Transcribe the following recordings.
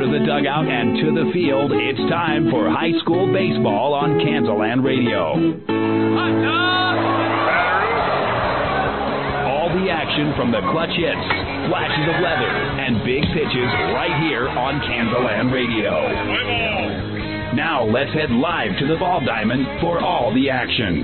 to the dugout and to the field, it's time for high school baseball on Kansaland Radio. All the action from the clutch hits, flashes of leather, and big pitches right here on Kansaland Radio. Now let's head live to the ball diamond for all the action.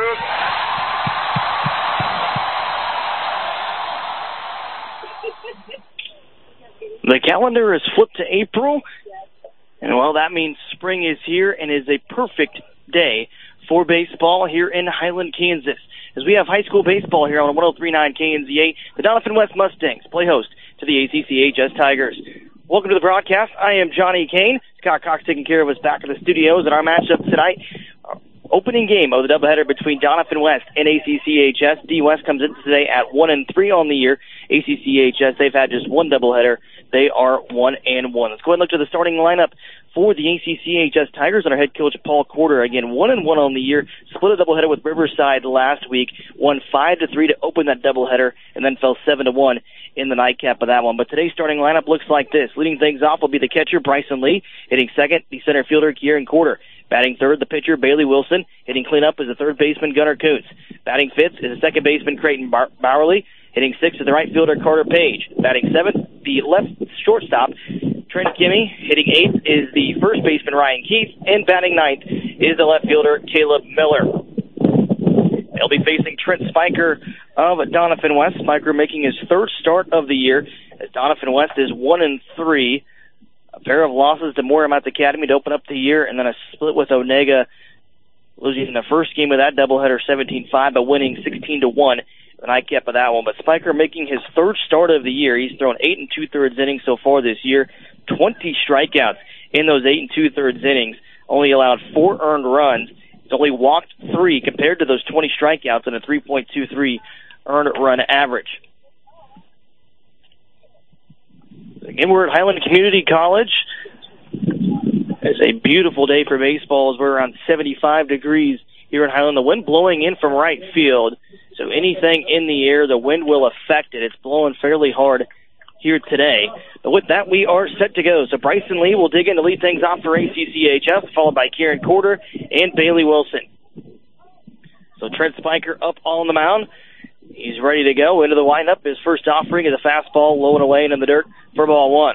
The calendar is flipped to April, and well, that means spring is here and is a perfect day for baseball here in Highland, Kansas. As we have high school baseball here on 103.9 KNZA, the Doniphan West Mustangs play host to the ACCHS Tigers. Welcome to the broadcast. I am Johnny Kane. Scott Cox taking care of us back in the studios, and our matchup tonight, opening game of the doubleheader between Doniphan West and ACCHS. D West comes in today at 1-3 on the year. ACCHS, they've had just one doubleheader. They are 1-1. Let's go ahead and look to the starting lineup for the ACCHS Tigers and our head coach Paul Quarter. Again, 1-1 on the year. Split a doubleheader with Riverside last week. Won 5-3 to open that doubleheader, and then fell 7-1 in the nightcap of that one. But today's starting lineup looks like this. Leading things off will be the catcher Bryson Lee. Hitting second, the center fielder Kieran Quarter. Batting third, the pitcher Bailey Wilson. Hitting cleanup is the third baseman Gunnar Kuntz. Batting fifth is the second baseman Creighton Bowerly. Hitting sixth is the right fielder Carter Page. Batting seventh, the left shortstop Trent Kimmey. Hitting eighth is the first baseman Ryan Keith. And batting ninth is the left fielder Caleb Miller. They'll be facing Trent Spiker of Doniphan West. Spiker making his third start of the year as Doniphan West is 1-3. A pair of losses to Moorhead Academy to open up the year, and then a split with Onega, losing in the first game of that doubleheader 17-5, but winning 16-1 the nightcap of that one. But Spiker making his third start of the year. He's thrown 8 2/3 innings so far this year, 20 strikeouts in those 8 2/3 innings, only allowed 4 earned runs. He's only walked 3 compared to those 20 strikeouts and a 3.23 earned run average. Again, we're at Highland Community College. It's a beautiful day for baseball as we're around 75 degrees here in Highland. The wind blowing in from right field, so anything in the air, the wind will affect it. It's blowing fairly hard here today. But with that, we are set to go. So Bryson Lee will dig in to lead things off for ACCHS, followed by Kieran Quarter and Bailey Wilson. So Trent Spiker up on the mound. He's ready to go into the windup. His first offering is a fastball low and away and in the dirt for ball one.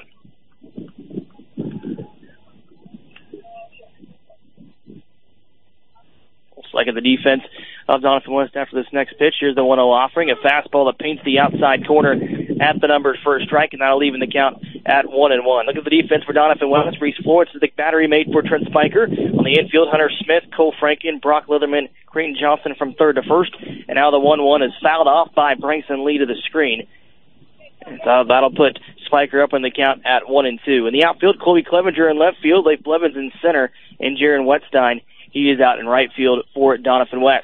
Looks like the defense of Doniphan West after this next pitch. Here's the 1-0 offering, a fastball that paints the outside corner at the numbers for a strike, and that'll leave the count at 1-1. Look at the defense for Doniphan West. Reese Florence is the battery mate for Trent Spiker. On the infield, Hunter Smith, Cole Franken, Brock Leatherman, Creighton Johnson from third to first, and now the 1-1 is fouled off by Bryson Lee to the screen. And so that'll put Spiker up in the count at 1-2. In the outfield, Colby Clevenger in left field, Leif Blevins in center, and Jaron Wetstein, he is out in right field for Doniphan West.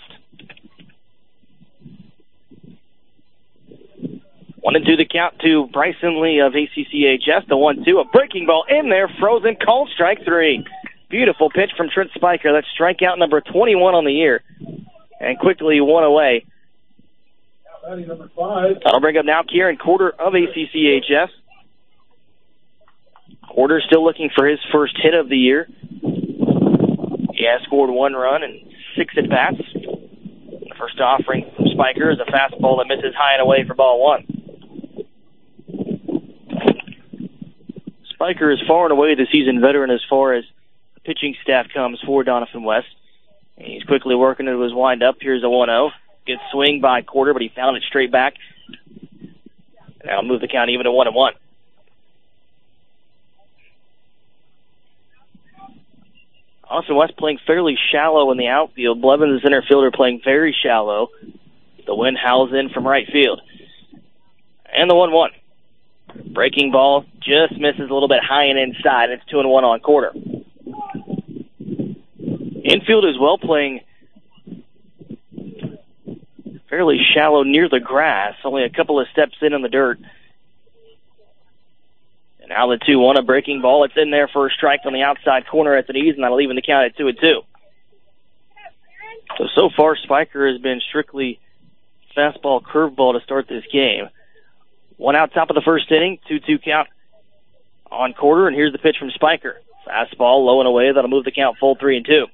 1-2 the count to Bryson Lee of ACCHS. The 1-2, a breaking ball in there, frozen, called strike 3. Beautiful pitch from Trent Spiker. That's strikeout number 21 on the year. And quickly one away. Number 5. That'll bring up now Kieran Quarter of ACCHS. Quarter still looking for his first hit of the year. He has scored 1 run and 6 at-bats. The first offering from Spiker is a fastball that misses high and away for ball 1. Spiker is far and away the seasoned veteran as far as the pitching staff comes for Doniphan West. And he's quickly working into his windup. Here's a 1-0. Good swing by Quarter, but he found it straight back. Now move the count even to 1-1. Doniphan West playing fairly shallow in the outfield. Blevins, the center fielder, playing very shallow. The wind howls in from right field. And the 1-1. Breaking ball just misses a little bit high and inside. It's 2-1 on Quarter. Infield as well, playing fairly shallow near the grass. Only a couple of steps in the dirt. And now the 2-1, a breaking ball. It's in there for a strike on the outside corner at the knees, and that'll even the count at 2-2. So far, Spiker has been strictly fastball, curveball to start this game. 1 out top of the first inning, 2-2 count on Quarter, and here's the pitch from Spiker. Fastball low and away. That'll move the count full 3-2.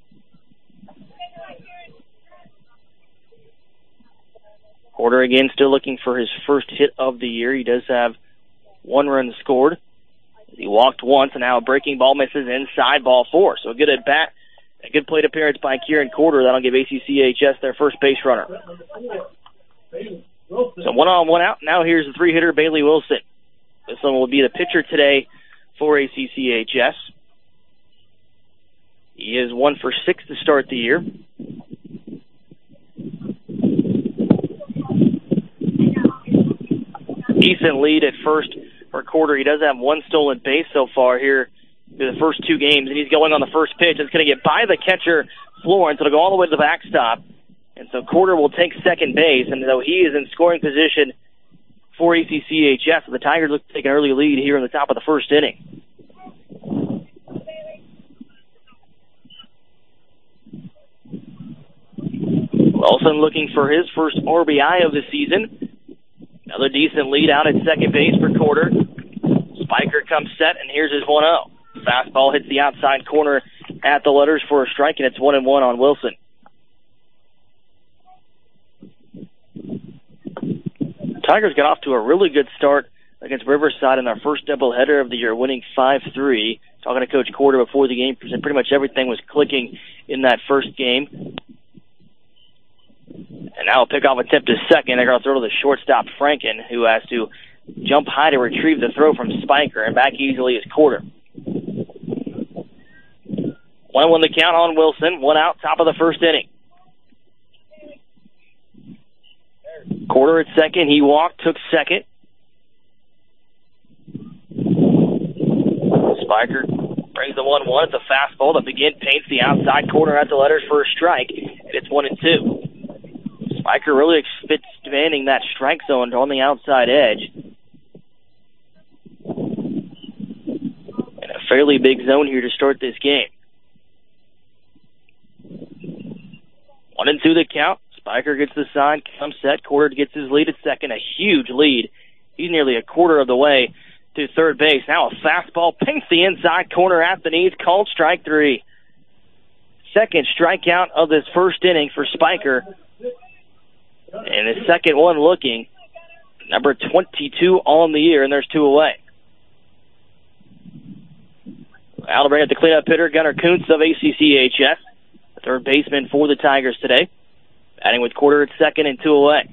Quarter again still looking for his first hit of the year. He does have 1 run scored. He walked once, and now a breaking ball misses inside, ball 4. So a good at bat, a good plate appearance by Kieran Quarter. That'll give ACCHS their first base runner. So 1 on, 1 out. Now here's the 3-hitter, Bailey Wilson. This one will be the pitcher today for ACCHS. He is 1 for 6 to start the year. Decent lead at first for Quarter. He does have 1 stolen base so far here through the first 2 games, and he's going on the first pitch. It's going to get by the catcher, Florence. It'll go all the way to the backstop. And so Quarter will take second base, and though he is in scoring position for ACCHS, the Tigers look to take an early lead here in the top of the first inning. Wilson looking for his first RBI of the season. Another decent lead out at second base for Quarter. Spiker comes set, and here's his 1-0. Fastball hits the outside corner at the letters for a strike, and it's 1-1 on Wilson. Tigers got off to a really good start against Riverside in their first doubleheader of the year, winning 5-3. Talking to Coach Quarter before the game, pretty much everything was clicking in that first game. And now a pickoff attempt to second. They're going to throw to the shortstop, Franken, who has to jump high to retrieve the throw from Spiker, and back easily is Quarter. 1-1 the count on Wilson. 1 out, top of the first inning. Quarter at second. He walked, took second. Spiker brings the 1-1. It's a fastball that begin paints the outside corner at the letters for a strike, and it's 1-2. Spiker really expanding that strike zone on the outside edge. And a fairly big zone here to start this game. 1-2 the count. Spiker gets the sign, comes set. Quarter gets his lead at second, a huge lead. He's nearly a quarter of the way to third base. Now a fastball paints the inside corner at the knees, called strike 3. Second strikeout of this first inning for Spiker. And his second one looking. Number 22 on the year, and there's 2 away. Now to bring up the cleanup hitter, Gunnar Kuntz of ACCHS, the third baseman for the Tigers today. Batting with Quarter at second and 2 away.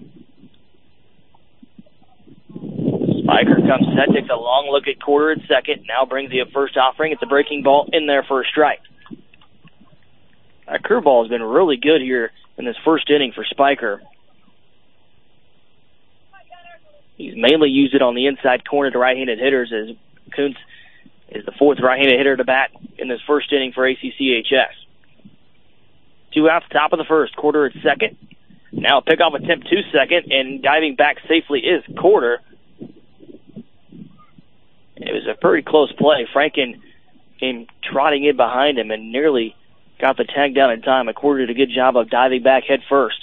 Spiker comes set, takes a long look at Quarter at second, now brings the first offering. It's a breaking ball in there for a strike. That curveball has been really good here in this first inning for Spiker. He's mainly used it on the inside corner to right-handed hitters, as Kuntz is the 4th right-handed hitter to bat in this first inning for ACCHS. 2 outs, top of the first. Quarter at second. Now a pickoff attempt to second, and diving back safely is Quarter. It was a pretty close play. Franken came trotting in behind him and nearly got the tag down in time. Quarter did a good job of diving back head first.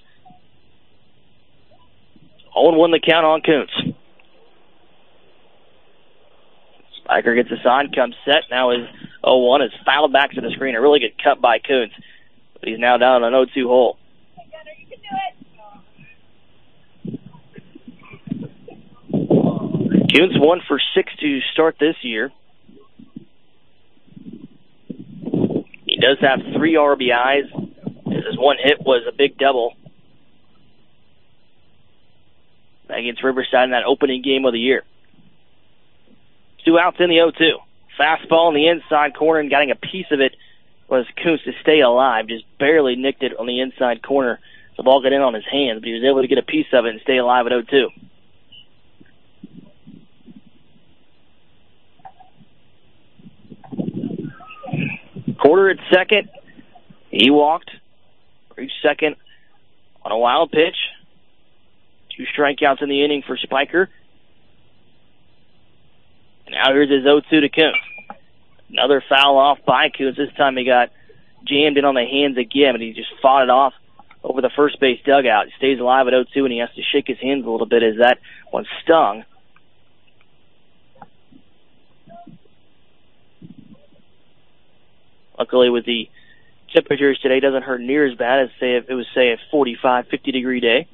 0-1 the count on Kuntz. Spiker gets a sign, comes set. Now his 0-1 is fouled back to the screen. A really good cut by Kuntz. But he's now down on an 0-2 hole. Kuntz 1 for 6 to start this year. He does have 3 RBIs. His 1 hit was a big double against Riverside in that opening game of the year. 2 outs in the 0-2. Fastball in the inside corner, and getting a piece of it was Kuntz to stay alive. Just barely nicked it on the inside corner. The ball got in on his hands, but he was able to get a piece of it and stay alive at 0-2. Quarter at second. He walked. Reached second on a wild pitch. 2 strikeouts in the inning for Spiker. And now here's his 0-2 to Kuntz. Another foul off by Kuntz. This time he got jammed in on the hands again, but he just fought it off over the first base dugout. He stays alive at 0-2, and he has to shake his hands a little bit as that one stung. Luckily, with the temperatures today, doesn't hurt near as bad as if it was, say, a 45, 50-degree day.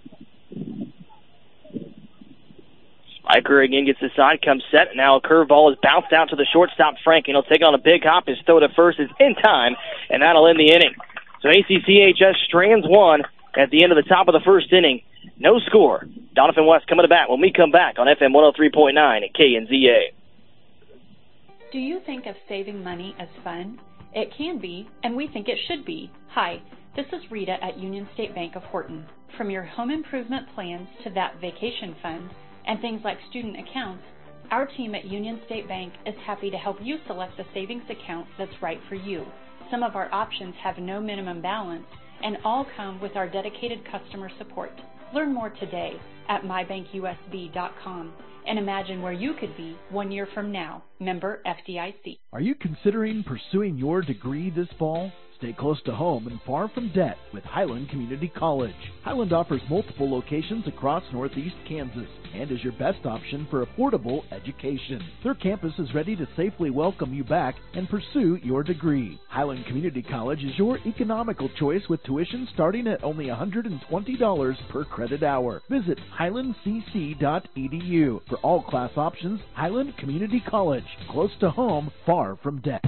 Spiker again gets the side, comes set. Now a curveball is bounced out to the shortstop, Frank, and he'll take on a big hop. His throw to first is in time, and that'll end the inning. So ACCHS strands one at the end of the top of the first inning. No score. Donovan West coming to bat when we come back on FM 103.9 at KNZA. Do you think of saving money as fun? It can be, and we think it should be. Hi, this is Rita at Union State Bank of Horton. From your home improvement plans to that vacation fund and things like student accounts, our team at Union State Bank is happy to help you select the savings account that's right for you. Some of our options have no minimum balance and all come with our dedicated customer support. Learn more today at mybankusb.com and imagine where you could be 1 year from now. Member FDIC. Are you considering pursuing your degree this fall? Stay close to home and far from debt with Highland Community College. Highland offers multiple locations across northeast Kansas and is your best option for affordable education. Their campus is ready to safely welcome you back and pursue your degree. Highland Community College is your economical choice with tuition starting at only $120 per credit hour. Visit highlandcc.edu. For all class options, Highland Community College. Close to home, far from debt.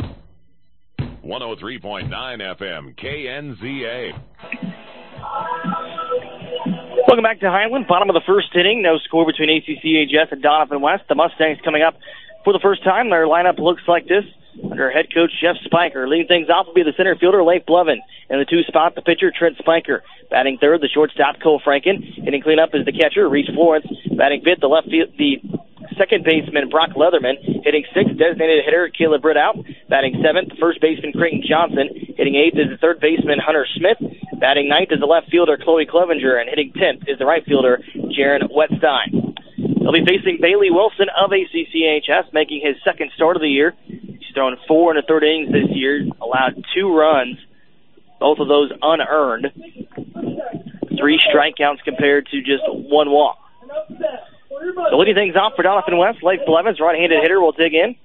103.9 FM, KNZA. Welcome back to Highland. Bottom of the first inning. No score between ACCHS and Donovan West. The Mustangs coming up for the first time. Their lineup looks like this. Under head coach Jeff Spiker. Leading things off will be the center fielder, Leif Blevin. In the 2 spot, the pitcher, Trent Spiker. Batting third, the shortstop, Cole Franken. Hitting cleanup is the catcher, Reese Florence. Batting fifth, the second baseman, Brock Leatherman. Hitting sixth, designated hitter, Caleb Britout. Batting seventh, the first baseman, Creighton Johnson. Hitting eighth is the third baseman, Hunter Smith. Batting ninth is the left fielder, Chloe Clevenger. And hitting 10th is the right fielder, Jaron Wetstein. They'll be facing Bailey Wilson of ACCHS, making his second start of the year. He's thrown 4 in the third innings this year, allowed 2 runs, both of those unearned. 3 strikeouts compared to just 1 walk. So leading things off for Donovan West, Leif Blevins, right-handed hitter, will dig in.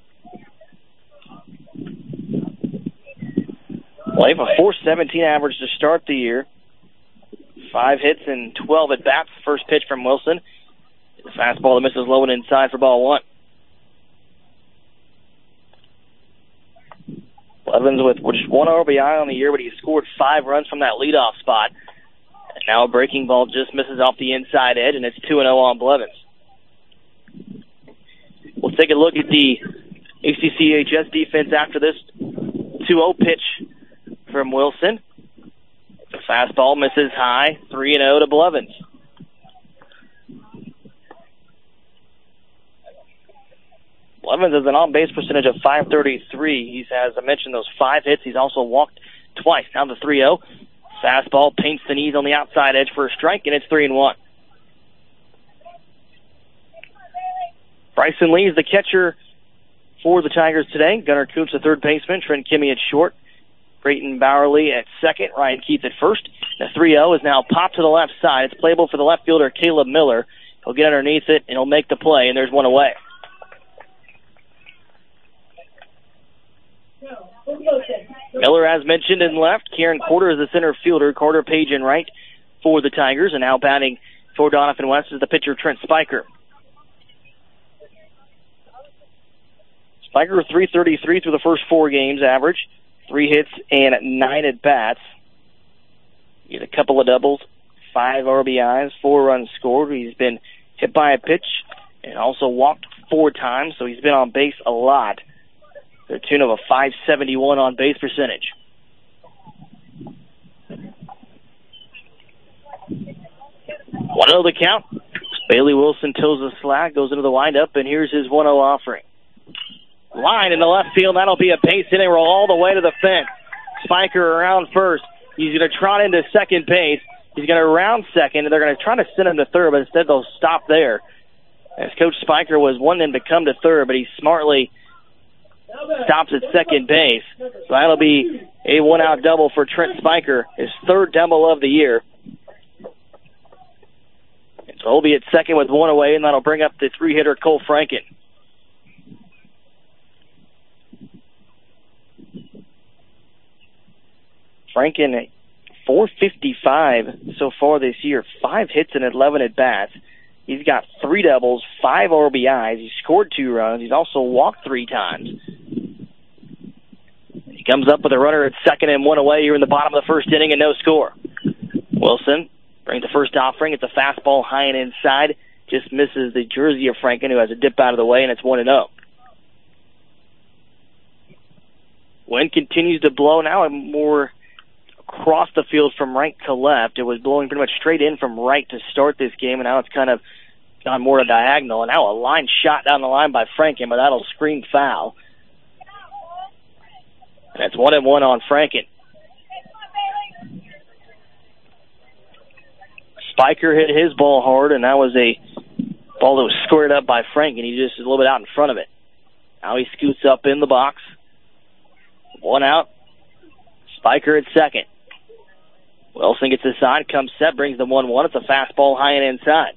Leif, a .417 average to start the year. 5 hits and 12 at-bats. First pitch from Wilson. The fastball that misses low and inside for ball 1. Blevins with just 1 RBI on the year, but he scored 5 runs from that leadoff spot. And now a breaking ball just misses off the inside edge, and it's 2-0 on Blevins. We'll take a look at the ACCHS defense after this 2-0 pitch from Wilson. The fastball misses high, 3-0 to Blevins. Blevins has an on-base percentage of .533. He has, I mentioned, those 5 hits. He's also walked twice. Now the 3-0. Fastball paints the knees on the outside edge for a strike, and it's 3-1. Bryson Lee is the catcher for the Tigers today. Gunnar Coops, the third baseman. Trent Kimmy at short. Brayton Bowerly at second. Ryan Keith at first. The 3-0 is now popped to the left side. It's playable for the left fielder, Caleb Miller. He'll get underneath it, and he'll make the play, and there's 1 away. Miller, as mentioned, in left. Kieran Carter is the center fielder. Carter Page in right for the Tigers. And now batting for Donovan West is the pitcher, Trent Spiker. Spiker, .333 through the first 4 games average. 3 hits and 9 at-bats. He had a couple of doubles, 5 RBIs, 4 runs scored. He's been hit by a pitch and also walked 4 times, so he's been on base a lot. To the tune of a .571 on base percentage. 1-0 the count. Bailey Wilson toes the slack, goes into the windup, and here's his 1-0 offering. Line in the left field. That'll be a base hitting roll all the way to the fence. Spiker around first. He's going to trot into second base. He's going to round second, and they're going to try to send him to third, but instead they'll stop there. As Coach Spiker was wanting him to come to third, but he smartly stops at second base. So that'll be a 1-out double for Trent Spiker, his 3rd double of the year. And so he'll be at second with 1 away, and that'll bring up the 3-hitter Cole Franken. Franken, 455 so far this year, 5 hits and 11 at-bats. He's got 3 doubles, 5 RBIs. He's scored 2 runs. He's also walked 3 times. He comes up with a runner at second and 1 away here in the bottom of the first inning and no score. Wilson brings the first offering. It's a fastball high and inside. Just misses the jersey of Franken, who has a dip out of the way, and it's 1-0. Wind continues to blow now and more across the field from right to left. It was blowing pretty much straight in from right to start this game, and now it's kind of gone more diagonal. And now a line shot down the line by Franken, but that'll scream foul. And it's 1-1 on Franken. Spiker hit his ball hard, and that was a ball that was squared up by Franken. He just is a little bit out in front of it. Now he scoots up in the box. 1 out. Spiker at second. Wilson gets aside, comes set, brings the 1-1. It's a fastball high and inside.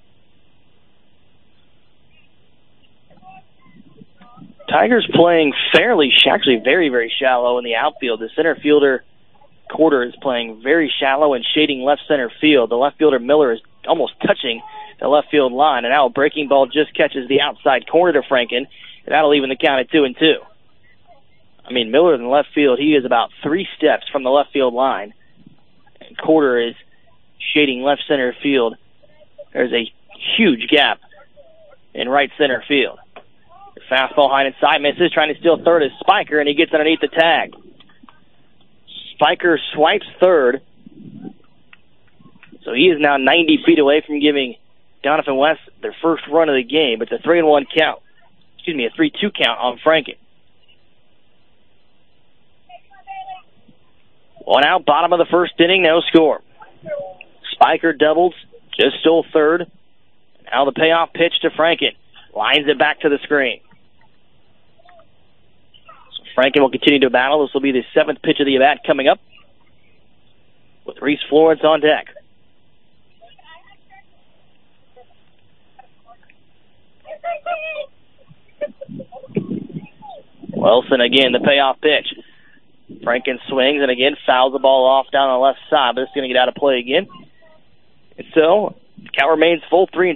Tigers playing fairly, actually very, very shallow in the outfield. The center fielder, Quarter, is playing very shallow and shading left center field. The left fielder, Miller, is almost touching the left field line. And now a breaking ball just catches the outside corner to Franken, and that'll even the count at 2-2. I mean, Miller in the left field, he is about 3 steps from the left field line. And Quarter is shading left center field. There's a huge gap in right center field. Fastball high and inside, misses, trying to steal third is Spiker, and he gets underneath the tag. Spiker swipes third. So he is now 90 feet away from giving Doniphan West their first run of the game. It's a 3-1 count. Excuse me, a 3-2 count on Franken. 1 out, bottom of the first inning, no score. Spiker doubles, just stole third. Now the payoff pitch to Franken. Lines it back to the screen. So Franken will continue to battle. This will be the 7th pitch of the at-bat coming up, with Reese Florence on deck. Wilson again, the payoff pitch. Franken swings and again fouls the ball off down on the left side, but it's going to get out of play again. And so, the count remains full, 3-2.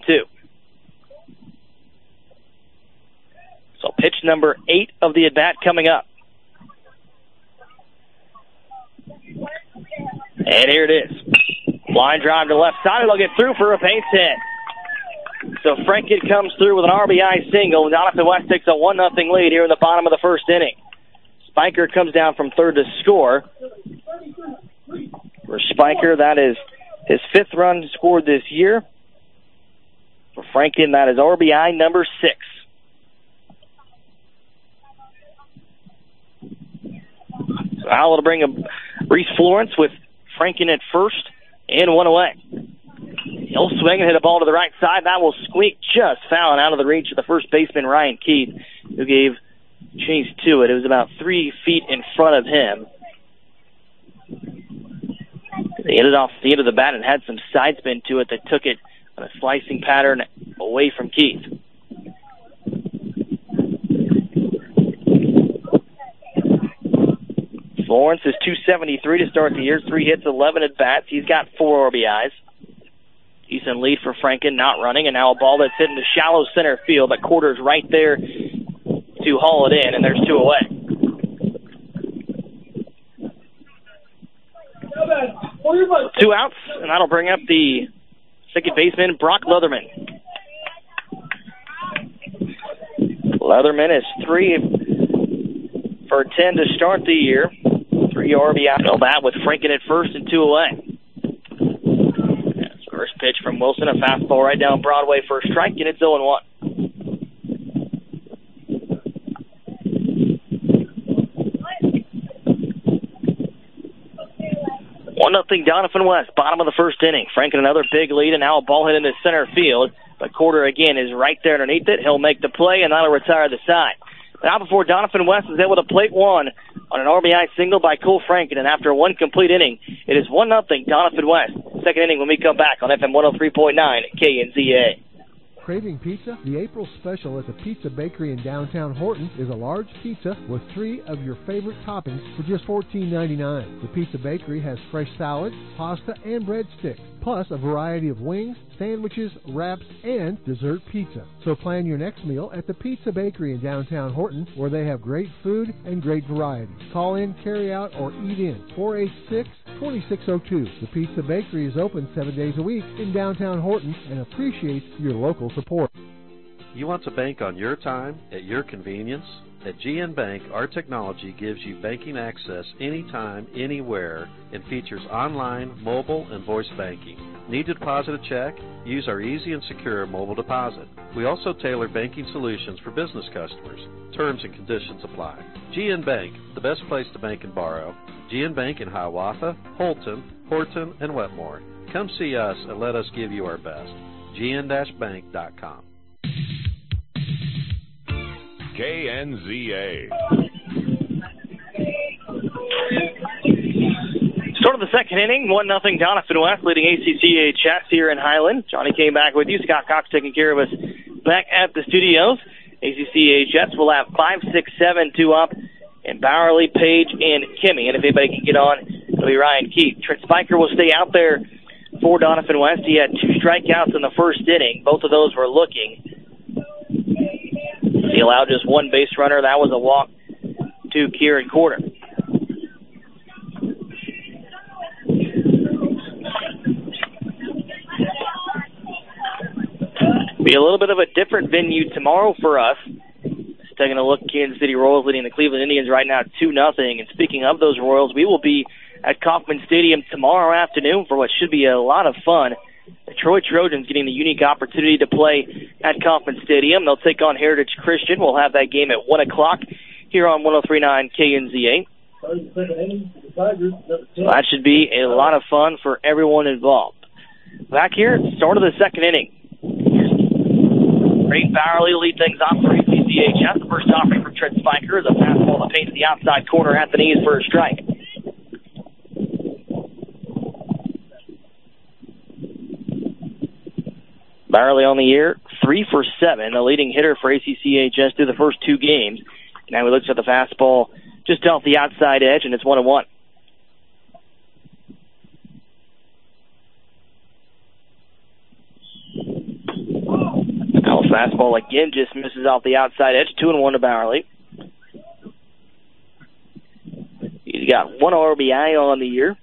So pitch number 8 of the at-bat coming up. And here it is. Line drive to the left side. It'll get through for a base hit. So Franken comes through with an RBI single. Doniphan West takes a 1-0 lead here in the bottom of the first inning. Spiker comes down from third to score. For Spiker, that is his 5th run scored this year. For Franken, that is RBI number 6. So Al will bring a Reese Florence with Franken at first and 1 away. He'll swing and hit a ball to the right side. That will squeak just fouling out of the reach of the first baseman, Ryan Keith, who gave chase to it. It was about 3 feet in front of him. They hit it off the end of the bat and had some side spin to it that took it on a slicing pattern away from Keith. Florence is 273 to start the year, 3 hits, 11 at-bats. He's got 4 RBIs. Decent lead for Franken, not running, and now a ball that's hit into shallow center field, but Quarter's right there to haul it in, and there's 2 away. Two outs, and that'll bring up the second baseman, Brock Leatherman. Leatherman is 3 for 10 to start the year. 3 RBI. Fill that with Franken at first and 2 away. First pitch from Wilson, a fastball right down Broadway for a strike, and it's 0-1. 1-0 Doniphan West, bottom of the first inning. Franken another big lead, and now a ball hit into center field. But Quarter again is right there underneath it. He'll make the play, and that'll retire the side. Now before Doniphan West is able to plate one on an RBI single by Cole Franken, and after 1 complete inning, it is 1-0 Doniphan West. Second inning when we come back on FM 103.9 KNZA. Craving pizza? The April special at the Pizza Bakery in downtown Horton is a large pizza with 3 of your favorite toppings for just $14.99. The Pizza Bakery has fresh salad, pasta, and breadsticks, plus a variety of wings, sandwiches, wraps, and dessert pizza. So plan your next meal at the Pizza Bakery in downtown Horton, where they have great food and great variety. Call in, carry out, or eat in. 486-2602. The Pizza Bakery is open 7 days a week in downtown Horton and appreciates your local support. You want to bank on your time, at your convenience? At GN Bank, our technology gives you banking access anytime, anywhere, and features online, mobile, and voice banking. Need to deposit a check? Use our easy and secure mobile deposit. We also tailor banking solutions for business customers. Terms and conditions apply. GN Bank, the best place to bank and borrow. GN Bank in Hiawatha, Holton, Horton, and Wetmore. Come see us and let us give you our best. gn-bank.com. KNZA. Start of the second inning, 1-0 Donovan West leading ACCHS here in Highland. Johnny came back with you. Scott Cox taking care of us back at the studios. ACCHS will have 5, 6, 7, 2 up, and Bowerly, Page, and Kimmy. And if anybody can get on, it'll be Ryan Keith. Trent Spiker will stay out there for Donovan West. He had 2 strikeouts in the first inning. Both of those were looking. He allowed just 1 base runner. That was a walk to Kieran Corder. Be a little bit of a different venue tomorrow for us. Just taking a look, Kansas City Royals leading the Cleveland Indians right now 2-0. And speaking of those Royals, we will be at Kauffman Stadium tomorrow afternoon for what should be a lot of fun. The Troy Trojans getting the unique opportunity to play at Kauffman Stadium. They'll take on Heritage Christian. We'll have that game at 1 o'clock here on 103.9 KNZA. So that should be a lot of fun for everyone involved. Back here, start of the second inning. Ray Bowerly will lead things off for ACCHS. The first offering from Trent Spiker is a fastball that paints the outside corner at the knees for a strike. Bowerly on the year, 3 for 7, the leading hitter for ACCHS through the first 2 games. Now he looks at the fastball just off the outside edge, and it's 1-1. Now the fastball again just misses off the outside edge, 2-1 to Bowerly. He's got 1 RBI on the year.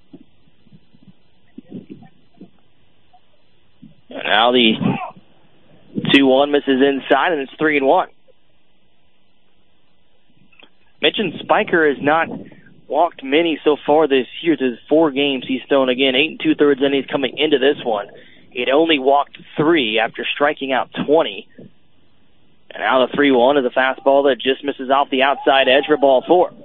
And now the 2-1 misses inside, and it's 3-1. Mentioned Spiker has not walked many so far this year. Through 4 games he's thrown again, 8 2/3 innings coming into this one. He'd only walked 3 after striking out 20. And now the 3-1 is a fastball that just misses off the outside edge for ball 4.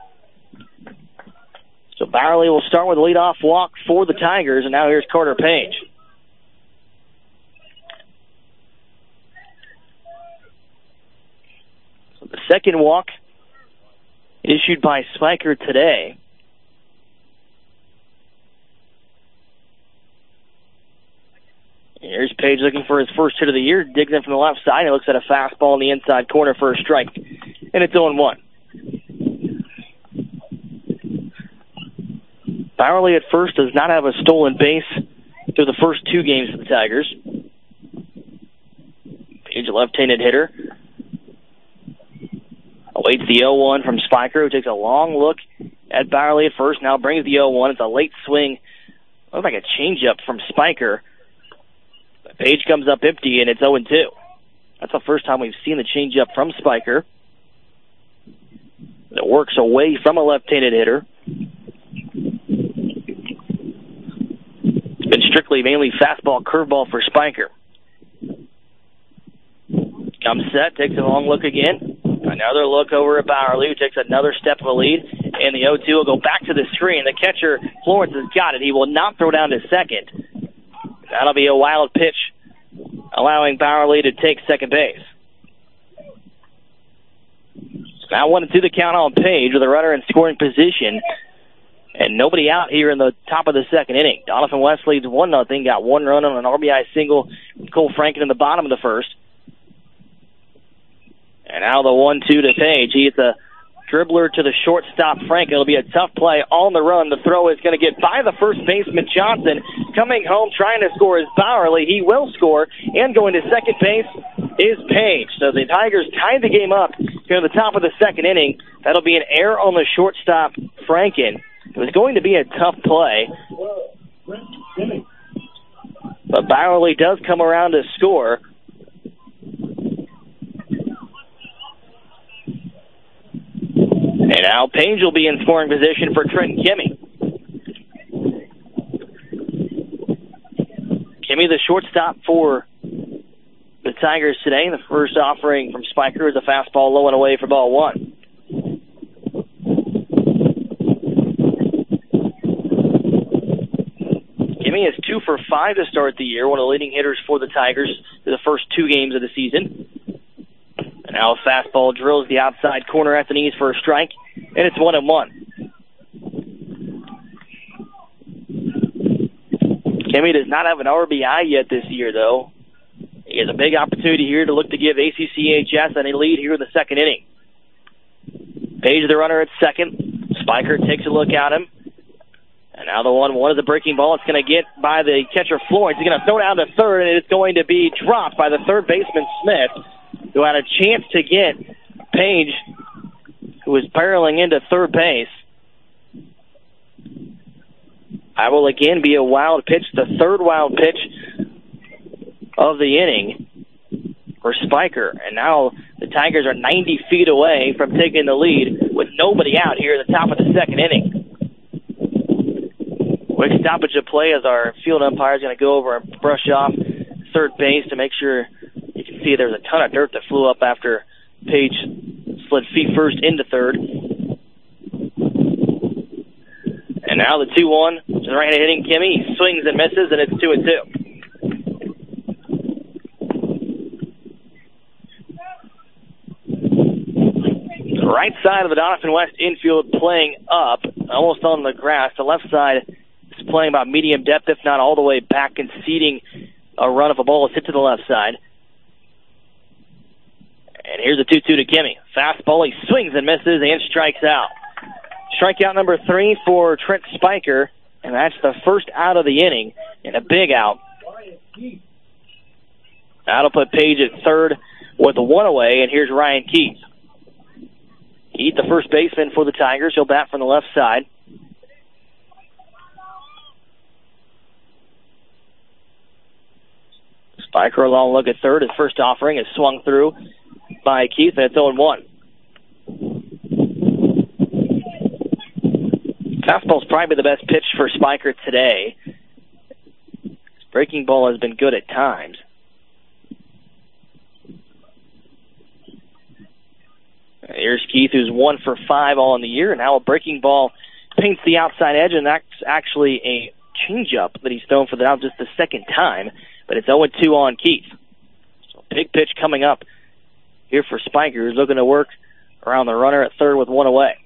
So Bowerly will start with a leadoff walk for the Tigers, and now here's Carter Page. So the second walk issued by Spiker today. Here's Page looking for his first hit of the year. Digs in from the left side. He looks at a fastball in the inside corner for a strike. And it's 0-1. Bowerly at first does not have a stolen base through the first 2 games for the Tigers. Page, a left-handed hitter. Awaits the 0-1 from Spiker, who takes a long look at Bowerly at first. Now brings the 0-1. It's a late swing. Looks like a changeup from Spiker. Page comes up empty, and it's 0-2. That's the first time we've seen the changeup from Spiker. It works away from a left-handed hitter. It's been strictly mainly fastball, curveball for Spiker. Comes set, takes a long look again. Another look over at Bowerly, who takes another step of a lead. And the 0-2 will go back to the screen. The catcher, Florence, has got it. He will not throw down to second. That'll be a wild pitch, allowing Bowerly to take second base. Now 1-2 the count on Page with a runner in scoring position. And nobody out here in the top of the second inning. Donovan West leads 1-0. Got 1 run on an RBI single Cole Franken in the bottom of the first. And now the 1-2 to Page. He hits a dribbler to the shortstop, Frank. It'll be a tough play on the run. The throw is going to get by the first baseman, Johnson. Coming home, trying to score is Bowerly. He will score. And going to second base is Page. So the Tigers tied the game up here at the top of the second inning. That'll be an error on the shortstop, Franken. It was going to be a tough play. But Bowerly does come around to score. And now Page will be in scoring position for Trenton Kimmy. Kimmy, the shortstop for the Tigers today. The first offering from Spiker is a fastball low and away for ball one. Kimmy is 2 for 5 to start the year, one of the leading hitters for the Tigers through the first 2 games of the season. And now a fastball drills the outside corner at the knees for a strike, and it's 1-1. Kimmy does not have an RBI yet this year, though. He has a big opportunity here to look to give ACCHS a lead here in the second inning. Page, the runner at second. Spiker takes a look at him. And now the 1-1 is a breaking ball. It's going to get by the catcher, Florence. He's going to throw down to third, and it's going to be dropped by the third baseman, Smith, who had a chance to get Page, who was barreling into third base. That will again be a wild pitch, the third wild pitch of the inning for Spiker. And now the Tigers are 90 feet away from taking the lead with nobody out here at the top of the second inning. Quick stoppage of play as our field umpire is going to go over and brush off third base to make sure you can see there's a ton of dirt that flew up after Page slid feet first into third. And now the 2-1 to the right-handed hitting Kimmy. He swings and misses, and it's 2-2. The right side of the Doniphan West infield playing up, almost on the grass. The left side is playing about medium depth, if not all the way back, conceding a run if a ball is hit to the left side. And here's a 2-2 to Kimmy. Fastball, he swings and misses and strikes out. Strikeout number 3 for Trent Spiker, and that's the first out of the inning, and a big out. That'll put Page at third with a 1 away, and here's Ryan Keith. Keith, the first baseman for the Tigers. He'll bat from the left side. Spiker a long look at third. His first offering is swung through by Keith, and it's 0-1. Fastball's probably the best pitch for Spiker today. His breaking ball has been good at times. Here's Keith, who's 1 for 5 all in the year, and now a breaking ball paints the outside edge, and that's actually a changeup that he's thrown for now just the second time, but it's 0-2 on Keith. So big pitch coming up here for Spiker, who's looking to work around the runner at third with 1 away.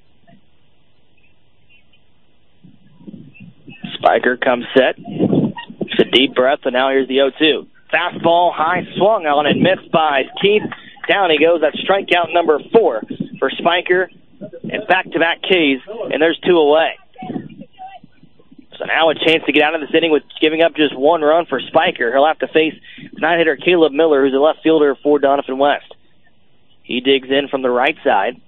Spiker comes set. It's a deep breath, and now here's the 0-2. Fastball, high swung on and missed by Keith. Down he goes. That's strikeout number 4 for Spiker. And back-to-back Ks, and there's 2 away. So now a chance to get out of this inning with giving up just 1 run for Spiker. He'll have to face 9-hitter Caleb Miller, who's a left fielder for Doniphan West. He digs in from the right side.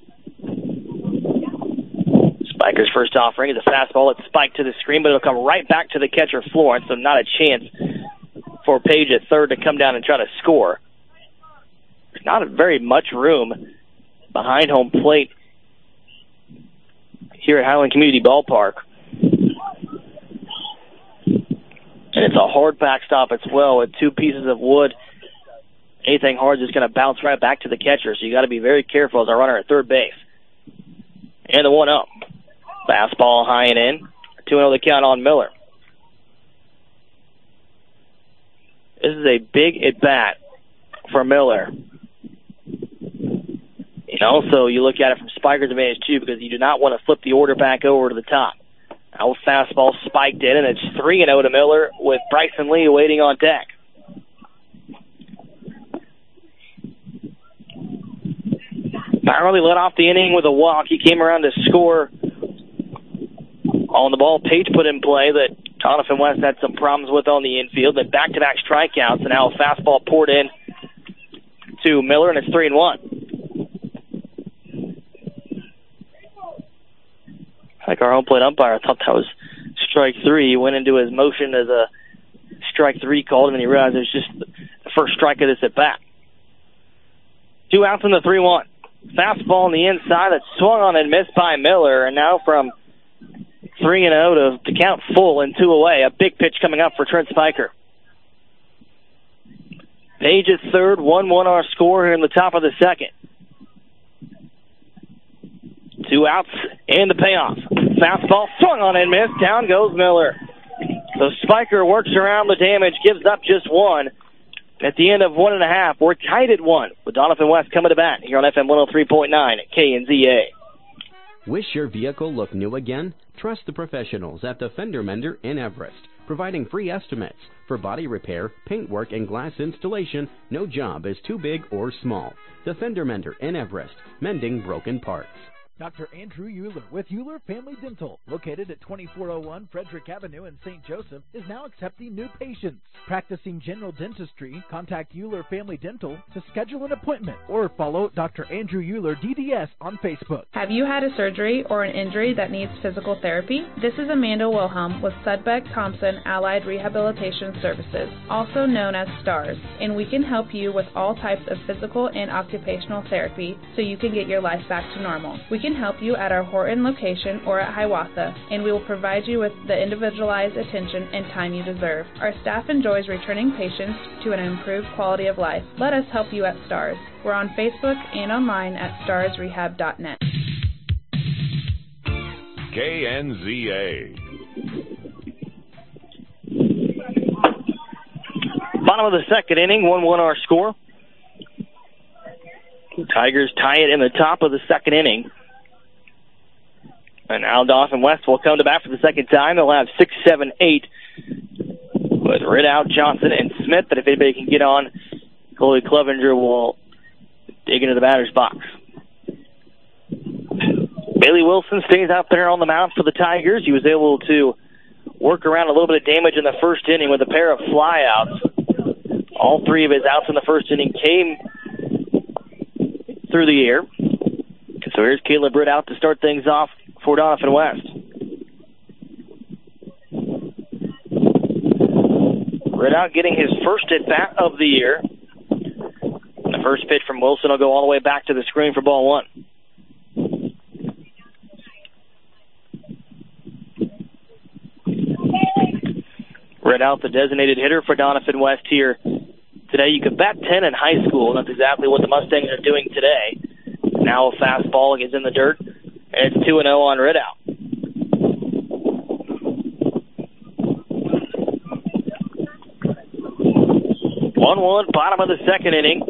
Spiker's first offering is a fastball. It's spiked to the screen, but it'll come right back to the catcher, Florence, so not a chance for Page at third to come down and try to score. There's not very much room behind home plate here at Highland Community Ballpark. And it's a hard backstop as well with 2 pieces of wood. Anything hard is just going to bounce right back to the catcher, so you got to be very careful as a runner at third base. And the 1-0. Fastball high and in. 2-0 the count on Miller. This is a big at-bat for Miller. And also, you look at it from Spiker's advantage, too, because you do not want to flip the order back over to the top. Now fastball spiked in, and it's 3-0 to Miller with Bryson Lee waiting on deck. Bowerly led off the inning with a walk. He came around to score on the ball Page put in play that Doniphan West had some problems with on the infield. Then back-to-back strikeouts, and now a fastball poured in to Miller, and it's 3-1. Like our home plate umpire, I thought that was strike three. He went into his motion as a strike three called, and then he realized it was just the first strike of this at bat. 2 outs in the 3-1. Fastball on the inside that swung on and missed by Miller, and now from 3-0 to count full and 2 away. A big pitch coming up for Trent Spiker. Page at third, 1-1 our score here in the top of the second. 2 outs and the payoff. Fastball swung on and missed. Down goes Miller. So Spiker works around the damage, gives up just 1. At the end of 1.5, we're tied at 1 with Doniphan West coming to bat here on FM 103.9 at KNZA. Wish your vehicle looked new again? Trust the professionals at the Fender Mender in Everest, providing free estimates for body repair, paintwork, and glass installation. No job is too big or small. The Fender Mender in Everest, mending broken parts. Dr. Andrew Euler with Euler Family Dental, located at 2401 Frederick Avenue in St. Joseph, is now accepting new patients. Practicing general dentistry, contact Euler Family Dental to schedule an appointment or follow Dr. Andrew Euler DDS on Facebook. Have you had a surgery or an injury that needs physical therapy? This is Amanda Wilhelm with Sudbeck Thompson Allied Rehabilitation Services, also known as STARS, and we can help you with all types of physical and occupational therapy so you can get your life back to normal. We can help you at our Horton location or at Hiawatha, and we will provide you with the individualized attention and time you deserve. Our staff enjoys returning patients to an improved quality of life. Let us help you at STARS. We're on Facebook and online at starsrehab.net. KNZA. Bottom of the second inning, 1-1 our score. Tigers tie it in the top of the second inning. And now Doniphan West will come to bat for the second time. They'll have 6, 7, 8 with Ridout, Johnson, and Smith. But if anybody can get on, Chloe Clevenger will dig into the batter's box. Bailey Wilson stays out there on the mound for the Tigers. He was able to work around a little bit of damage in the first inning with a pair of flyouts. All 3 of his outs in the first inning came through the air. So here's Caleb Ridout to start things off for Doniphan West. Ridout getting his first at-bat of the year. The first pitch from Wilson will go all the way back to the screen for ball 1. Ridout, the designated hitter for Doniphan West here today. You could bat 10 in high school, and that's exactly what the Mustangs are doing today. Now a fastball is in the dirt, and it's 2-0 on Ridout. 1-1, bottom of the second inning.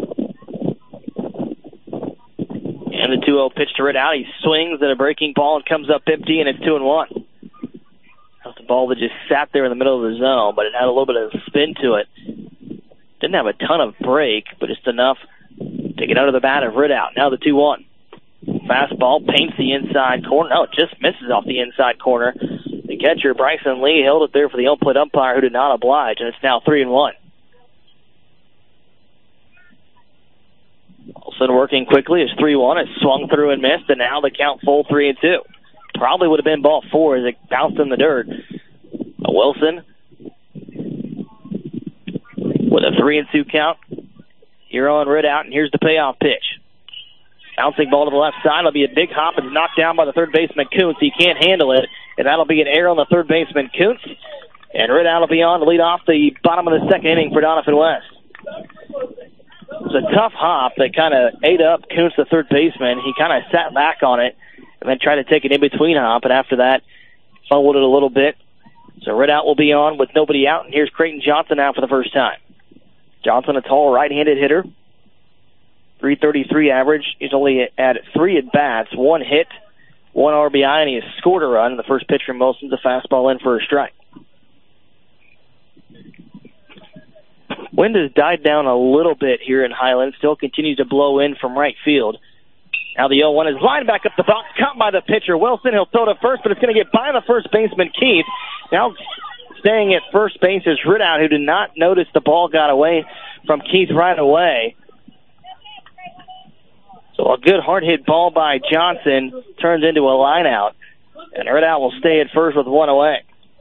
And the 2-0 pitch to Ridout. He swings at a breaking ball and comes up empty, and it's 2-1. That's a ball that just sat there in the middle of the zone, but it had a little bit of spin to it. Didn't have a ton of break, but just enough to get out of the bat of Ridout. Now the 2-1. Fastball paints the inside corner. No, it just misses off the inside corner. The catcher, Bryson Lee, held it there for the home plate umpire who did not oblige, and it's now 3-1. Olsen working quickly is 3-1. It swung through and missed, and now the count full 3-2. Probably would have been ball 4 as it bounced in the dirt. Wilson with a 3-2 count here on Ridout, and here's the payoff pitch. Bouncing ball to the left side. It'll be a big hop and knocked down by the third baseman, Kuntz. He can't handle it, and that'll be an error on the third baseman, Kuntz. And Ridout will be on to lead off the bottom of the second inning for Doniphan West. It was a tough hop that kind of ate up Kuntz, the third baseman. He kind of sat back on it and then tried to take an in-between hop, and after that, fumbled it a little bit. So Ridout will be on with nobody out, and here's Creighton Johnson out for the first time. Johnson, a tall right-handed hitter, 333 average. He's only at 3 at-bats, 1 hit, 1 RBI, and he has scored a run. The first pitch from Wilson's a fastball in for a strike. Wind has died down a little bit here in Highland. Still continues to blow in from right field. Now the 0-1 is lined back up the box, caught by the pitcher. Wilson, he'll throw to first, but it's going to get by the first baseman, Keith. Now staying at first base is Ridout, who did not notice the ball got away from Keith right away. So a good hard-hit ball by Johnson turns into a line-out, and Ridout will stay at first with one away.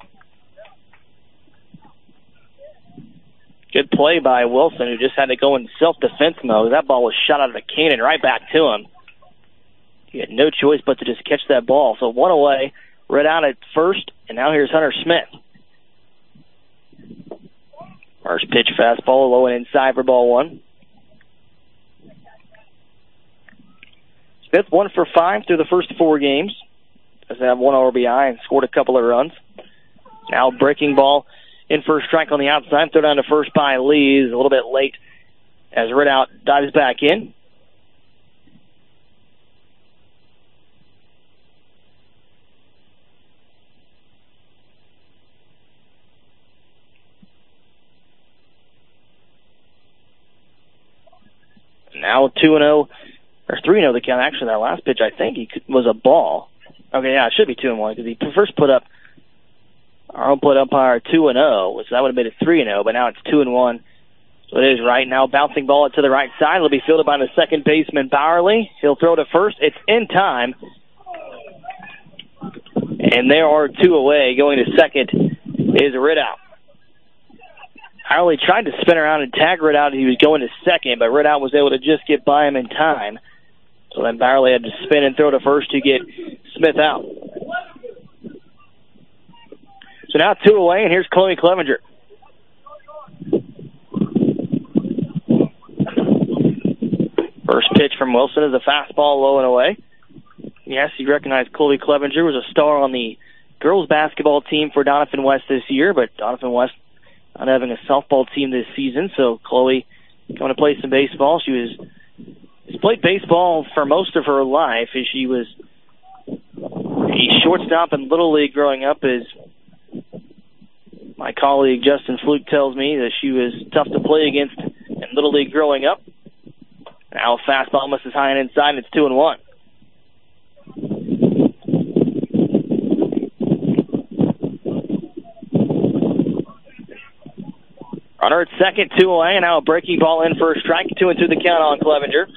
Good play by Wilson, who just had to go in self-defense mode. That ball was shot out of the cannon right back to him. He had no choice but to just catch that ball. So one away, Ridout at first, and now here's Hunter Smith. First pitch fastball, low and inside for ball one. Smith 1 for 5 through the first 4 games. Doesn't have one RBI and scored a couple of runs. Now breaking ball in for a strike on the outside. Throw down to first by Lee. He's a little bit late as Ridout dives back in. Now 2-0, or 3-0 the count. Actually, that last pitch, I think, was a ball. Okay, yeah, it should be 2-1 because he first put up our home plate umpire 2-0, so that would have made it 3-0, but now it's 2-1. So it is right now. Bouncing ball to the right side. It'll be fielded by the second baseman, Bowerly. He'll throw to first. It's in time. And there are 2 away. Going to second is Ridout. Bowerly tried to spin around and tag Ridout. He was going to second, but Ridout was able to just get by him in time. So then Bowerly had to spin and throw to first to get Smith out. So now 2 away, and here's Chloe Clevenger. First pitch from Wilson is a fastball low and away. Yes, you recognize Chloe Clevenger was a star on the girls basketball team for Doniphan West this year, but Doniphan West not having a softball team this season, so Chloe going to play some baseball. She's played baseball for most of her life. She was a shortstop in Little League growing up, as my colleague Justin Fluke tells me that she was tough to play against in Little League growing up. Now a fastball almost as high and inside, and it's 2-1. Runner at second, 2 away, and now a breaking ball in for a strike. 2-2 the count on Clevenger.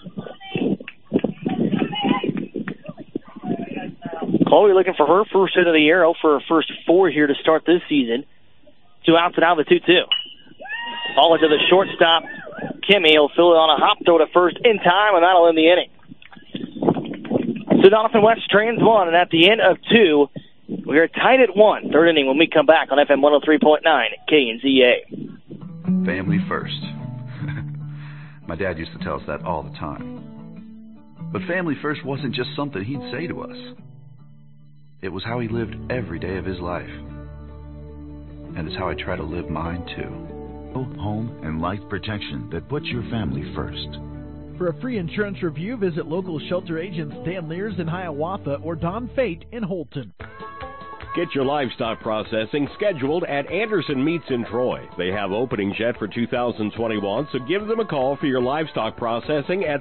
Chloe looking for her first hit of the year, for her first 4 here to start this season. 2 outs and out of the 2-2. Ball into the shortstop. Kimmy will fill it on a hop, throw to first in time, and that'll end the inning. So Doniphan West trains 1, and at the end of 2, we are tied at 1. Third inning when we come back on FM 103.9 KNZA. Family first. My dad used to tell us that all the time. But family first wasn't just something he'd say to us. It was how he lived every day of his life. And it's how I try to live mine, too. Home and life protection that puts your family first. For a free insurance review, visit local shelter agents Dan Lears in Hiawatha or Don Fate in Holton. Get your livestock processing scheduled at Anderson Meats in Troy. They have openings yet for 2021, so give them a call for your livestock processing at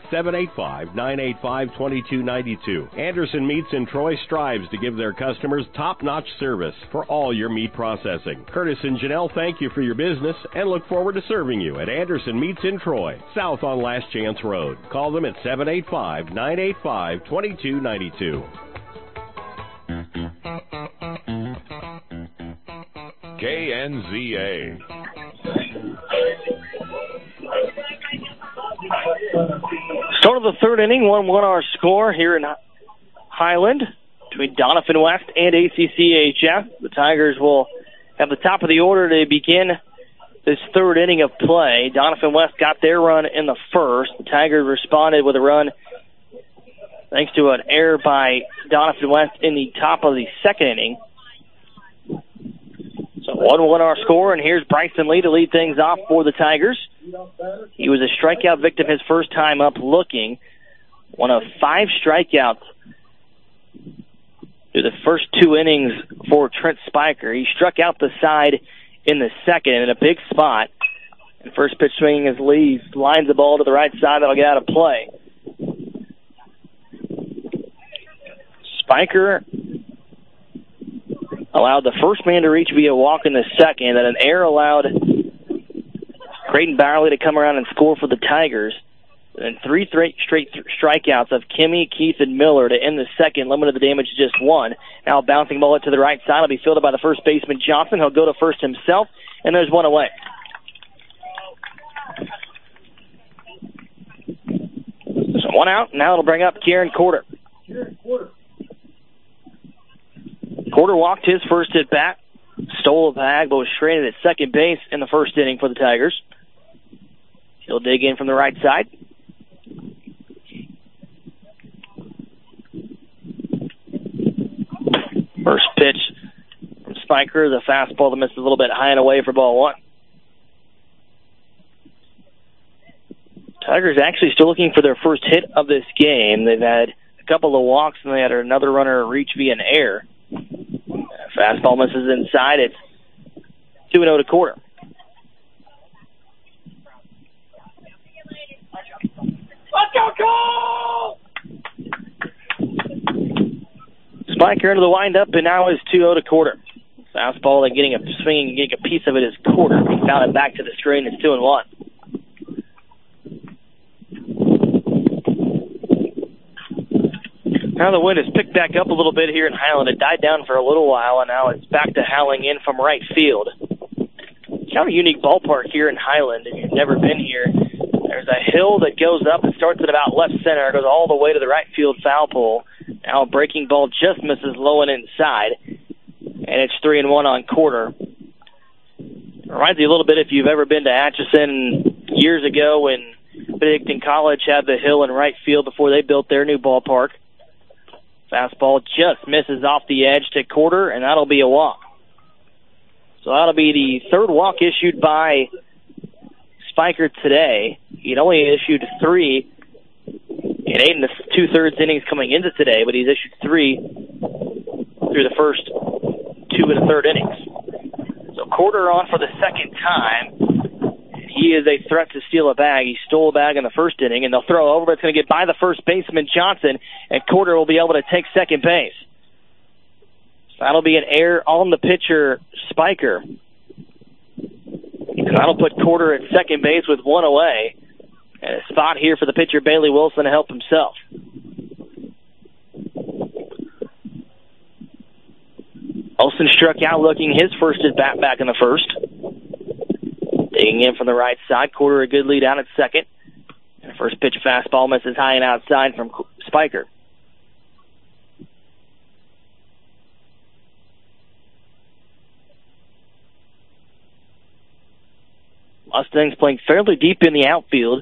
785-985-2292. Anderson Meats in Troy strives to give their customers top-notch service for all your meat processing. Curtis and Janelle thank you for your business and look forward to serving you at Anderson Meats in Troy, south on Last Chance Road. Call them at 785-985-2292. KNZA. Start of the third inning, 1-1 our score here in Highland between Doniphan West and ACCHF. The Tigers will have the top of the order to begin this third inning of play. Doniphan West got their run in the first. The Tigers responded with a run thanks to an error by Doniphan West in the top of the second inning. So 1-1 our score, and here's Bryson Lee to lead things off for the Tigers. He was a strikeout victim his first time up looking. One of 5 strikeouts through the first 2 innings for Trent Spiker. He struck out the side in the second in a big spot. And first pitch swinging as Lee lines the ball to the right side. That'll get out of play. Spiker allowed the first man to reach via walk in the second, and an error allowed Creighton Bowerly to come around and score for the Tigers. And 3 straight strikeouts of Kimmy, Keith, and Miller to end the second, limited the damage to just 1. Now a bouncing ball to the right side will be fielded by the first baseman Johnson. He'll go to first himself, and there's 1 away. So 1 out. Now it'll bring up Kieran Corder. Corder walked his first at bat, stole a bag, but was stranded at second base in the first inning for the Tigers. He'll dig in from the right side. First pitch from Spiker, the fastball that misses a little bit high and away for ball 1. Tigers actually still looking for their first hit of this game. They've had a couple of walks, and they had another runner reach via an error. Fastball misses inside. It's 2-0 to Corder. Let's go, Cole! Spiker into the windup, and now is 2-0 to Corder. Fastball, getting a swing and getting a piece of it is Corder. He found it back to the screen. It's 2-1. Now the wind has picked back up a little bit here in Highland. It died down for a little while, and now it's back to howling in from right field. Kind of a unique ballpark here in Highland. If you've never been here, there's a hill that goes up and starts at about left center, goes all the way to the right field foul pole. Now a breaking ball just misses low and inside, and it's 3-1 on Corder. Reminds you a little bit if you've ever been to Atchison years ago when Benedictine College had the hill in right field before they built their new ballpark. Fastball just misses off the edge to Corder, and that'll be a walk. So that'll be the third walk issued by Spiker today. He'd only issued 3 in 8 2/3 innings coming into today, but he's issued 3 through the first 2 1/3 innings. So Corder on for the second time. He is a threat to steal a bag. He stole a bag in the first inning, and they'll throw over, but it's going to get by the first baseman, Johnson, and Corder will be able to take second base. So that'll be an error on the pitcher, Spiker. And that'll put Corder at second base with 1 away, and a spot here for the pitcher, Bailey Wilson, to help himself. Wilson struck out looking his first at bat back in the first. Digging in from the right side. Corder a good lead out at second. And the first pitch fastball misses high and outside from Spiker. Mustangs playing fairly deep in the outfield.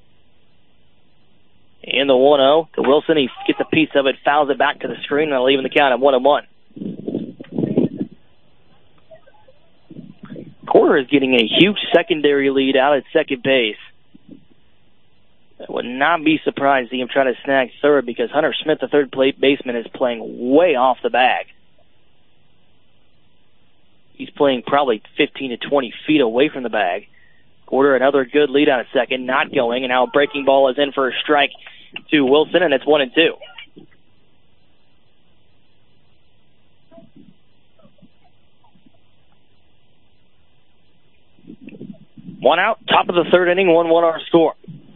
In the 1-0 to Wilson. He gets a piece of it, fouls it back to the screen, and leaving the count at 1-1. Corder is getting a huge secondary lead out at second base. I would not be surprised to see him try to snag third because Hunter Smith, the third baseman, is playing way off the bag. He's playing probably 15 to 20 feet away from the bag. Corder, another good lead out at second, not going, and now a breaking ball is in for a strike to Wilson, and it's 1-2. One out, top of the third inning, 1-1 our score.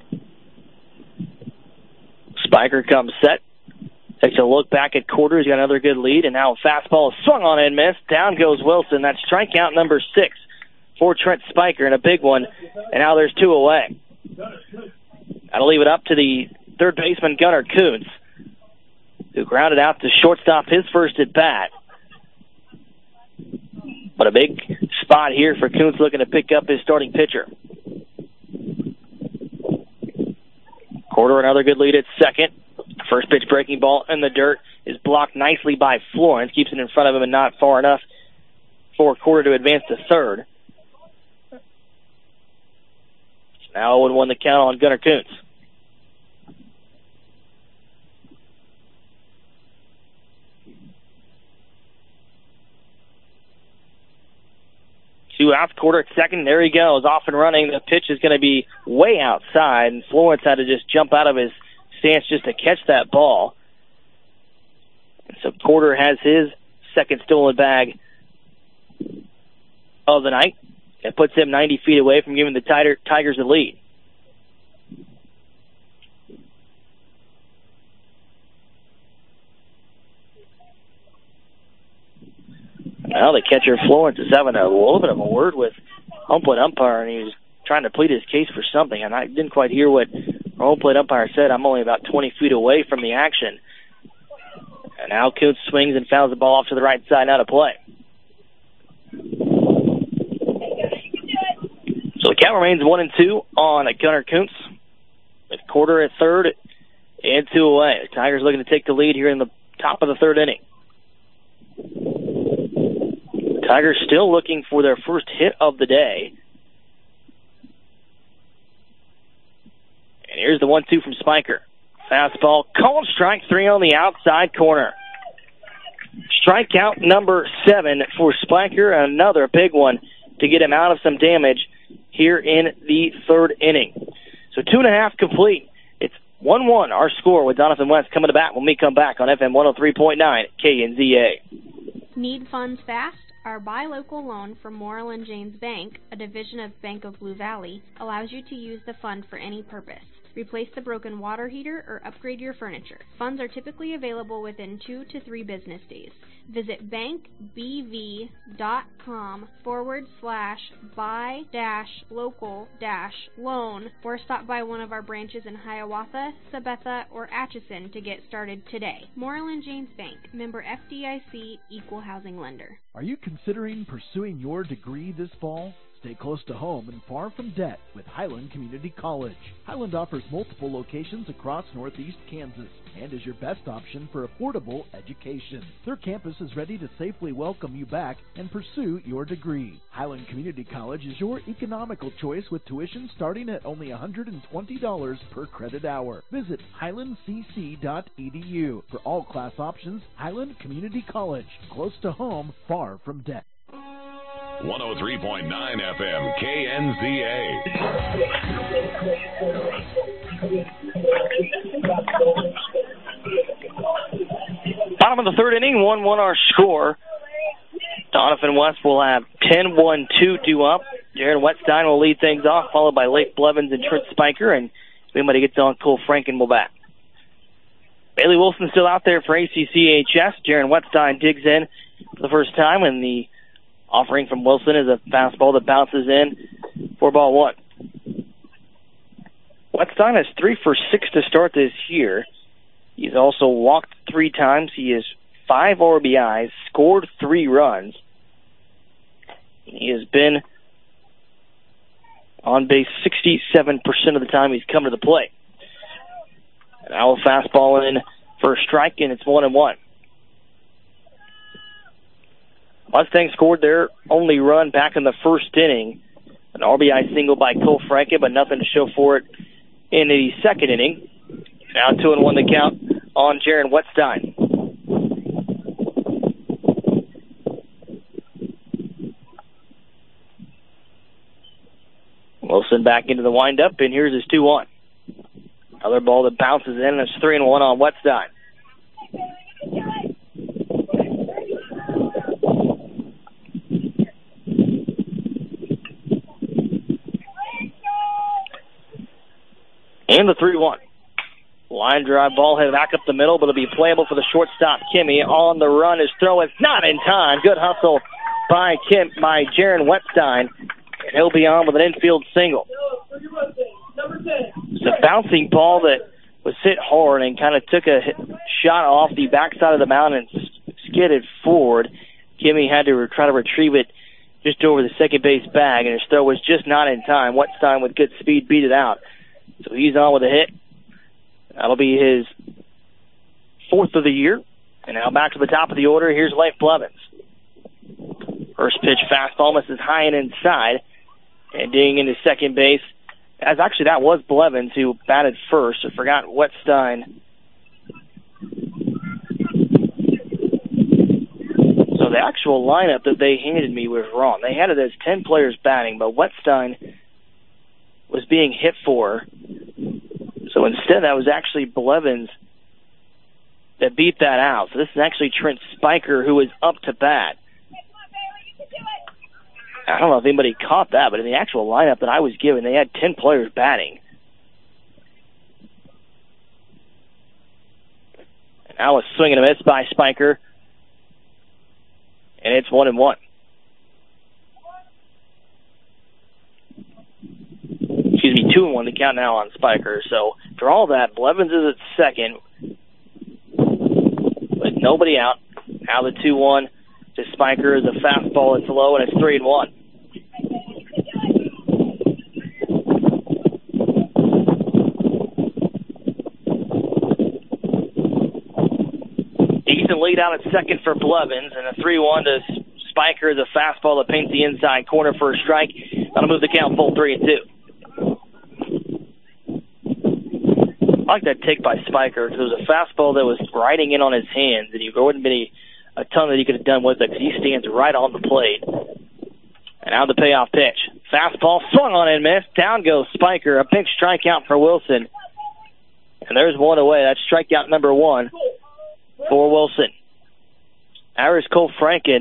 Spiker comes set, takes a look back at Corder. He's got another good lead, and now a fastball swung on and missed. Down goes Wilson. That's strikeout number 6 for Trent Spiker, and a big one, and now there's 2 away. That'll leave it up to the third baseman, Gunnar Kuntz, who grounded out to shortstop his first at bat. But a big spot here for Kuntz looking to pick up his starting pitcher. Corder, another good lead at second. First pitch breaking ball in the dirt is blocked nicely by Florence. Keeps it in front of him and not far enough for Corder to advance to third. Now 0-1 the count on Gunnar Kuntz. Two outs, Corder at second. There he goes, off and running. The pitch is going to be way outside, and Florence had to just jump out of his stance just to catch that ball. So Porter has his second stolen bag of the night. It puts him 90 feet away from giving the Tigers the lead. Well, the catcher, Florence, is having a little bit of a word with home plate umpire, and he was trying to plead his case for something, and I didn't quite hear what our home plate umpire said. I'm only about 20 feet away from the action. And now Kuntz swings and fouls the ball off to the right side, out of play. So the count remains 1-2 on Gunnar Kuntz, with Quarter at third and 2 away. The Tigers looking to take the lead here in the top of the third inning. The Tigers still looking for their first hit of the day. And here's the 1-2 from Spiker. Fastball, called strike 3 on the outside corner. Strikeout number 7 for Spiker, another big one to get him out of some damage here in the third inning. So 2.5 complete. It's 1-1, our score, with Donovan West coming to bat when we come back on FM 103.9 KNZA. Need funds fast? Our Buy Local loan from Moreland James Bank, a division of Bank of Blue Valley, allows you to use the fund for any purpose. Replace the broken water heater or upgrade your furniture. Funds are typically available within 2 to 3 business days. Visit bankbv.com/buy-local-loan or stop by one of our branches in Hiawatha, Sabetha, or Atchison to get started today. Moreland James Bank, member FDIC, equal housing lender. Are you considering pursuing your degree this fall? Stay close to home and far from debt with Highland Community College. Highland offers multiple locations across northeast Kansas and is your best option for affordable education. Their campus is ready to safely welcome you back and pursue your degree. Highland Community College is your economical choice with tuition starting at only $120 per credit hour. Visit highlandcc.edu. For all class options, Highland Community College. Close to home, far from debt. 103.9 FM KNZA. Bottom of the third inning, 1-1 our score. Donovan West will have 10-1-2 due up. Jared Wetstein will lead things off, followed by Leif Blevins and Trent Spiker, and if anybody gets on, Cole Franken will bat. Bailey Wilson still out there for ACCHS. Jared Wetstein digs in for the first time, and the offering from Wilson is a fastball that bounces in for ball 1. Wetstein has 3 for 6 to start this year. He's also walked 3 times. He has 5 RBIs, scored 3 runs. He has been on base 67% of the time he's come to the plate. And now a fastball in for a strike, and it's 1-1. Mustangs scored their only run back in the first inning. An RBI single by Cole Franken, but nothing to show for it in the second inning. Now 2-1 the count on Jaron Wetstein. Wilson back into the windup, and here's his 2-1. Another ball that bounces in, and it's 3-1 on Wetstein. And the 3-1. Line drive ball headed back up the middle, but it'll be playable for the shortstop, Kimmy. On the run, his throw is not in time. Good hustle by Jaron Wetstein. And he'll be on with an infield single. It's a bouncing ball that was hit hard and kind of took a shot off the backside of the mound and skidded forward. Kimmy had to try to retrieve it just over the second base bag, and his throw was just not in time. Wetstein with good speed beat it out. So he's on with a hit. That'll be his 4th of the year. And now back to the top of the order. Here's Leif Blevins. First pitch fastball misses high and inside. And digging into second base. That was Blevins who batted first. I forgot Wetstein. So the actual lineup that they handed me was wrong. They had it as 10 players batting, but Wetstein was being hit for. So instead, that was actually Blevins that to beat that out. So this is actually Trent Spiker who is up to bat. I don't know if anybody caught that, but in the actual lineup that I was given, they had 10 players batting. And now a swing and a miss by Spiker. And it's 1-1. Excuse me, 2-1 to count now on Spiker. So for all that, Blevins is at second with nobody out. Now the 2-1 to Spiker is a fastball. It's low, and it's 3-1. Decent lead out at second for Blevins, and a 3-1 to Spiker is a fastball that paints the inside corner for a strike. That'll move the count full 3-2. I like that take by Spiker because it was a fastball that was riding in on his hands, and there wouldn't be a ton that he could have done with it because he stands right on the plate. And now the payoff pitch. Fastball swung on and missed. Down goes Spiker. A pinch strikeout for Wilson. And there's one away. That's strikeout number 1 for Wilson. Irish Cole Franken.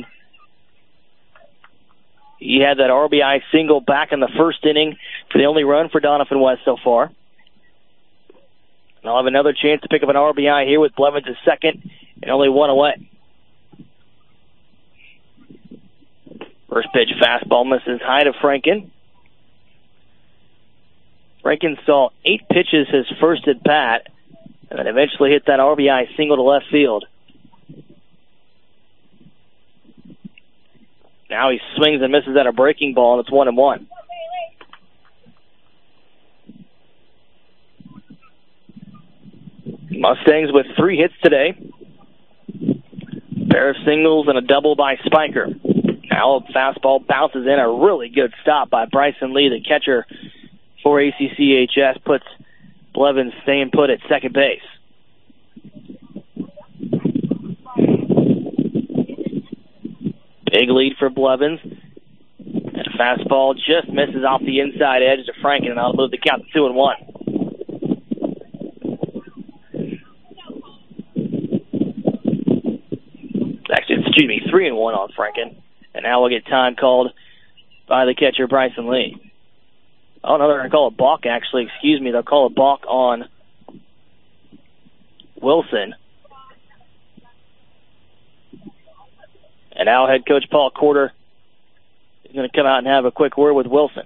He had that RBI single back in the first inning for the only run for Donovan West so far. And I'll have another chance to pick up an RBI here with Blevins at second and only one away. First pitch fastball misses high to Franken. Franken saw 8 pitches his first at bat and then eventually hit that RBI single to left field. Now he swings and misses at a breaking ball, and it's 1-1. Mustangs with 3 hits today. Pair of singles and a double by Spiker. Now a fastball bounces in. A really good stop by Bryson Lee, the catcher for ACCHS, puts Blevins staying put at second base. Big lead for Blevins. And a fastball just misses off the inside edge to Franken, and that'll move the count to 2-1. Actually, 3-1 on Franken. And now we'll get time called by the catcher, Bryson Lee. Oh, no, they're going to call a balk, actually. Excuse me. They'll call a balk on Wilson. And now head coach Paul Corder is going to come out and have a quick word with Wilson.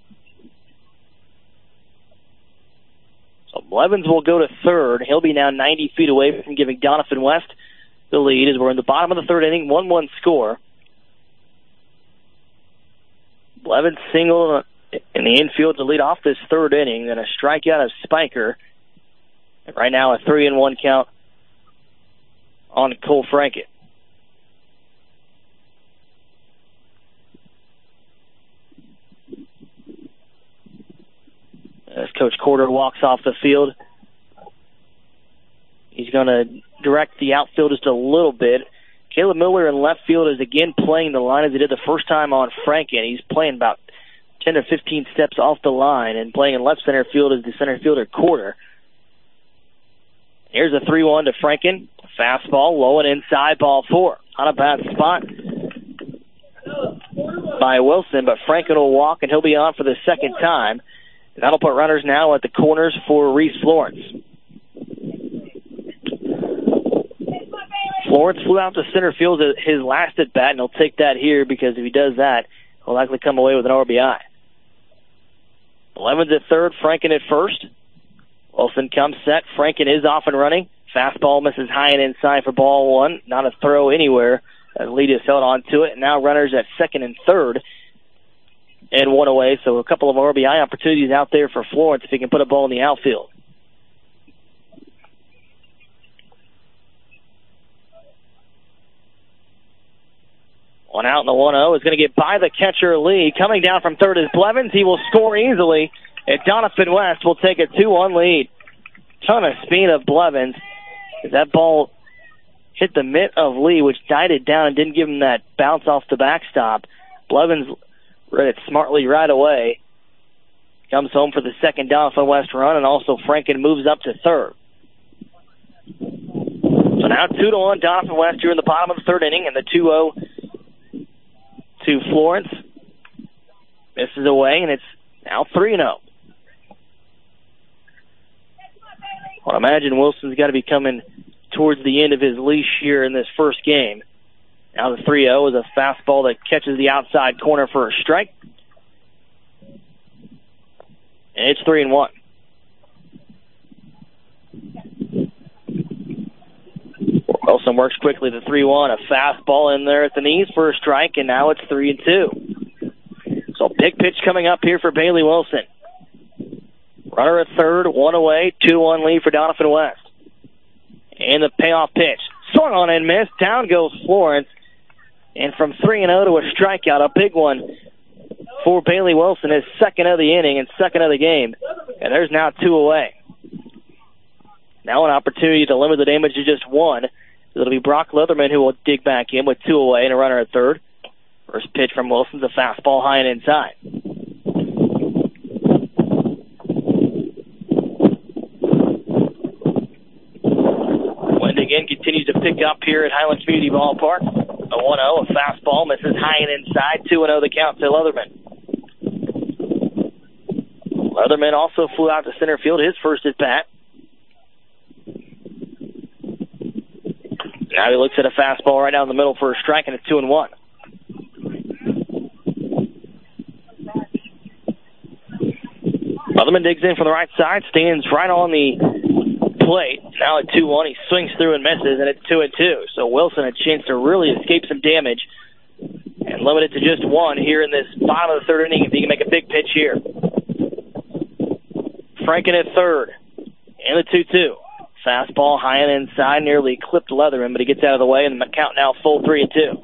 So Blevins will go to third. He'll be now 90 feet away from giving Donovan West the lead as we're in the bottom of the third inning, 1-1 score. Blevins single in the infield to lead off this third inning, then a strikeout of Spiker. And right now a 3-1 count on Cole Franken. As Coach Corder walks off the field, he's going to direct the outfield just a little bit. Caleb Miller in left field is again playing the line as he did the first time on Franken. He's playing about 10 or 15 steps off the line, and playing in left center field is the center fielder Corder. Here's a 3-1 to Franken. Fastball, low and inside, ball 4. On a bad spot by Wilson, but Franken will walk, and he'll be on for the second time. And that'll put runners now at the corners for Reese Florence. Florence flew out to center field his last at bat, and he'll take that here because if he does that, he'll likely come away with an RBI. Blevins at third, Franken at first. Wilson comes set. Franken is off and running. Fastball misses high and inside for ball 1. Not a throw anywhere. Lead is held on to it. And now runners at second and third. And one away, so a couple of RBI opportunities out there for Florence if he can put a ball in the outfield. One out in the 1-0 is going to get by the catcher Lee. Coming down from third is Blevins. He will score easily, and Donovan West will take a 2-1 lead. Ton of speed of Blevins. That ball hit the mitt of Lee, which died it down and didn't give him that bounce off the backstop. Blevins read it smartly right away. Comes home for the second Donovan West run, and also Franken moves up to third. So now 2-1, Doniphan West here in the bottom of the third inning, and the 2-0 to Florence. Misses away, and it's now 3-0. Well, I imagine Wilson's got to be coming towards the end of his leash here in this first game. Now the 3-0 is a fastball that catches the outside corner for a strike. And it's 3-1. Wilson works quickly to 3-1. A fastball in there at the knees for a strike, and now it's 3-2. So big pitch coming up here for Bailey Wilson. Runner at third, one away, 2-1 lead for Doniphan West. And the payoff pitch. Swung on and missed. Down goes Florence. And from 3-0 to a strikeout, a big one for Bailey Wilson, his second of the inning and second of the game. And there's now 2 away. Now an opportunity to limit the damage to just 1. It'll be Brock Leatherman who will dig back in with 2 away and a runner at third. First pitch from Wilson's a fastball high and inside. Wind again continues to pick up here at Highland Community Ballpark. A 1-0, a fastball, misses high and inside. 2-0 the count to Leatherman. Leatherman also flew out to center field, his first at bat. Now he looks at a fastball right down the middle for a strike, and it's 2-1. Leatherman digs in from the right side, stands right on the plate. Now at 2-1, he swings through and misses, and it's 2-2. So Wilson a chance to really escape some damage and limit it to just 1 here in this bottom of the third inning if he can make a big pitch here. Franken at third, and the 2-2. Fastball high and inside, nearly clipped Leatherman, but he gets out of the way, and the count now full 3-2.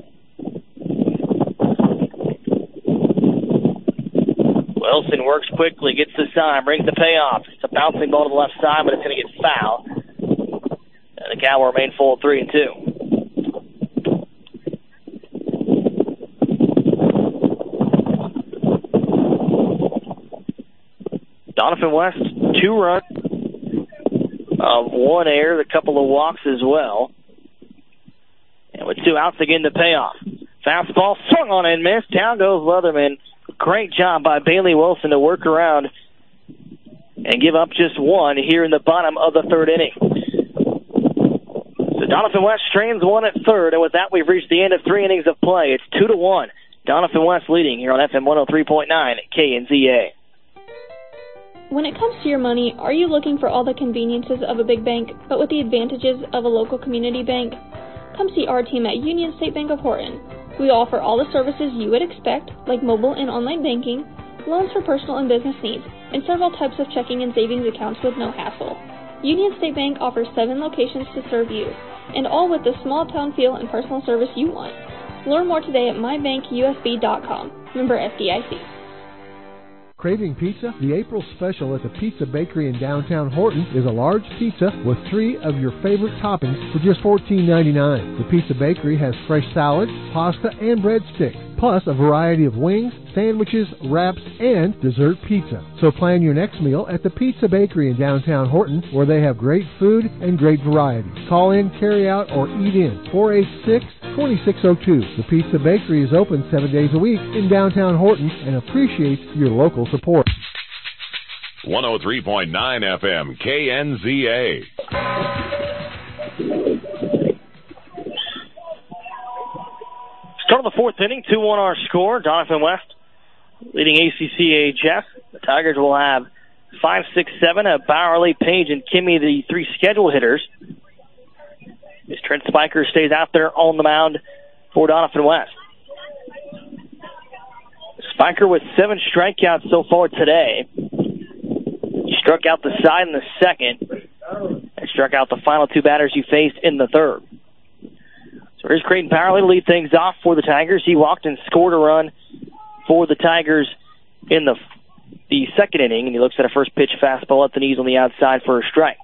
Wilson works quickly, gets the sign, brings the payoff. It's a bouncing ball to the left side, but it's going to get foul. And the count will remain full 3-2. Doniphan West, 2 runs. 1 error, a couple of walks as well. And with 2 outs again to payoff. Fastball swung on and missed. Down goes Leatherman. Great job by Bailey Wilson to work around and give up just 1 here in the bottom of the third inning. So Doniphan West strains 1 at third, and with that we've reached the end of 3 innings of play. It's 2-1. Doniphan West leading here on FM 103.9 KNZA. When it comes to your money, are you looking for all the conveniences of a big bank, but with the advantages of a local community bank? Come see our team at Union State Bank of Horton. We offer all the services you would expect, like mobile and online banking, loans for personal and business needs, and several types of checking and savings accounts with no hassle. Union State Bank offers 7 locations to serve you, and all with the small town feel and personal service you want. Learn more today at mybankusb.com. Member FDIC. Craving pizza? The April special at the Pizza Bakery in downtown Horton is a large pizza with 3 of your favorite toppings for just $14.99. The Pizza Bakery has fresh salad, pasta, and breadsticks, plus a variety of wings, sandwiches, wraps, and dessert pizza. So plan your next meal at the Pizza Bakery in downtown Horton, where they have great food and great variety. Call in, carry out, or eat in. 486-2602. The Pizza Bakery is open 7 days a week in downtown Horton and appreciates your local support. 103.9 FM KNZA. Start of the fourth inning, 2-1 our score. Doniphan West leading ACCHS. The Tigers will have 5, 6, 7, Bowerly, Page, and Kimmy, the 3 scheduled hitters. As Trent Spiker stays out there on the mound for Doniphan West. Spiker with 7 strikeouts so far today. He struck out the side in the second and struck out the final 2 batters he faced in the third. So here's Creighton Bowerly to lead things off for the Tigers. He walked and scored a run for the Tigers in the second inning, and he looks at a first pitch fastball at the knees on the outside for a strike.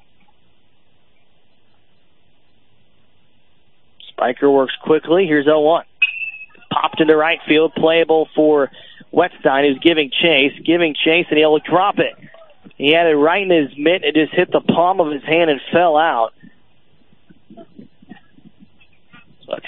Spiker works quickly. Here's 0-1. Popped into right field, playable for Wetstein, who's giving chase, and he'll drop it. He had it right in his mitt. It just hit the palm of his hand and fell out.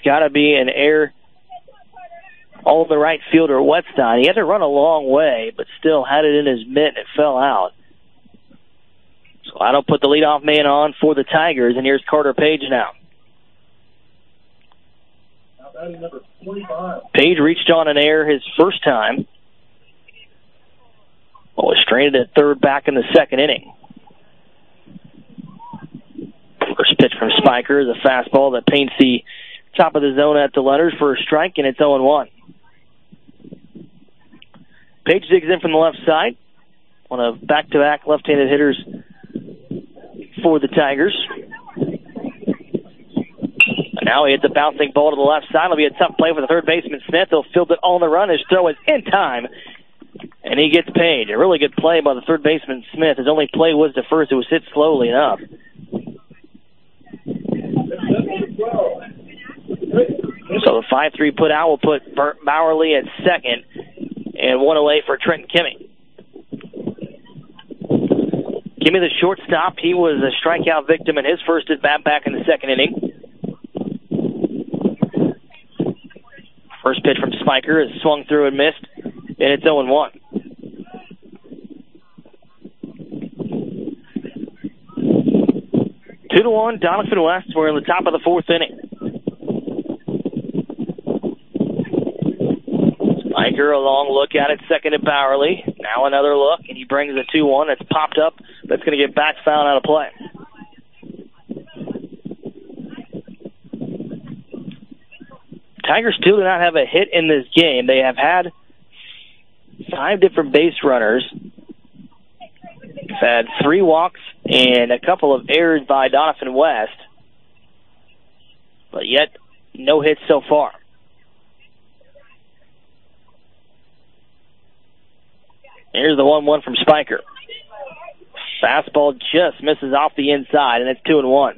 got to be an error on the right fielder, Wetstein. He had to run a long way, but still had it in his mitt and it fell out. So I don't put the leadoff man on for the Tigers, and here's Carter Page now. Page reached on an error his first time. Well, was stranded at third back in the second inning. First pitch from Spiker is a fastball that paints the top of the zone at the letters for a strike, and it's 0-1. Page digs in from the left side. One of back-to-back left-handed hitters for the Tigers. And now he hits a bouncing ball to the left side. It'll be a tough play for the third baseman, Smith. He'll field it on the run. His throw is in time, and he gets paid. A really good play by the third baseman, Smith. His only play was to first. It was hit slowly enough. So the 5-3 put out will put Bowerly at second, and one away for Trenton Kimmey. Kimmey, the shortstop, he was a strikeout victim in his first at-bat back in the second inning. First pitch from Spiker is swung through and missed, and it's 0-1. Two to one, Doniphan West. We're in the top of the fourth inning. Spiker, a long look at it, second at Bowerly. Now another look, and he brings a 2-1 that's popped up. That's going to get back foul out of play. Tigers still do not have a hit in this game. They have had 5 different base runners. They've had 3 walks and a couple of errors by Doniphan West, but yet no hits so far. Here's the 1-1 from Spiker. Fastball just misses off the inside, and it's 2-1.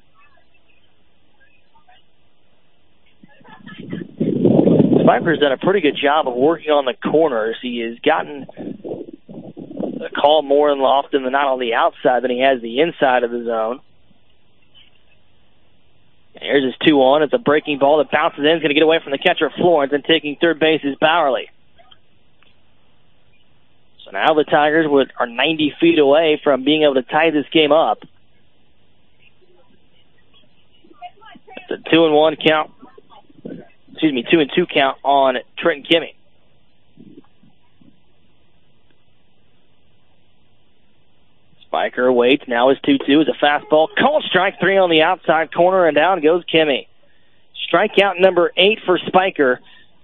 Spiker's done a pretty good job of working on the corners. He has gotten a call more often than not on the outside than he has the inside of the zone. And here's his 2-1. It's a breaking ball that bounces in. It's going to get away from the catcher, Florence, and taking third base is Bowerly. So now the Tigers are 90 feet away from being able to tie this game up. It's a 2-1 count. 2-2 count on Trenton Kimmey. Spiker waits. Now is 2-2 is a fastball. Called strike 3 on the outside corner, and down goes Kimmey. Strikeout number 8 for Spiker.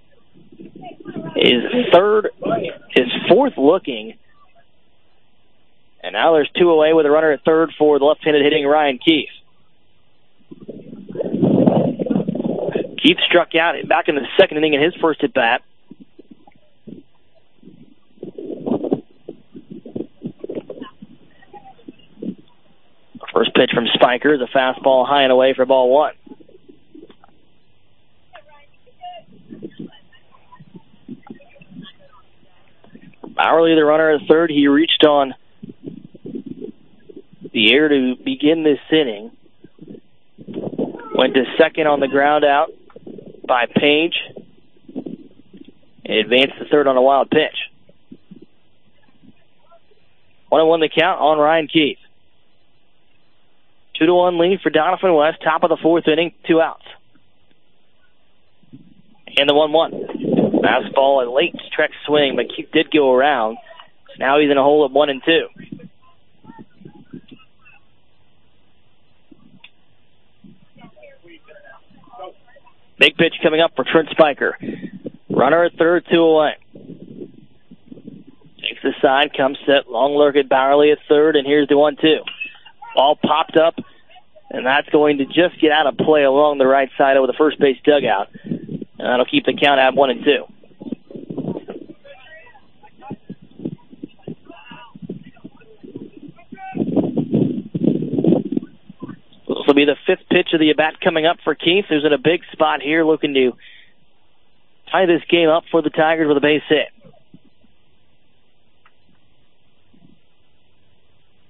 His fourth looking. And now there's 2 away with a runner at third for the left-handed hitting Ryan Keefe. Keith struck out back in the second inning in his first at-bat. First pitch from Spiker is a fastball high and away for ball 1. Bowerly, the runner at third, he reached on the air to begin this inning. Went to second on the ground out by Page, and advanced to third on a wild pitch. 1-1 the count on Ryan Keefe. 2-1 lead for Doniphan West, top of the fourth inning, 2 outs. And the 1-1. Fastball, a late stretch swing, but Keefe did go around. So now he's in a hole at 1-2. Big pitch coming up for Trent Spiker. Runner at third, 2 away. Takes the side, comes set, long lurk at Bowerly at third, and here's the 1-2. Ball popped up, and that's going to just get out of play along the right side over the first base dugout. And that'll keep the count at 1-2. This will be the 5th pitch of the at-bat coming up for Keith, who's in a big spot here looking to tie this game up for the Tigers with a base hit.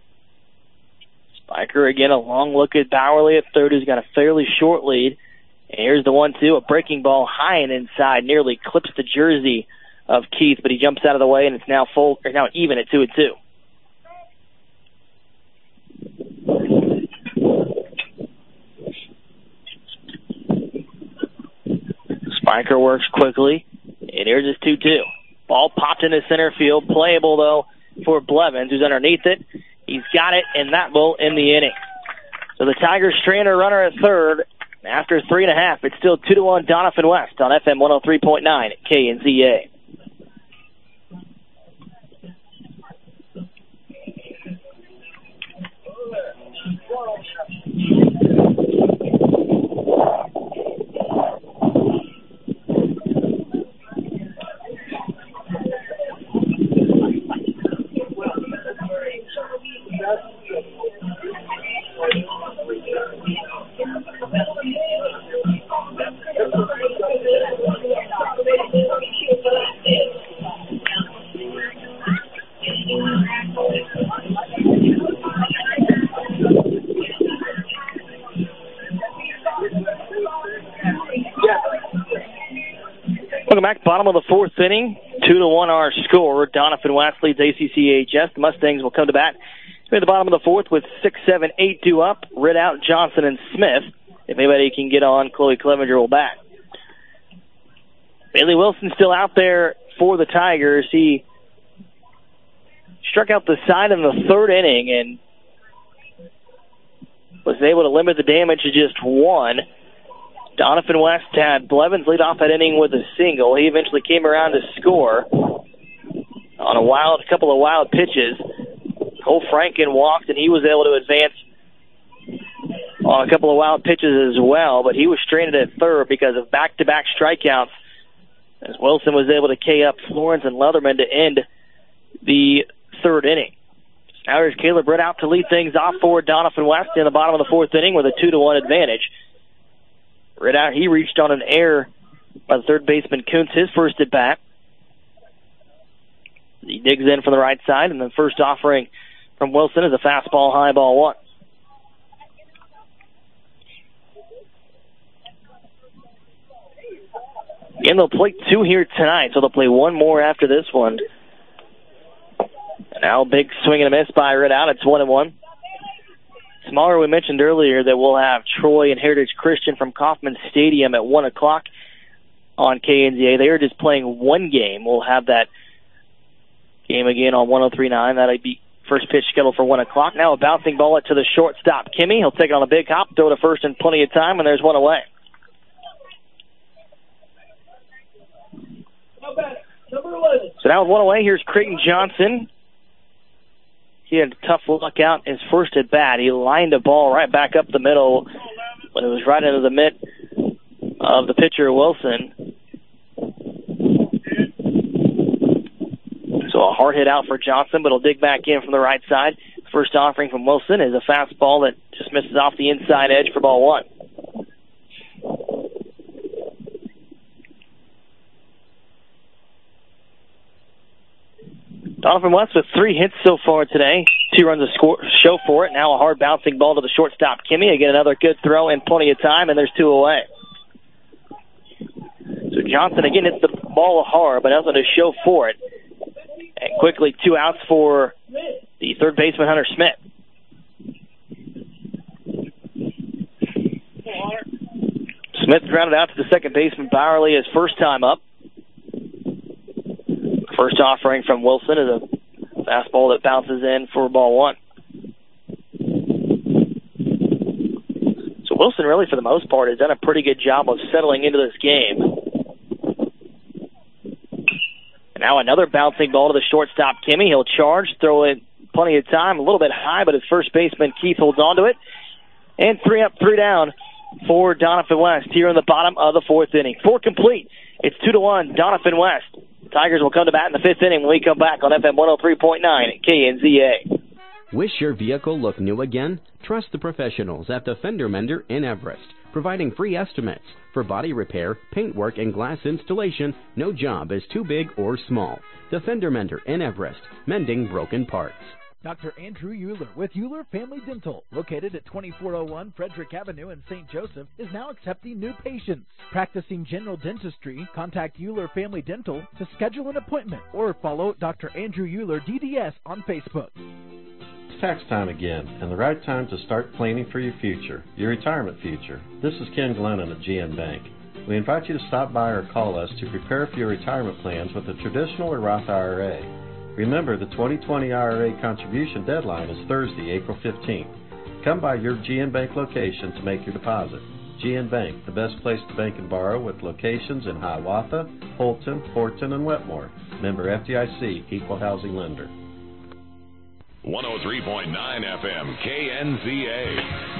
Spiker again, a long look at Bowerly at third, who's got a fairly short lead. And here's the 1-2, a breaking ball high and inside, nearly clips the jersey of Keith, but he jumps out of the way, and it's now even at 2-2. Spiker works quickly, and here's his 2-2. Ball popped into center field, playable though for Blevins, who's underneath it. He's got it, and that will end the inning. So the Tigers strand a runner at third. After 3.5, it's still 2-1 Doniphan West on FM 103.9 at KNZA. Welcome back. Bottom of the fourth inning. 2-1 our score. Doniphan West leads ACCHS. The Mustangs will come to bat at the bottom of the fourth with 6, 7, 8 due up. Ridout, Johnson, and Smith. If anybody can get on, Chloe Clevenger will bat. Bailey Wilson still out there for the Tigers. He struck out the side in the third inning and was able to limit the damage to just one. Doniphan West had Blevins lead off that inning with a single. He eventually came around to score on a couple of wild pitches. Cole Franken walked, and he was able to advance on a couple of wild pitches as well, but he was stranded at third because of back-to-back strikeouts, as Wilson was able to K up Florence and Leatherman to end the third inning. Now here's Caleb Ridout to lead things off for Doniphan West in the bottom of the fourth inning with a 2-1 advantage. Ridout, he reached on an error by the third baseman Kuntz, his first at bat. He digs in from the right side, and the first offering from Wilson is a fastball, high ball one. Again, they'll play two here tonight, so they'll play one more after this one. And now big swing and a miss by Ridout. It's 1-1. Smaller, we mentioned earlier that we'll have Troy and Heritage Christian from Kauffman Stadium at 1 o'clock on KNZA. They are just playing one game. We'll have that game again on 103.9. That'll be first pitch scheduled for 1 o'clock. Now a bouncing ball it to the shortstop, Kimmy. He'll take it on a big hop, throw to first in plenty of time, and there's one away. So now with one away, here's Creighton Johnson. He had tough luck out his first at bat. He lined the ball right back up the middle when it was right into the mitt of the pitcher, Wilson. So a hard hit out for Johnson, but he'll dig back in from the right side. First offering from Wilson is a fastball that just misses off the inside edge for ball one. Doniphan West with 3 hits so far today. 2 runs to show for it. Now a hard bouncing ball to the shortstop, Kimmy. Again, another good throw and plenty of time, and there's 2 away. So Johnson again hits the ball hard, but nothing to show for it. And quickly 2 outs for the third baseman, Hunter Smith. Smith grounded out to the second baseman, Bowerly, his first time up. First offering from Wilson is a fastball that bounces in for ball one. So Wilson really, for the most part, has done a pretty good job of settling into this game. And now another bouncing ball to the shortstop, Kimmy. He'll charge, throw it plenty of time, a little bit high, but his first baseman, Keith, holds on to it. And 3 up, 3 down for Doniphan West here in the bottom of the fourth inning. 4 complete. It's 2-1, Doniphan West. Tigers will come to bat in the fifth inning when we come back on FM 103.9 at KNZA. Wish your vehicle looked new again? Trust the professionals at the Fender Mender in Everest, providing free estimates for body repair, paintwork, and glass installation. No job is too big or small. The Fender Mender in Everest, mending broken parts. Dr. Andrew Euler with Euler Family Dental, located at 2401 Frederick Avenue in St. Joseph, is now accepting new patients. Practicing general dentistry, contact Euler Family Dental to schedule an appointment or follow Dr. Andrew Euler DDS on Facebook. It's tax time again, and the right time to start planning for your future, your retirement future. This is Ken Glennon at GN Bank. We invite you to stop by or call us to prepare for your retirement plans with a traditional or Roth IRA. Remember, the 2020 IRA contribution deadline is Thursday, April 15th. Come by your GN Bank location to make your deposit. GN Bank, the best place to bank and borrow, with locations in Hiawatha, Holton, Horton, and Wetmore. Member FDIC, Equal Housing Lender. 103.9 FM, KNZA.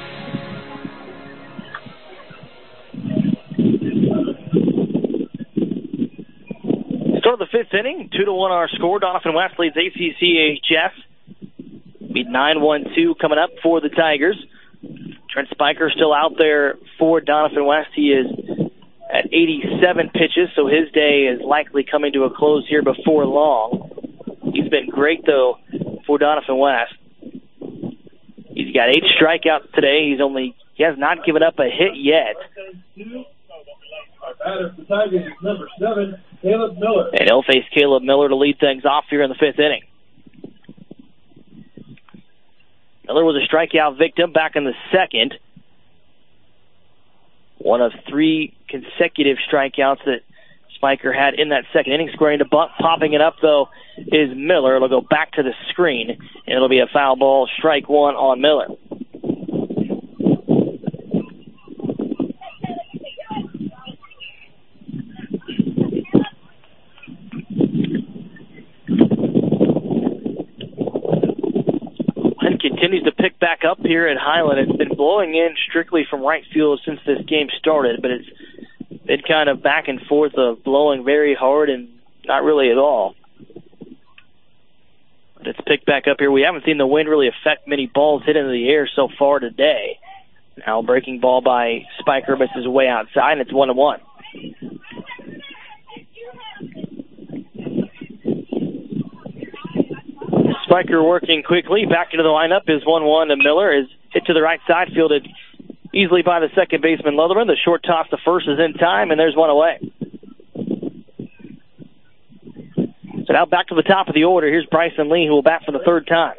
Start of the fifth inning, 2-1 our score. Donovan West leads ACCHS. Be 9-1-2 coming up for the Tigers. Trent Spiker still out there for Donovan West. He is at 87 pitches, so his day is likely coming to a close here before long. He's been great, though, for Donovan West. He's got 8 strikeouts today. He has not given up a hit yet. Our batter for Tigers is number 7, Caleb Miller. And he'll face Caleb Miller to lead things off here in the fifth inning. Miller was a strikeout victim back in the second. One of 3 consecutive strikeouts that Spiker had in that second inning. Squaring to bunt, popping it up, though, is Miller. It'll go back to the screen, and it'll be a foul ball, strike one on Miller. Continues to pick back up here at Highland. It's been blowing in strictly from right field since this game started, but it's been kind of back and forth of blowing very hard and not really at all. But it's picked back up here. We haven't seen the wind really affect many balls hit into the air so far today. Now breaking ball by Spiker, but it's way outside, and it's 1-1. Spiker working quickly. Back into the lineup is 1-1 to Miller. Is hit to the right side, fielded easily by the second baseman Leatherman. The short toss to first is in time, and there's one away. So now back to the top of the order. Here's Bryson Lee, who will bat for the third time.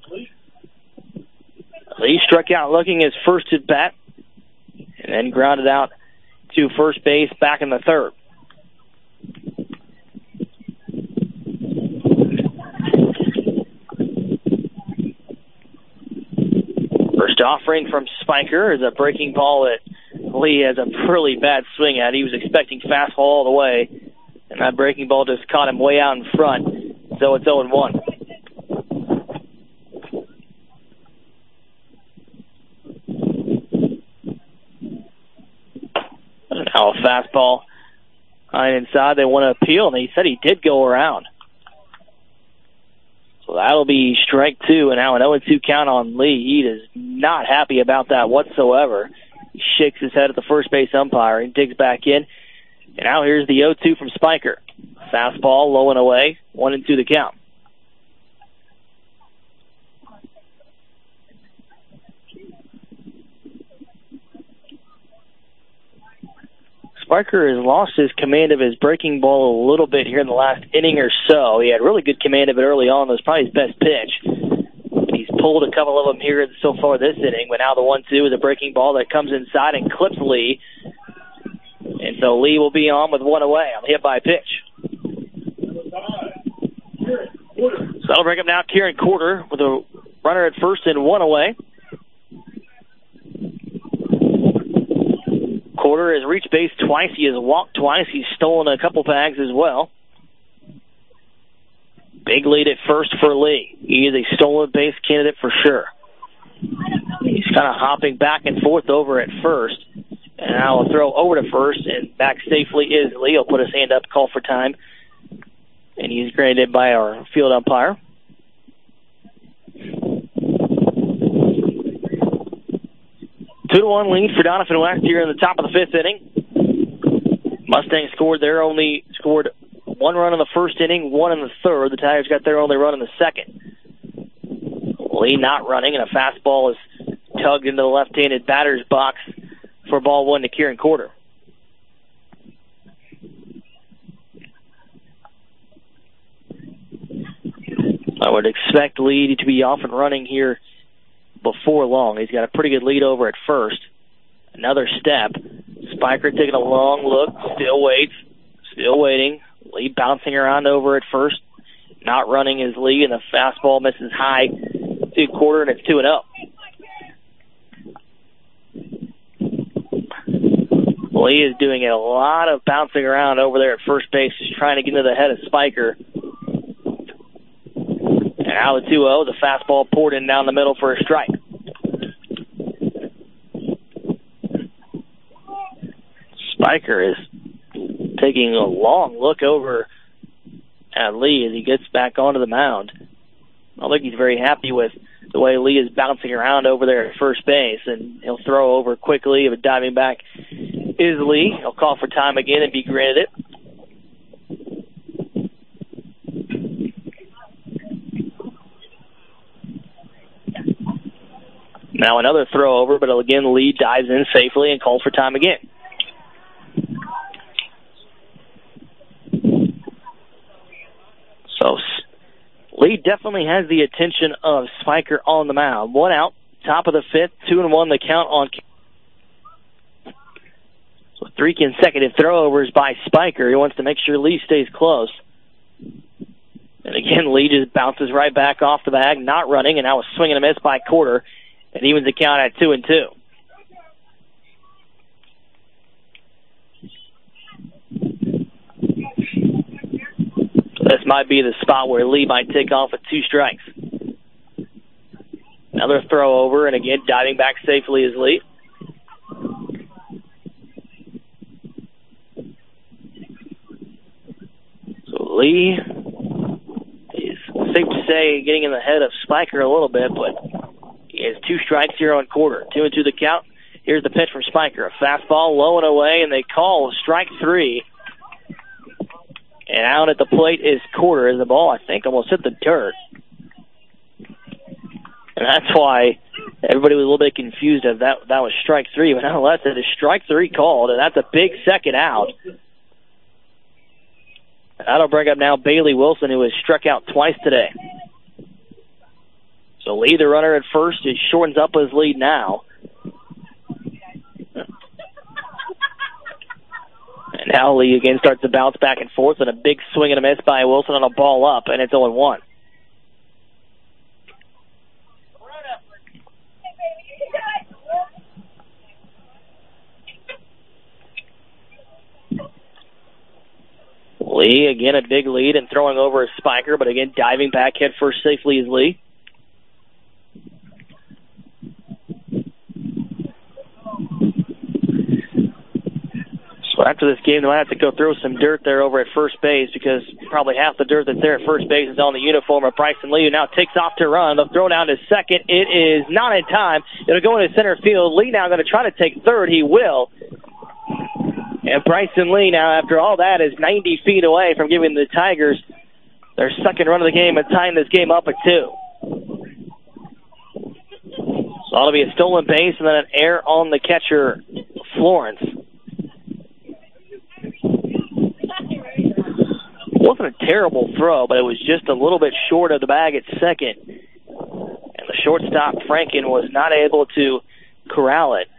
Lee struck out looking his first at bat, and then grounded out to first base back in the third. First offering from Spiker is a breaking ball that Lee has a really bad swing at. He was expecting fastball all the way, and that breaking ball just caught him way out in front. So it's 0-1. Now a fastball high inside. They want to appeal, and he said he did go around. So that'll be strike 2, and now an 0-2 count on Lee. He is not happy about that whatsoever. He shakes his head at the first base umpire and digs back in. And now here's the 0-2 from Spiker. Fastball low and away, 1-2 the count. Spiker has lost his command of his breaking ball a little bit here in the last inning or so. He had really good command of it early on. That was probably his best pitch. He's pulled a couple of them here so far this inning, but now the 1-2 is a breaking ball that comes inside and clips Lee. And so Lee will be on with one away on the hit by pitch. So that'll bring up now Kieran Corder with a runner at first and one away. Corder has reached base twice. He has walked twice. He's stolen a couple bags as well. Big lead at first for Lee. He is a stolen base candidate for sure. He's kind of hopping back and forth over at first. And now he'll throw over to first, and back safely is Lee. He'll put his hand up, call for time. And he's granted by our field umpire. Two to 1 lead for Donovan West here in the top of the fifth inning. Mustangs scored one run in the first inning, one in the third. The Tigers got their only run in the second. Lee not running, and a fastball is tugged into the left-handed batter's box for ball one to Kieran Corder. I would expect Lee to be off and running here before long. He's got a pretty good lead over at first. Another step. Spiker taking a long look, still waits, still waiting. Lee bouncing around over at first. Not running is Lee, and the fastball misses high to Corder, and it's 2-0. Lee is doing a lot of bouncing around over there at first base, just trying to get into the head of Spiker. And now the 2-0, the fastball poured in down the middle for a strike. Spiker is taking a long look over at Lee as he gets back onto the mound. I don't think he's very happy with the way Lee is bouncing around over there at first base, and he'll throw over quickly. If a diving back is Lee, he'll call for time again and be granted it. Now another throw over, but again Lee dives in safely and calls for time again. So Lee definitely has the attention of Spiker on the mound. One out, top of the fifth, 2-1 the count on. So 3 consecutive throwovers by Spiker. He wants to make sure Lee stays close. And again, Lee just bounces right back off the bag, not running, and now a swing and a miss by Corder. And evens the count at 2-2. This might be the spot where Lee might take off with 2 strikes. Another throw over, and again, diving back safely is Lee. So Lee is, safe to say, getting in the head of Spiker a little bit, but he has 2 strikes here on Corder. 2-2 the count. Here's the pitch from Spiker. A fastball low and away, and they call strike 3. And out at the plate is Corder, as the ball, I think, almost hit the dirt. And that's why everybody was a little bit confused if that was strike 3. But nonetheless, it is strike 3 called, and that's a big second out. And that'll bring up now Bailey Wilson, who has struck out twice today. So Lee, the runner at first, it shortens up his lead now. And now Lee again starts to bounce back and forth, and a big swing and a miss by Wilson on a ball up, and it's 0-1. Lee, again, a big lead and throwing over a Spiker, but again, diving back head first safely is Lee. So after this game, they'll have to go throw some dirt there over at first base, because probably half the dirt that's there at first base is on the uniform of Bryson Lee, who now takes off to run. They'll throw down to second. It is not in time. It'll go into center field. Lee now going to try to take third. He will. And Bryson Lee now, after all that, is 90 feet away from giving the Tigers their second run of the game and tying this game up at 2. So that'll be a stolen base and then an error on the catcher, Florence. It wasn't a terrible throw, but it was just a little bit short of the bag at second. And the shortstop, Franken, was not able to corral it.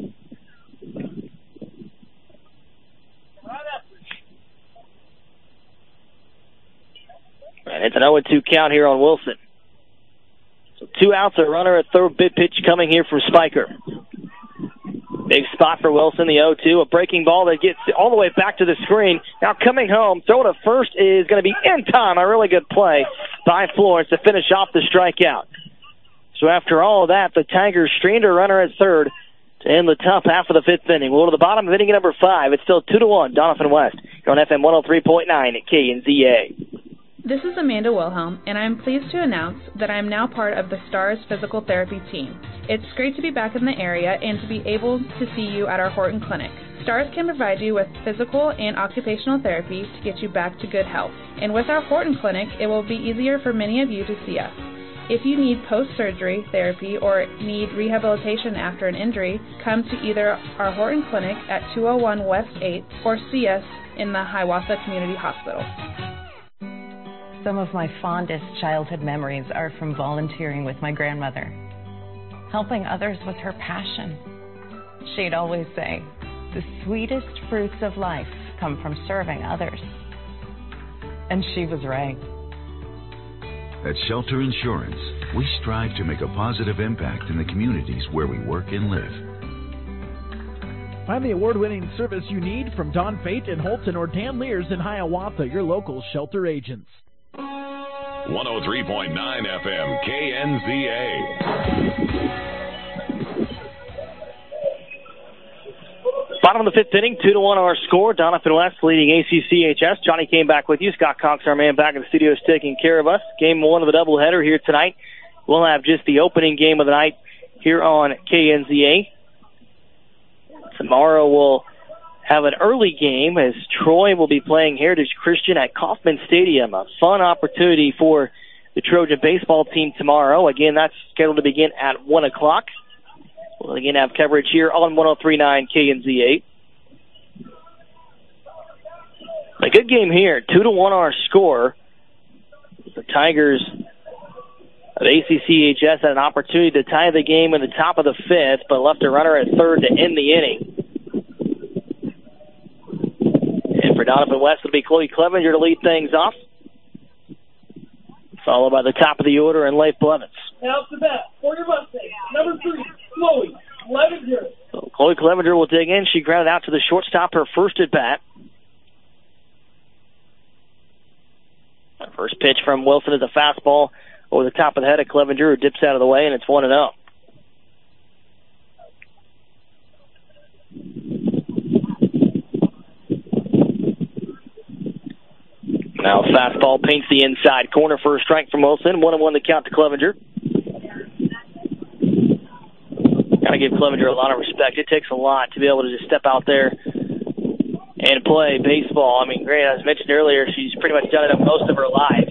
And it's an 0-2 count here on Wilson. So 2 outs, a runner at third. Big pitch coming here from Spiker. Big spot for Wilson, the 0-2. A breaking ball that gets all the way back to the screen. Now coming home, throw to first is going to be in time. A really good play by Florence to finish off the strikeout. So after all of that, the Tigers streamed a runner at third to end the top half of the 5th inning. We'll go to the bottom of inning number 5. It's still 2-1, Doniphan West. You're on FM 103.9 at KNZA. This is Amanda Wilhelm, and I'm pleased to announce that I am now part of the STARS physical therapy team. It's great to be back in the area and to be able to see you at our Horton Clinic. STARS can provide you with physical and occupational therapy to get you back to good health. And with our Horton Clinic, it will be easier for many of you to see us. If you need post-surgery therapy or need rehabilitation after an injury, come to either our Horton Clinic at 201 West 8th or see us in the Hiawatha Community Hospital. Some of my fondest childhood memories are from volunteering with my grandmother. Helping others was her passion. She'd always say, "The sweetest fruits of life come from serving others." And she was right. At Shelter Insurance, we strive to make a positive impact in the communities where we work and live. Find the award-winning service you need from Don Fate in Holton or Dan Lears in Hiawatha, your local shelter agents. 103.9 FM KNZA. Bottom of the fifth inning, 2-1 our score. Doniphan West leading ACCHS. Johnny came back with you. Scott Cox, our man, back in the studio, is taking care of us. Game one of the doubleheader here tonight. We'll have just the opening game of the night here on KNZA. Tomorrow we'll have an early game as Troy will be playing Heritage Christian at Kauffman Stadium. A fun opportunity for the Trojan baseball team tomorrow. Again, that's scheduled to begin at 1 o'clock. We'll again have coverage here on 103.9 KNZA. A good game here, 2-1 our score. The Tigers of ACCHS had an opportunity to tie the game in the top of the fifth, but left a runner at third to end the inning. And for Doniphan West, it'll be Chloe Clevenger to lead things off, followed by the top of the order and Leif Blevins. Now to bat for your Mustangs, number 3, Chloe Clevenger. So Chloe Clevenger will dig in. She grounded out to the shortstop, her first at bat. First pitch from Wilson is a fastball over the top of the head of Clevenger, who dips out of the way, and it's 1-0. Now fastball paints the inside corner for a strike from Wilson. 1-1 the count to Clevenger. Got to give Clevenger a lot of respect. It takes a lot to be able to just step out there and play baseball. I mean, great, as mentioned earlier, she's pretty much done it up most of her life.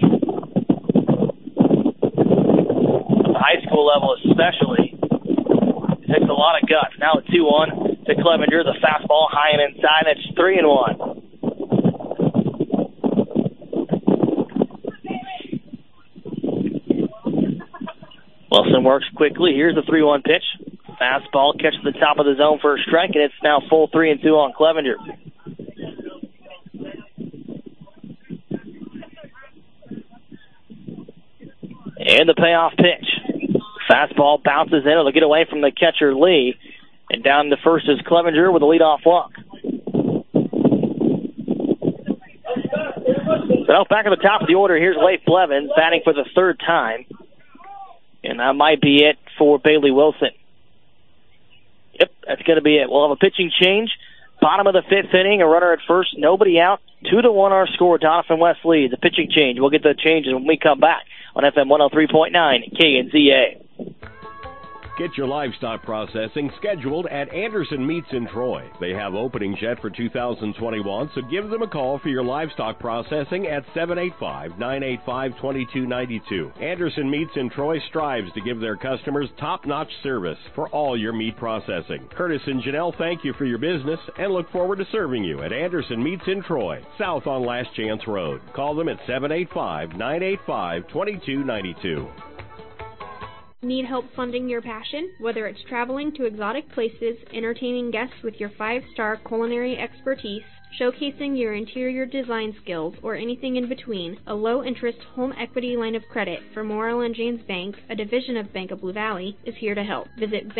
At the high school level especially, it takes a lot of guts. Now it's 2-1 to Clevenger. The fastball high and inside. That's 3-1. Wilson works quickly. Here's the 3-1 pitch. Fastball catches the top of the zone for a strike, and it's now full 3-2 on Clevenger. And the payoff pitch. Fastball bounces in. It'll get away from the catcher, Lee. And down to first is Clevenger with a leadoff walk. So back at the top of the order, here's Leif Blevins batting for the third time. And that might be it for Bailey Wilson. Yep, that's going to be it. We'll have a pitching change. Bottom of the fifth inning, a runner at first, nobody out. 2-1 our score. Doniphan West leads. A pitching change. We'll get the changes when we come back on FM 103.9 KNZA. Get your livestock processing scheduled at Anderson Meats in Troy. They have openings yet for 2021, so give them a call for your livestock processing at 785-985-2292. Anderson Meats in Troy strives to give their customers top-notch service for all your meat processing. Curtis and Janelle thank you for your business and look forward to serving you at Anderson Meats in Troy, south on Last Chance Road. Call them at 785-985-2292. Need help funding your passion? Whether it's traveling to exotic places, entertaining guests with your 5-star culinary expertise, showcasing your interior design skills, or anything in between, a low-interest home equity line of credit from Morrill & James Bank, a division of Bank of Blue Valley, is here to help. Visit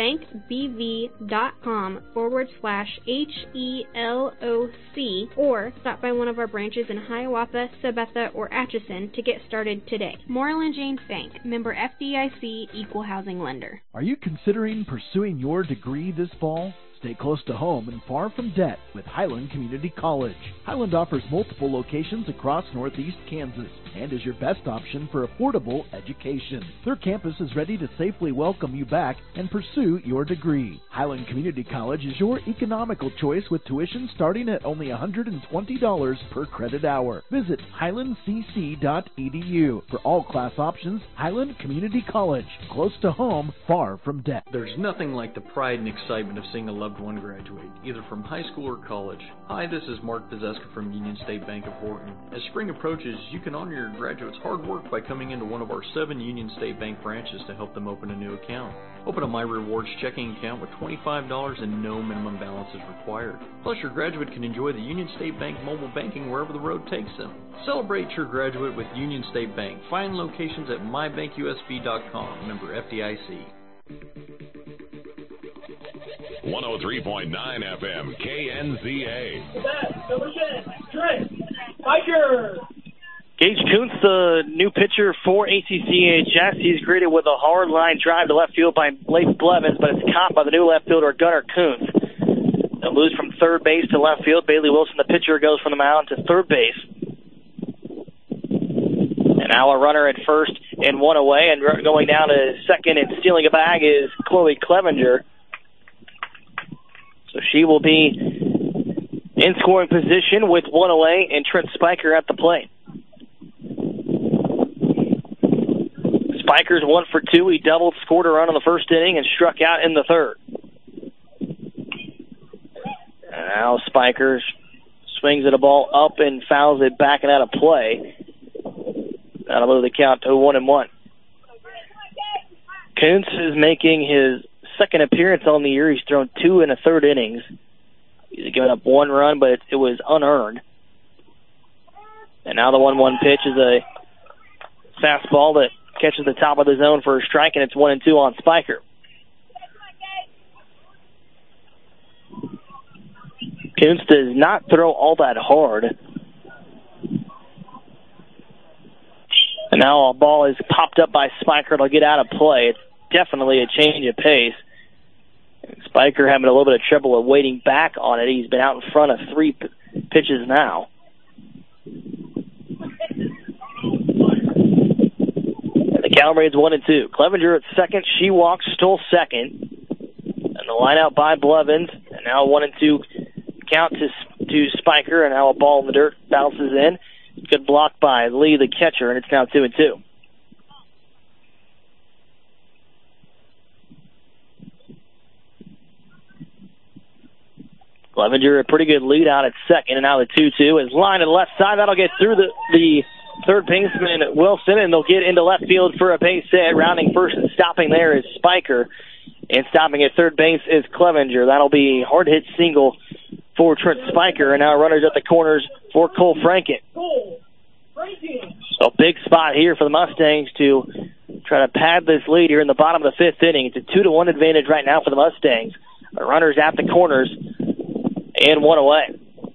bankbv.com/HELOC or stop by one of our branches in Hiawatha, Sabetha, or Atchison to get started today. Morrill & James Bank, member FDIC, equal housing lender. Are you considering pursuing your degree this fall? Stay close to home and far from debt with Highland Community College. Highland offers multiple locations across northeast Kansas and is your best option for affordable education. Their campus is ready to safely welcome you back and pursue your degree. Highland Community College is your economical choice with tuition starting at only $120 per credit hour. Visit highlandcc.edu. For all class options, Highland Community College. Close to home, far from debt. There's nothing like the pride and excitement of seeing a loved one graduate, either from high school or college. Hi, this is Mark Pizeska from Union State Bank of Horton. As spring approaches, you can honor your graduates' hard work by coming into one of our 7 Union State Bank branches to help them open a new account. Open a My Rewards checking account with $25 and no minimum balance is required. Plus, your graduate can enjoy the Union State Bank mobile banking wherever the road takes them. Celebrate your graduate with Union State Bank. Find locations at mybankusb.com. Member FDIC. 103.9 FM, KNZA. Number 10, Trent Spiker. Gage Kuntz, the new pitcher for ACCHS. He's greeted with a hard line drive to left field by Blake Blevins, but it's caught by the new left fielder, Gunnar Kuntz. They'll lose from third base to left field. Bailey Wilson, the pitcher, goes from the mound to third base. And now a runner at first and one away, and going down to second and stealing a bag is Chloe Clevenger. So she will be in scoring position with one away, and Trent Spiker at the plate. Spiker's 1 for 2. He doubled, scored a run in the first inning, and struck out in the third. And now Spiker swings at a ball up and fouls it back and out of play. That'll move the count to 1-1. Kuntz is making his second appearance on the year. He's thrown 2 1/3 innings. He's given up 1 run, but it was unearned. And now the 1-1 pitch is a fastball that catches the top of the zone for a strike, and it's 1-2 on Spiker. Kuntz does not throw all that hard. And now a ball is popped up by Spiker. It'll get out of play. It's definitely a change of pace. And Spiker having a little bit of trouble with waiting back on it. He's been out in front of 3 pitches now. And the count reads 1-2. Clevenger at second. She walks, stole second. And the line out by Blevins. And now 1-2 count to Spiker. And now a ball in the dirt bounces in. Good block by Lee, the catcher, and it's now 2-2. Clevenger, a pretty good lead out at second, and now the 2-2 is lined to the left side. That'll get through the third baseman, Wilson, and they'll get into left field for a base hit. Rounding first and stopping there is Spiker, and stopping at third base is Clevenger. That'll be a hard-hit single for Trent Spiker, and now runners at the corners for Cole Franken. So big spot here for the Mustangs to try to pad this lead here in the bottom of the 5th inning. It's a 2-1 advantage right now for the Mustangs. The runners at the corners and 1 away.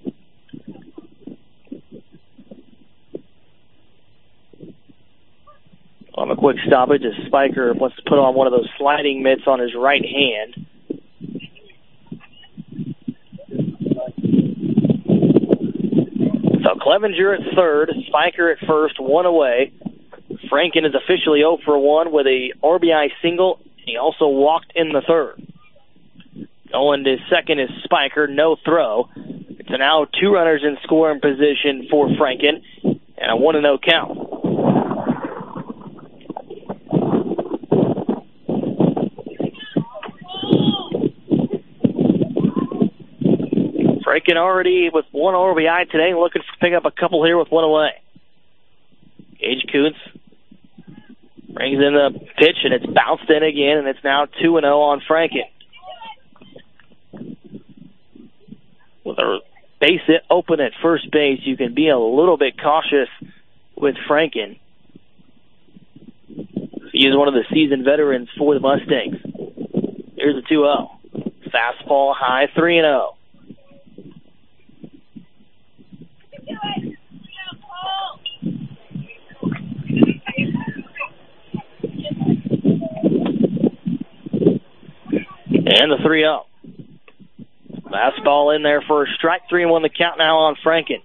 On a quick stoppage, as Spiker wants to put on one of those sliding mitts on his right hand. So Clevenger at third, Spiker at first, 1 away. Franken is officially 0 for 1 with a RBI single. He also walked in the third. Going to second is Spiker, no throw. It's now 2 runners in scoring position for Franken, and a 1-0 count. Franken already with 1 RBI today, looking to pick up a couple here with 1 away. Gage Kuntz brings in the pitch, and it's bounced in again, and it's now 2-0 on Franken. With a base hit open at first base, you can be a little bit cautious with Franken. He is one of the seasoned veterans for the Mustangs. Here's a 2-0. Fastball high, 3-0. And the 3-0. Fastball in there for a strike. 3-1 the count now on Franken.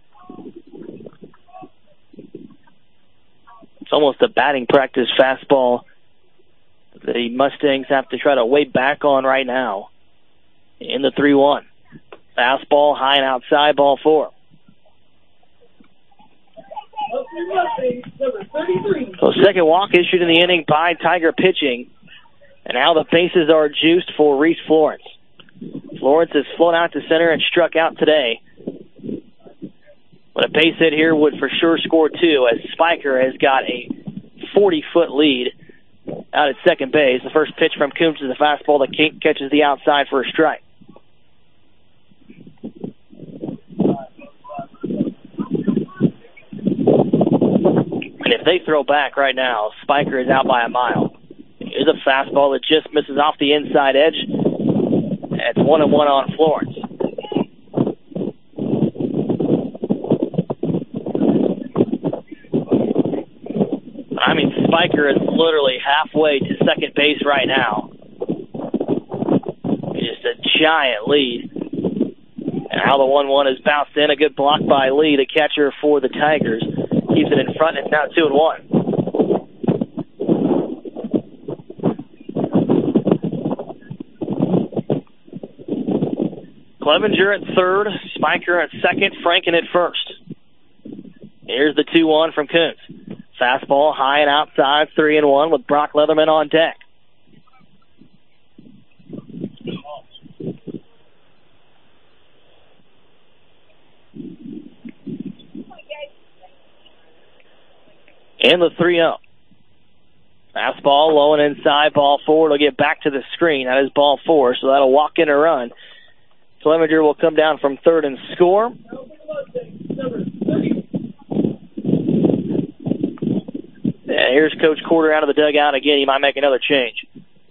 It's almost a batting practice fastball the Mustangs have to try to wait back on right now in the 3-1. Fastball high and outside, ball 4. So second walk issued in the inning by Tiger pitching. And now the bases are juiced for Reese Florence. Florence has flown out to center and struck out today. But a base hit here would for sure score 2, as Spiker has got a 40-foot lead out at second base. The first pitch from Coombs is a fastball that catches the outside for a strike. And if they throw back right now, Spiker is out by a mile. Here's a fastball that just misses off the inside edge. It's 1-1 on Florence. I mean, Spiker is literally halfway to second base right now. Just a giant lead. And how the 1-1 is bounced in. A good block by Lee, the catcher for the Tigers. Keeps it in front. It's now 2-1. Clevenger at third, Spiker at second, Franken at first. Here's the 2-1 from Kuntz. Fastball high and outside, 3-1 with Brock Leatherman on deck. And the 3-0. Fastball low and inside, ball 4. It'll get back to the screen. That is ball 4, so that'll walk in a run. Clevenger will come down from third and score. And here's Coach Corder out of the dugout again. He might make another change.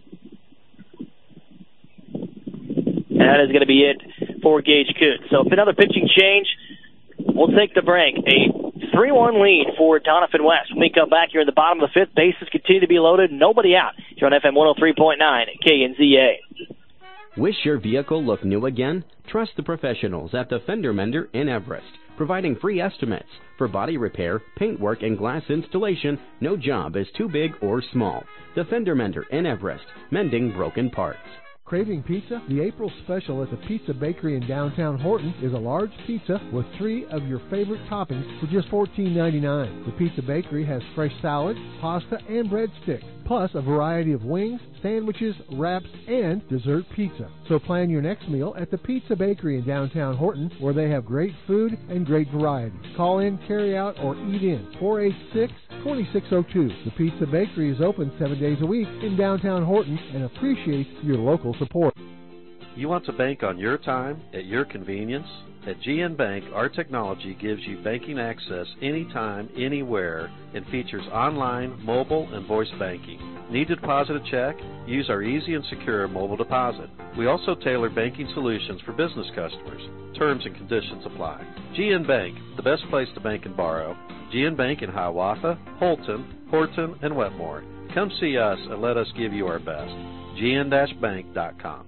And that is going to be it for Gage Kuntz. So if another pitching change, we'll take the break. A 3-1 lead for Donovan West. When we come back here in the bottom of the 5th, bases continue to be loaded, nobody out. Here on FM 103.9 at KNZA. Wish your vehicle looked new again? Trust the professionals at the Fender Mender in Everest, providing free estimates for body repair, paintwork, and glass installation. No job is too big or small. The Fender Mender in Everest, mending broken parts. Craving pizza? The April special at the Pizza Bakery in downtown Horton is a large pizza with 3 of your favorite toppings for just $14.99. The Pizza Bakery has fresh salads, pasta, and breadsticks, plus a variety of wings, sandwiches, wraps, and dessert pizza. So plan your next meal at the Pizza Bakery in downtown Horton, where they have great food and great variety. Call in, carry out, or eat in. 486-2602. The Pizza Bakery is open 7 days a week in downtown Horton and appreciates your local support. You want to bank on your time, at your convenience? At GN Bank, our technology gives you banking access anytime, anywhere, and features online, mobile, and voice banking. Need to deposit a check? Use our easy and secure mobile deposit. We also tailor banking solutions for business customers. Terms and conditions apply. GN Bank, the best place to bank and borrow. GN Bank in Hiawatha, Holton, Horton, and Wetmore. Come see us and let us give you our best. gn-bank.com.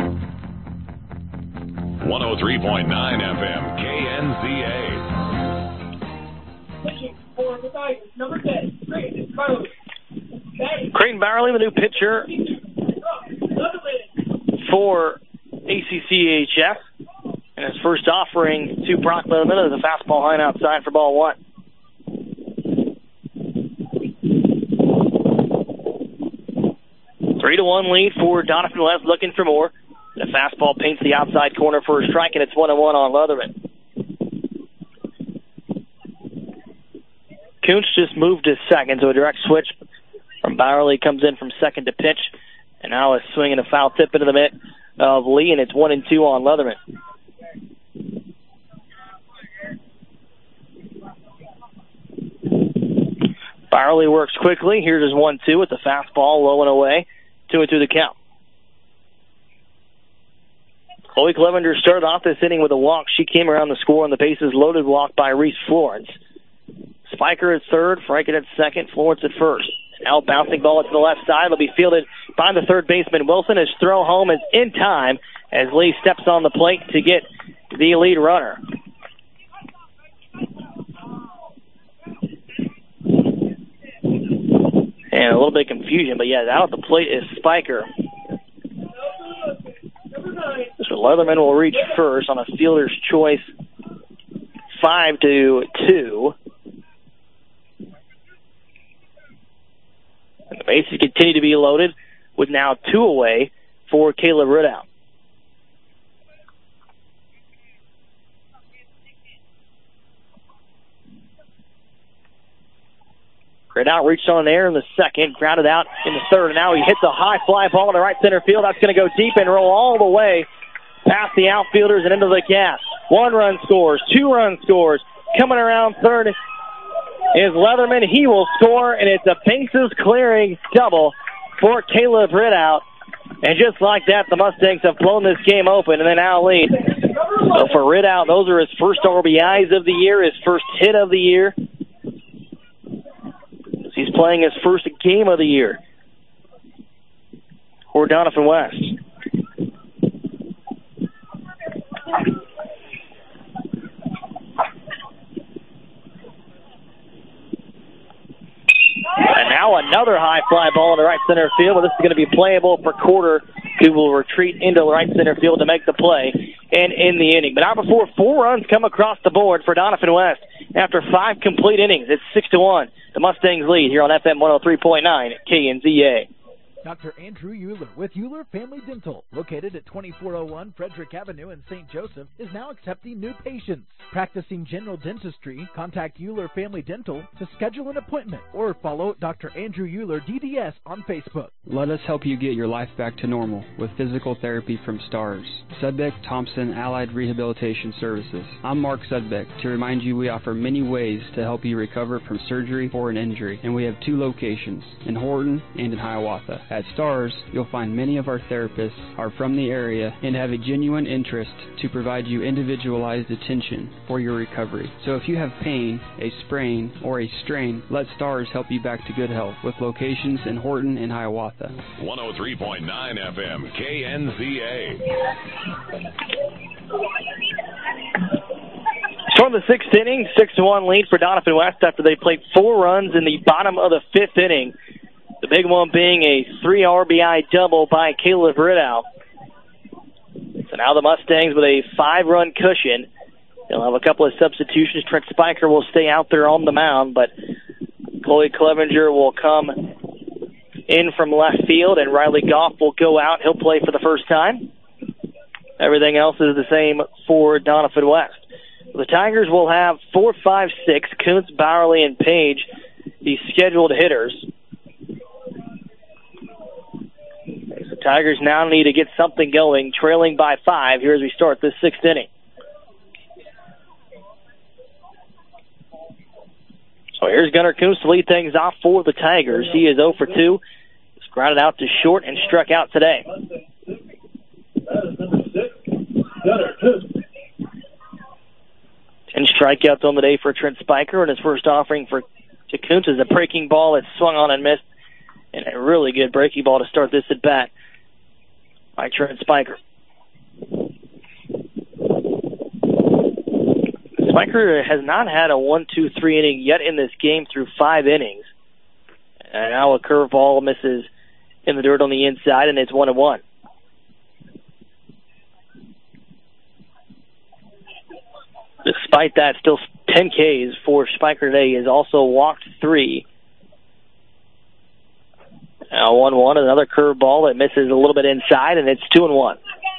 103.9 FM, KNZA. For the Tigers, number 10, Creighton Barley. Creighton Barley, the new pitcher for ACCHF. And his first offering to Brock Leatherman is a fastball high and outside for ball 1. Three to 1 lead for Donovan West, looking for more. The fastball paints the outside corner for a strike, and it's 1-1 on Leatherman. Kuntz just moved to second, so a direct switch from Bowerly comes in from second to pitch, and now a swing and a foul tip into the mitt of Lee, and it's 1-2 on Leatherman. Bowerly works quickly. Here's his 1-2 with the fastball low and away. 2-2 the count. Chloe Clevenger started off this inning with a walk. She came around the score on the bases loaded walk by Reese Florence. Spiker at third, Franken at second, Florence at first. Now bouncing ball to the left side. It'll be fielded by the third baseman Wilson. His throw home is in time as Lee steps on the plate to get the lead runner. And a little bit of confusion, but yeah, out at the plate is Spiker. So Leatherman will reach first on a fielder's choice, 5-2. And the bases continue to be loaded with now 2 away for Caleb Ridout. Ridout reached on there in the second, grounded out in the third, and now he hits a high fly ball in the right center field. That's going to go deep and roll all the way past the outfielders and into the gap. 1 run scores, 2 run scores. Coming around third is Leatherman. He will score, and it's a bases-clearing double for Caleb Ridout. And just like that, the Mustangs have blown this game open, and they now lead. So for Ridout, those are his first RBIs of the year, his first hit of the year. He's playing his first game of the year for Doniphan West. And now another high fly ball in the right center field, but this is going to be playable for Quarter, who will retreat into the right center field to make the play and end the inning. But now before 4 runs come across the board for Doniphan West after 5 complete innings, it's 6-1. The Mustangs lead here on FM 103.9 KNZA. Dr. Andrew Euler with Euler Family Dental, located at 2401 Frederick Avenue in St. Joseph, is now accepting new patients. Practicing general dentistry, contact Euler Family Dental to schedule an appointment or follow Dr. Andrew Euler DDS on Facebook. Let us help you get your life back to normal with physical therapy from STARS. Sudbeck Thompson Allied Rehabilitation Services. I'm Mark Sudbeck to remind you we offer many ways to help you recover from surgery or an injury, and we have 2 locations, in Horton and in Hiawatha. At STARS, you'll find many of our therapists are from the area and have a genuine interest to provide you individualized attention for your recovery. So if you have pain, a sprain, or a strain, let STARS help you back to good health with locations in Horton and Hiawatha. 103.9 FM KNZA. So in the 6th inning, 6-1 lead for Doniphan West after they played 4 runs in the bottom of the 5th inning. The big one being a 3 RBI double by Caleb Ridout. So now the Mustangs with a 5-run cushion. They'll have a couple of substitutions. Trent Spiker will stay out there on the mound, but Chloe Clevenger will come in from left field, and Riley Goff will go out. He'll play for the first time. Everything else is the same for Doniphan West. The Tigers will have 4, 5, 6, Kuntz, Bowerly, and Page, the scheduled hitters. The Tigers now need to get something going, trailing by 5 here as we start this 6th inning. So here's Gunnar Kuntz to lead things off for the Tigers. He is 0 for 2. He's grounded out to short and struck out today. 10 strikeouts on the day for Trent Spiker, and his first offering to Kuntz is a breaking ball that swung on and missed, and a really good breaking ball to start this at bat by Trent Spiker. Spiker has not had a 1-2-3 inning yet in this game through 5 innings. And now a curveball misses in the dirt on the inside, and it's 1-1. Despite that, still 10 Ks for Spiker today. He has also walked 3. Now 1-1, another curveball that misses a little bit inside, and it's 2-1.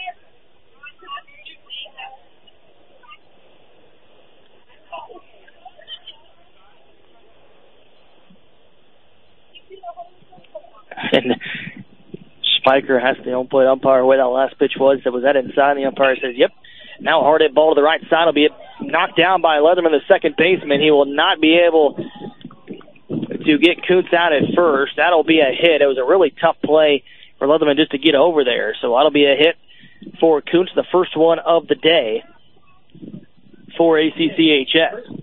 And Spiker has to play umpire where that last pitch was. Was that inside? And the umpire says, yep. Now a hard hit ball to the right side will be knocked down by Leatherman, the second baseman. He will not be able to get Kuntz out at first. That'll be a hit. It was a really tough play for Leatherman just to get over there. So that'll be a hit for Kuntz, the first one of the day for ACCHS.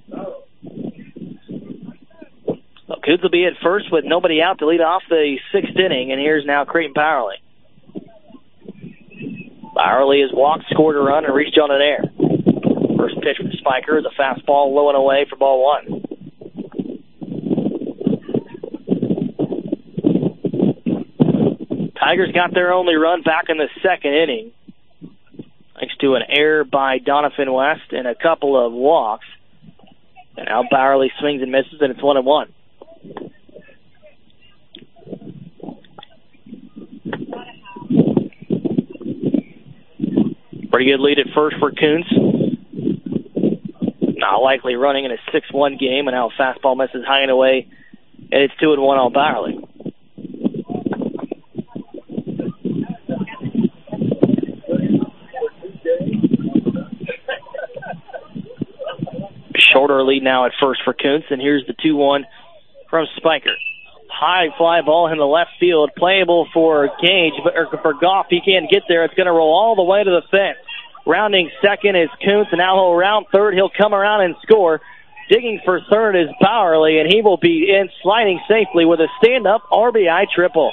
So Kuntz will be at first with nobody out to lead off the 6th inning, and here's now Creighton Powerley. Bowerly has walked, scored a run, and reached on an air. First pitch from Spiker is a fastball low and away for ball one. Tigers got their only run back in the second inning, thanks to an error by Donovan West and a couple of walks. And now Bowerly swings and misses, and it's 1-1. Pretty good lead at first for Kuntz. Not likely running in a 6-1 game, and now fastball misses high and away, and it's 2-1 on Bowerly. Shorter lead now at first for Kuntz, and here's the 2-1 from Spiker. High fly ball in the left field, playable for Gage, or for Goff. He can't get there. It's going to roll all the way to the fence. Rounding second is Kuntz, and now he'll round third. He'll come around and score. Digging for third is Bowerly, and he will be in sliding safely with a stand-up RBI triple.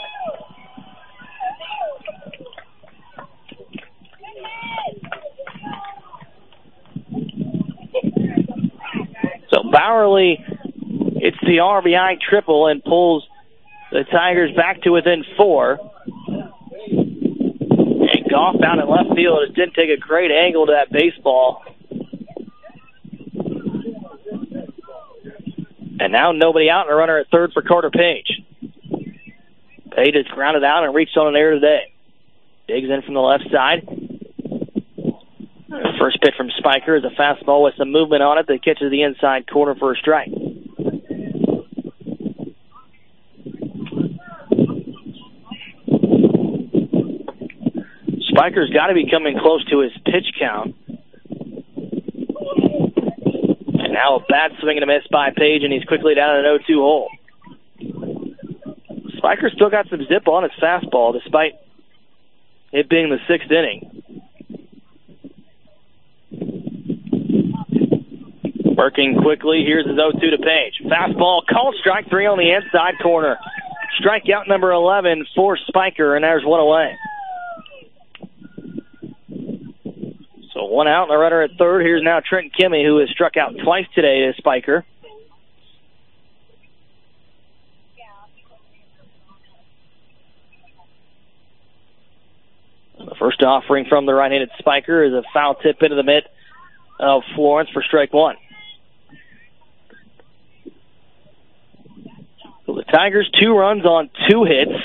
So Bowerly hits the RBI triple and pulls the Tigers back to within 4. And Goff down in left field. It didn't take a great angle to that baseball. And now nobody out and a runner at third for Carter Page. Page has grounded out and reached on an air today. Digs in from the left side. First pitch from Spiker is a fastball with some movement on it that catches the inside corner for a strike. Spiker's got to be coming close to his pitch count. And now a bad swing and a miss by Page, and he's quickly down an 0-2 hole. Spiker still got some zip on his fastball, despite it being the 6th inning. Working quickly, here's his 0-2 to Page. Fastball, called strike 3 on the inside corner. Strikeout number 11 for Spiker, and there's one away. So one out and a runner at third. Here's now Trent Kimmy, who has struck out twice today to Spiker. The first offering from the right-handed Spiker is a foul tip into the mitt of Florence for strike 1. So the Tigers 2 runs on 2 hits.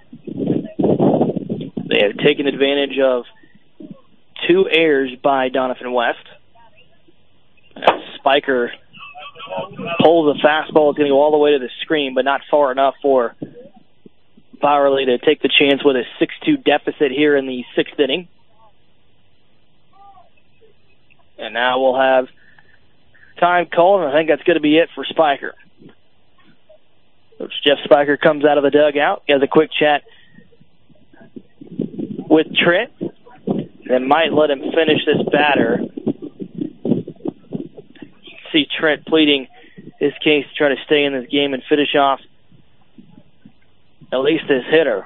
They have taken advantage of 2 errors by Donovan West. Spiker pulls the fastball. It's going to go all the way to the screen, but not far enough for Bowerly to take the chance with a 6-2 deficit here in the 6th inning. And now we'll have time called, and I think that's going to be it for Spiker. Coach Jeff Spiker comes out of the dugout. He has a quick chat with Trent that might let him finish this batter. You see Trent pleading his case to try to stay in this game and finish off at least this hitter.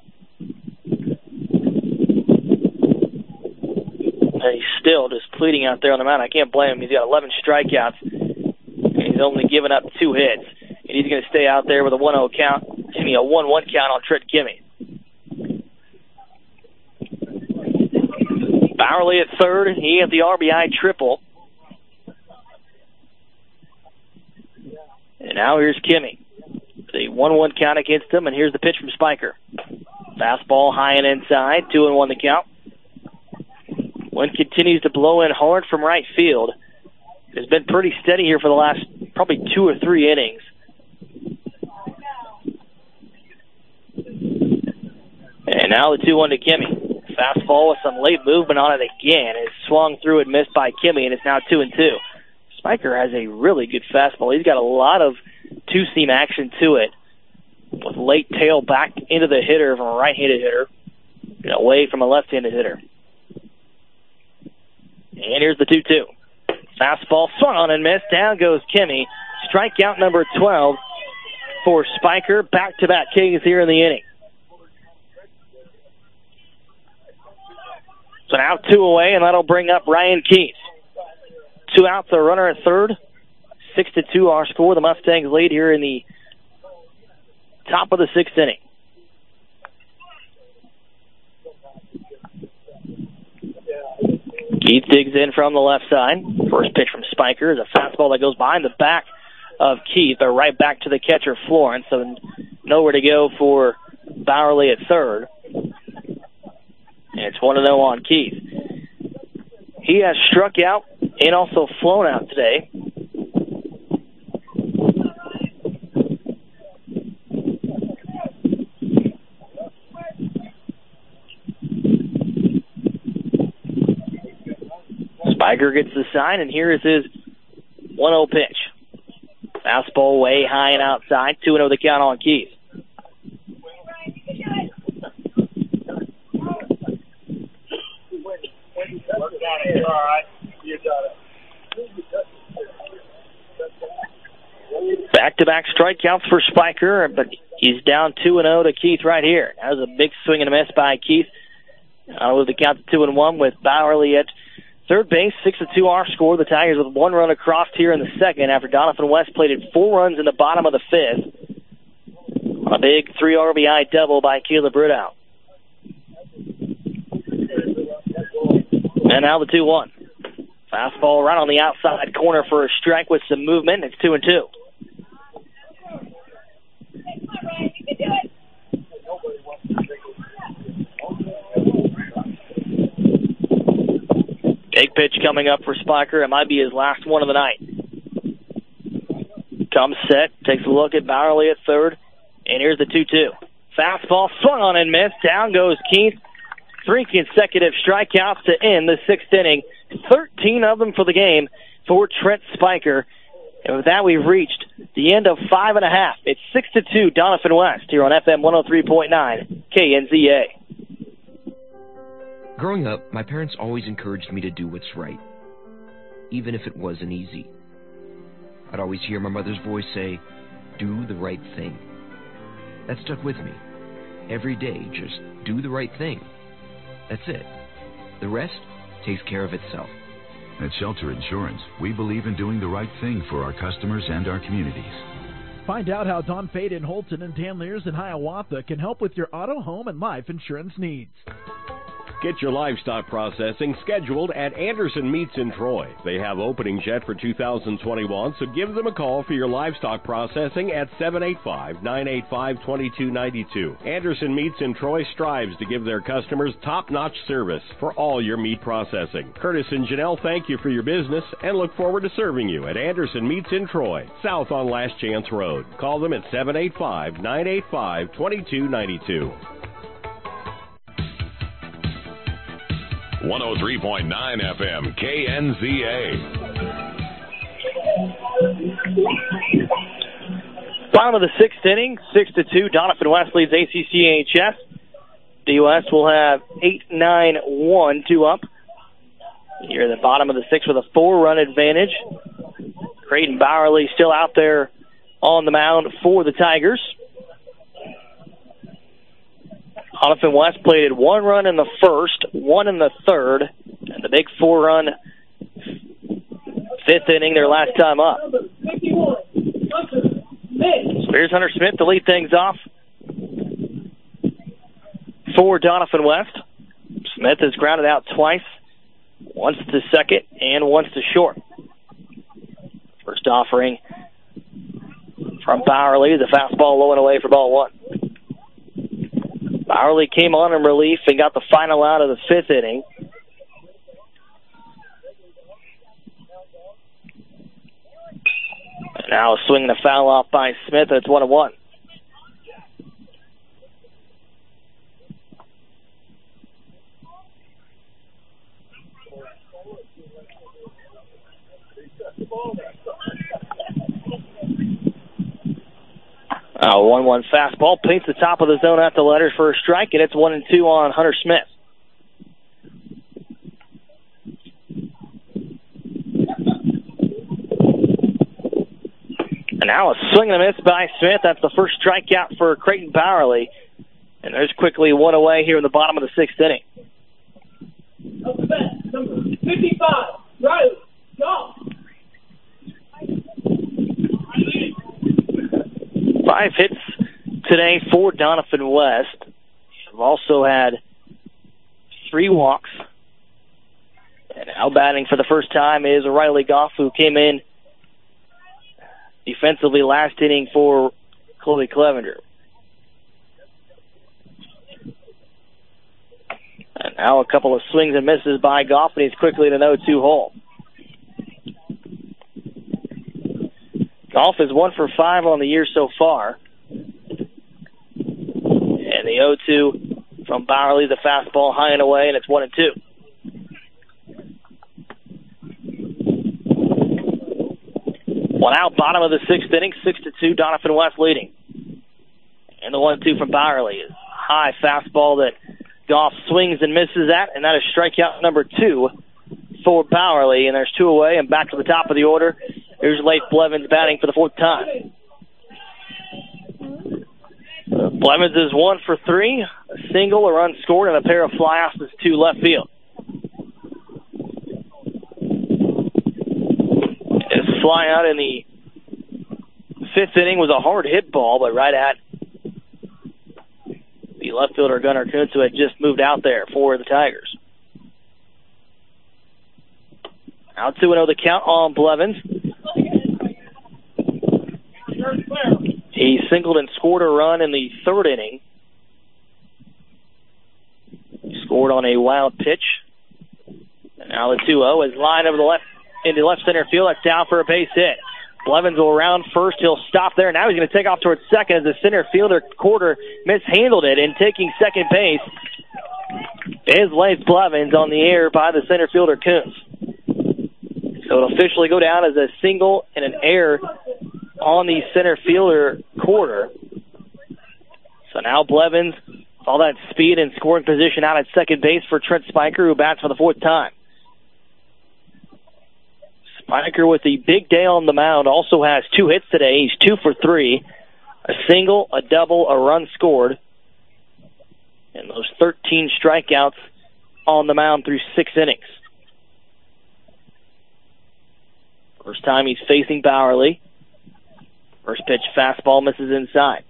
And he's still just pleading out there on the mound. I can't blame him. He's got 11 strikeouts, and he's only given up 2 hits. And he's going to stay out there with a 1-0 count. Excuse me, a 1-1 count on Trent Kimmy. Bowerly at third. He had the RBI triple. And now here's Kimmy. The 1-1 count against him, and here's the pitch from Spiker. Fastball high and inside, 2-1 the count. Wind continues to blow in hard from right field. It's been pretty steady here for the last probably 2 or 3 innings. And now the 2-1 to Kimmy. Fastball with some late movement on it again. It's swung through and missed by Kimmy, and it's now 2-2. Spiker has a really good fastball. He's got a lot of two-seam action to it, with late tail back into the hitter from a right-handed hitter, and away from a left-handed hitter. And here's the 2-2. Fastball swung on and missed. Down goes Kimmy. Strikeout number 12 for Spiker. Back-to-back K's here in the inning. So now 2 away, and that'll bring up Ryan Keith. 2 outs, a runner at third. 6-2 our score. The Mustangs lead here in the top of the 6th inning. Keith digs in from the left side. First pitch from Spiker is a fastball that goes behind the back of Keith, or right back to the catcher, Florence. So nowhere to go for Bowerly at third. And it's 1-0 on Keith. He has struck out and also flown out today. Spiker gets the sign, and here is his 1-0 pitch. Fastball way high and outside. 2-0 the count on Keith. Back-to-back strikeouts for Spiker, but he's down 2-0 to Keith right here. That was a big swing and a miss by Keith. I'll move the count to 2-1 with Bowerly at third base. 6-2 our score. The Tigers with 1 run across here in the second after Donovan West plated 4 runs in the bottom of the 5th on a big 3 RBI double by Caleb Ridout. And now the 2-1. Fastball right on the outside corner for a strike with some movement. It's 2-2. Big pitch coming up for Spiker. It might be his last one of the night. Comes set, takes a look at Bowerly at third, and here's the 2-2. Fastball swung on and missed. Down goes Keith. 3 consecutive strikeouts to end the 6th inning. 13 of them for the game for Trent Spiker. And with that, we've reached the end of 5 1/2. It's 6-2 Donovan West here on FM 103.9 KNZA. Growing up, my parents always encouraged me to do what's right, even if it wasn't easy. I'd always hear my mother's voice say, "Do the right thing." That stuck with me. Every day, just do the right thing. That's it. The rest takes care of itself. At Shelter Insurance, we believe in doing the right thing for our customers and our communities. Find out how Don Fade in Holton and Tanliers in Hiawatha can help with your auto, home, and life insurance needs. Get your livestock processing scheduled at Anderson Meats in Troy. They have openings yet for 2021, so give them a call for your livestock processing at 785-985-2292. Anderson Meats in Troy strives to give their customers top-notch service for all your meat processing. Curtis and Janelle thank you for your business and look forward to serving you at Anderson Meats in Troy, south on Last Chance Road. Call them at 785-985-2292. 103.9 FM KNZA. Bottom of the 6th inning, 6-2. Donovan West leads ACCHS. DUS will have 8-9-1, 2 up. Here at the bottom of the 6th with a 4-run advantage. Creighton Bowerly still out there on the mound for the Tigers. Donovan West plated 1 run in the first, 1 in the third, and the big 4-run 5th inning their last time up. So here's Hunter Smith to lead things off for Donovan West. Smith has grounded out twice, once to second and once to short. First offering from Bowerly, the fastball low and away for ball 1. Bowerly came on in relief and got the final out of the 5th inning. And now swinging a foul off by Smith, and it's 1-1. A 1-1 fastball paints the top of the zone at the letters for a strike, and it's 1-2 on Hunter Smith. And now a swing and a miss by Smith. That's the first strikeout for Creighton Bowerly. And there's quickly 1 away here in the bottom of the 6th inning. of the bench, number 55, Riley Goff. 5 hits today for Doniphan West. We've also had 3 walks. And now batting for the first time is Riley Goff, who came in defensively last inning for Chloe Clevenger. And now a couple of swings and misses by Goff, and he's quickly in an 0-2 hole. Goff is 1 for 5 on the year so far. And the 0-2 from Bowerly, the fastball high and away, and it's 1-2. One out, bottom of the 6th inning, 6-2, Doniphan West leading. And the 1-2 from Bowerly is high fastball that Goff swings and misses at, and that is strikeout number 2 for Bowerly. And there's 2 away, and back to the top of the order. Here's Leif Blevins batting for the 4th time. Blevins is 1 for 3, a single, a run scored, and a pair of fly-offs to left field. His fly out in the 5th inning was a hard hit ball, but right at the left fielder Gunnar Kuntz, who had just moved out there for the Tigers. Out 2-0 the count on Blevins. He singled and scored a run in the 3rd inning. He scored on a wild pitch. And now the 2-0 is lined over the left into left center field. That's down for a base hit. Blevins will round first. He'll stop there. Now he's going to take off towards second as the center fielder Quarter mishandled it. And taking second base is Leif Blevins on the air by the center fielder Kuntz. So it'll officially go down as a single and an error on the center fielder Quarter. So now Blevins, all that speed and scoring position out at second base for Trent Spiker, who bats for the 4th time. Spiker with the big day on the mound also has 2 hits today. He's 2 for 3. A single, a double, a run scored. And those 13 strikeouts on the mound through 6 innings. First time he's facing Bowerly. First pitch fastball misses inside.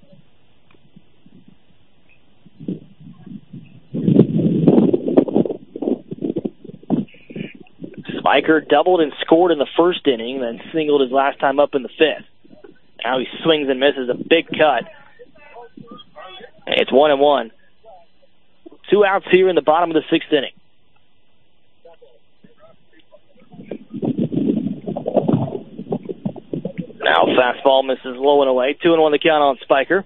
Spiker doubled and scored in the 1st inning, then singled his last time up in the 5th. Now he swings and misses a big cut. And it's 1-1. 2 outs here in the bottom of the 6th inning. Now fastball misses low and away. 2-1 the count on Spiker.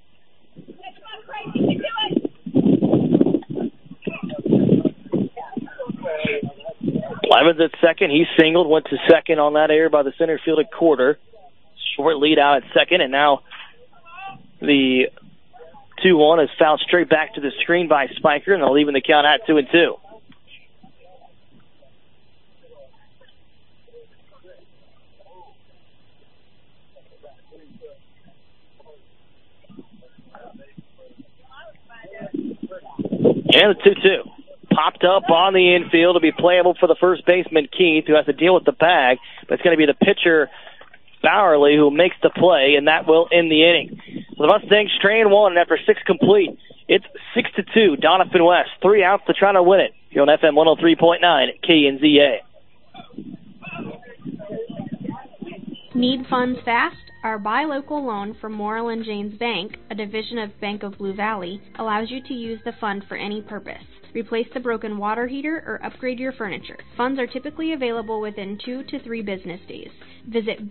Blevins at second. He singled, went to second on that error by the center fielder Quarter. Short lead out at second, and now the 2-1 is fouled straight back to the screen by Spiker, and they'll leave the count at 2-2. And the 2-2. Popped up on the infield to be playable for the first baseman, Keith, who has to deal with the bag. But it's going to be the pitcher, Bowerly, who makes the play, and that will end the inning. So the Mustangs train 1, and after 6 complete, it's 6-2. Doniphan West, 3 outs to try to win it. Here on FM 103.9 KNZA. Need funds fast? Our buy local loan from Moreland Janes Bank, a division of Bank of Blue Valley, allows you to use the fund for any purpose. Replace the broken water heater or upgrade your furniture. Funds are typically available within 2 to 3 business days. Visit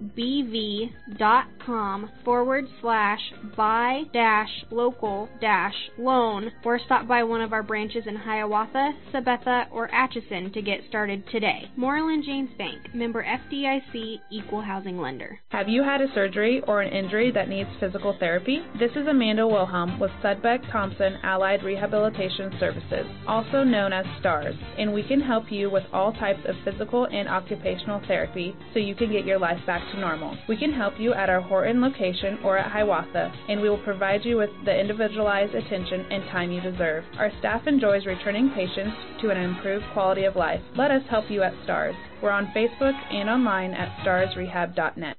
bankbv.com/buy-local-loan or stop by one of our branches in Hiawatha, Sabetha, or Atchison to get started today. Moreland Janes Bank, member FDIC, equal housing lender. Have you had a surgery or an injury that needs physical therapy? This is Amanda Wilhelm with Sudbeck Thompson Allied Rehabilitation Services. Services, also known as STARS, and we can help you with all types of physical and occupational therapy so you can get your life back to normal. We can help you at our Horton location or at Hiawatha, and we will provide you with the individualized attention and time you deserve. Our staff enjoys returning patients to an improved quality of life. Let us help you at STARS. We're on Facebook and online at starsrehab.net.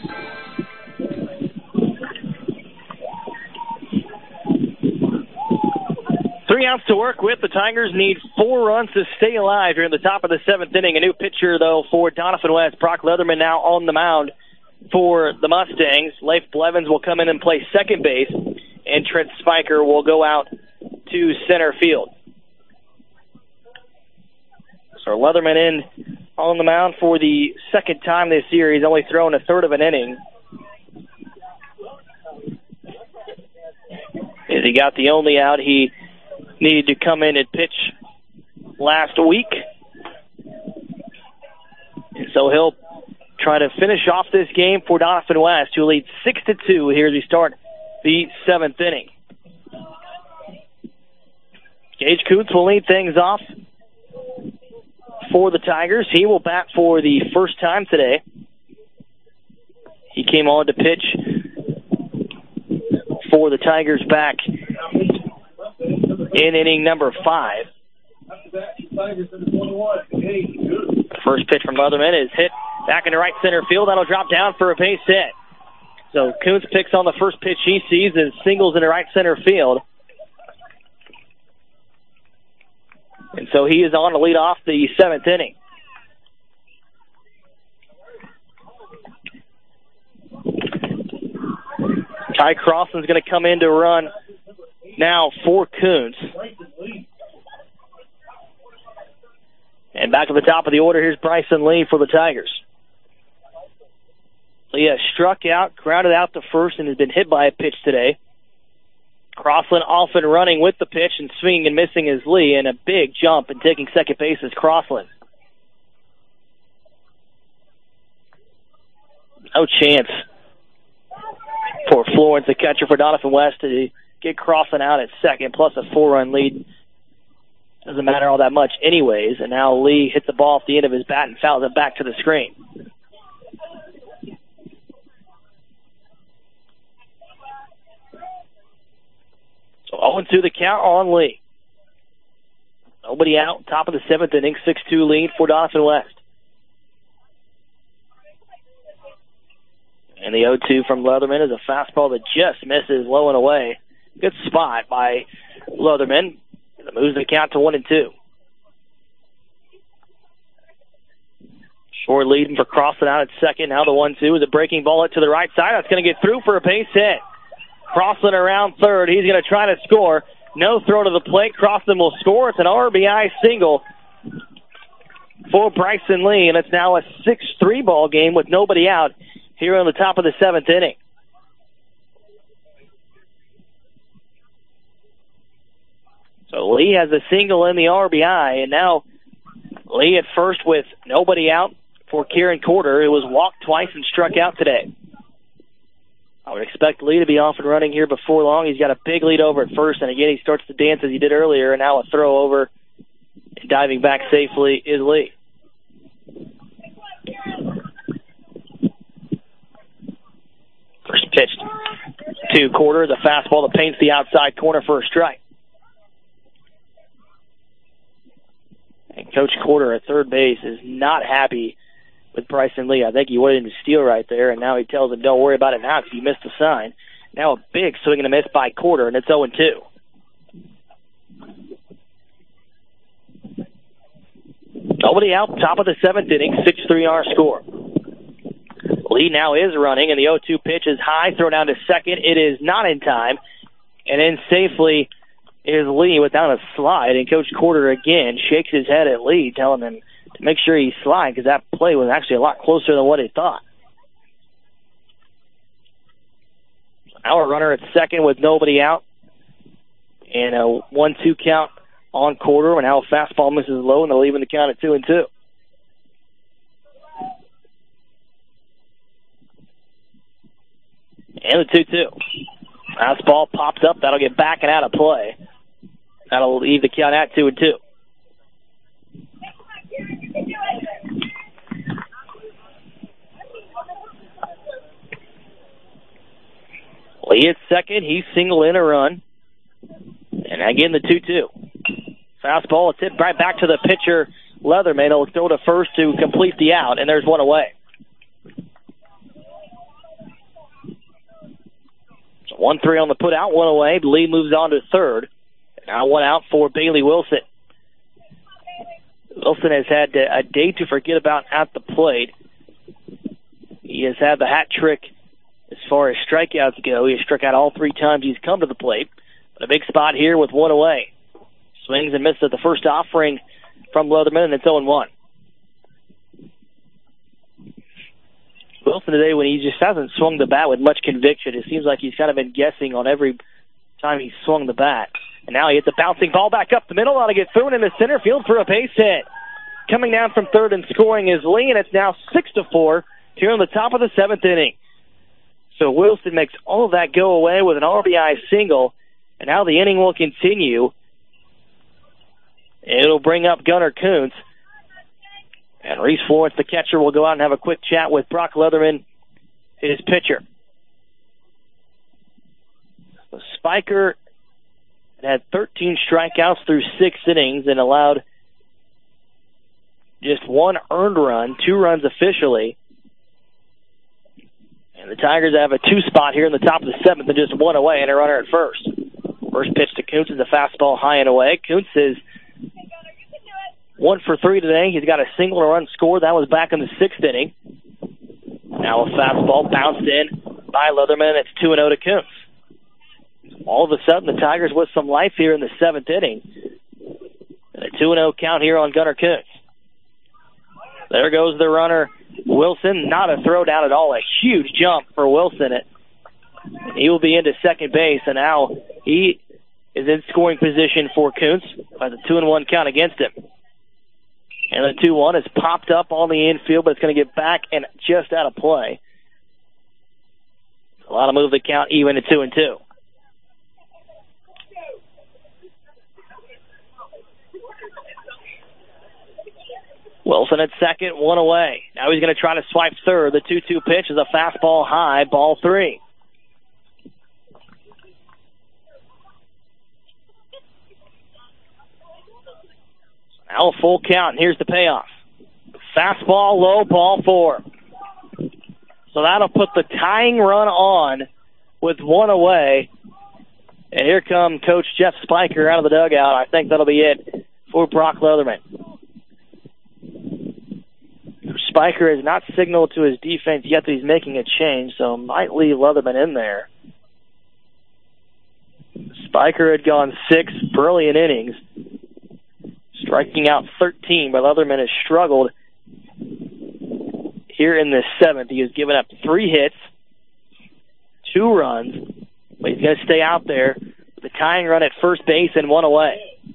3 outs to work with. The Tigers need 4 runs to stay alive here in the top of the 7th inning. A new pitcher, though, for Doniphan West. Brock Leatherman now on the mound for the Mustangs. Leif Blevins will come in and play second base, and Trent Spiker will go out to center field. So Leatherman in on the mound for the second time this year. He's only thrown a third of an inning. As he got the only out, he needed to come in and pitch last week. And so he'll try to finish off this game for Doniphan West, who leads 6-2 here as we start the 7th inning. Gage Kuntz will lead things off for the Tigers. He will bat for the first time today. He came on to pitch for the Tigers back in inning number 5. First pitch from Leatherman is hit back into right center field. That'll drop down for a base hit. So Kuntz picks on the first pitch he sees and singles into right center field. And so he is on to lead off the 7th inning. Ty Crosland's going to come in to run now for Kuntz. And back to the top of the order, here's Bryson Lee for the Tigers. Lee has struck out, grounded out to first, and has been hit by a pitch today. Crossland off and running with the pitch, and swinging and missing is Lee, and a big jump and taking second base is Crossland. No chance for Florence, the catcher for Doniphan West, to get Crossland out at second, plus a 4-run lead. Doesn't matter all that much anyways, and now Lee hits the ball off the end of his bat and fouls it back to the screen. So 0-2 the count on Lee. Nobody out, top of the 7th inning, 6-2 lead for Doniphan West. And the 0-2 from Leatherman is a fastball that just misses low and away. Good spot by Leatherman. It moves the count to 1-2. Short leading for Crossland out at second. Now the 1-2 is a breaking ball to the right side. That's going to get through for a base hit. Crossland around third. He's going to try to score. No throw to the plate. Crossland will score. It's an RBI single for Bryson Lee, and it's now a 6-3 ball game with nobody out here on the top of the 7th inning. So Lee has a single in the RBI, and now Lee at first with nobody out for Kieran Corder, who was walked twice and struck out today. I would expect Lee to be off and running here before long. He's got a big lead over at first, and again he starts to dance as he did earlier, and now a throw over and diving back safely is Lee. First pitch to Corder, the fastball that paints the outside corner for a strike. And Coach Corder at third base is not happy with Bryson Lee. I think he wanted him to steal right there, and now he tells him, don't worry about it now because you missed the sign. Now a big swing and a miss by Corder, and it's 0-2. Nobody out, top of the 7th inning, 6-3 our score. Lee now is running, and the 0-2 pitch is high, thrown down to second. It is not in time, and in safely is Lee without a slide, and Coach Corder again shakes his head at Lee, telling him to make sure he slide because that play was actually a lot closer than what he thought. Now a runner at second with nobody out, and a 1-2 count on Corder, and now a fastball misses low, and they're leaving the count at 2-2. And the 2-2. Fastball popped up. That'll get back and out of play. That'll leave the count at 2-2. Lee at second. He's single in a run. And again, the 2-2. Fastball, it's hit right back to the pitcher, Leatherman. He'll throw to first to complete the out, and there's one away. So 1-3 on the put out, one away. Lee moves on to third. Now one out for Bailey Wilson. Wilson has had a day to forget about at the plate. He has had the hat trick as far as strikeouts go. He has struck out all 3 times he's come to the plate. But a big spot here with one away. Swings and misses at the first offering from Leatherman, and it's 0-1. Wilson today, when he just hasn't swung the bat with much conviction, it seems like he's kind of been guessing on every time he's swung the bat. And now he hits a bouncing ball back up the middle. Ought to get thrown into center field for a base hit. Coming down from third and scoring is Lee, and it's now 6-4 here in the top of the 7th inning. So Wilson makes all of that go away with an RBI single, and now the inning will continue. It'll bring up Gunnar Kuntz. And Reese Florence, the catcher, will go out and have a quick chat with Brock Leatherman, his pitcher. So Spiker had 13 strikeouts through 6 innings and allowed just 1 earned run, 2 runs officially. And the Tigers have a 2 spot here in the top of the 7th and just 1 away and a runner at first. First pitch to Kuntz is a fastball high and away. Kuntz is 1 for 3 today. He's got a single and a run scored. That was back in the 6th inning. Now a fastball bounced in by Leatherman. It's 2-0 to Kuntz. All of a sudden, the Tigers with some life here in the 7th inning. And a 2-0 count here on Gunnar Kuntz. There goes the runner, Wilson. Not a throw down at all. A huge jump for Wilson. He will be into second base, and now he is in scoring position for Kuntz by the 2-1 count against him. And the 2-1 is popped up on the infield, but it's going to get back and just out of play. A lot of move the count even to 2-2. Wilson at second, 1 away. Now he's going to try to swipe third. The 2-2 pitch is a fastball high, ball 3. Now a full count, and here's the payoff. Fastball low, ball 4. So that'll put the tying run on with 1 away. And here comes Coach Jeff Spiker out of the dugout. I think that'll be it for Brock Leatherman. Spiker has not signaled to his defense yet that he's making a change, so might leave Leatherman in there. Spiker had gone 6 brilliant innings, striking out 13, but Leatherman has struggled here in the 7th. He has given up 3 hits, 2 runs, but he's going to stay out there with a tying run at first base and 1 away.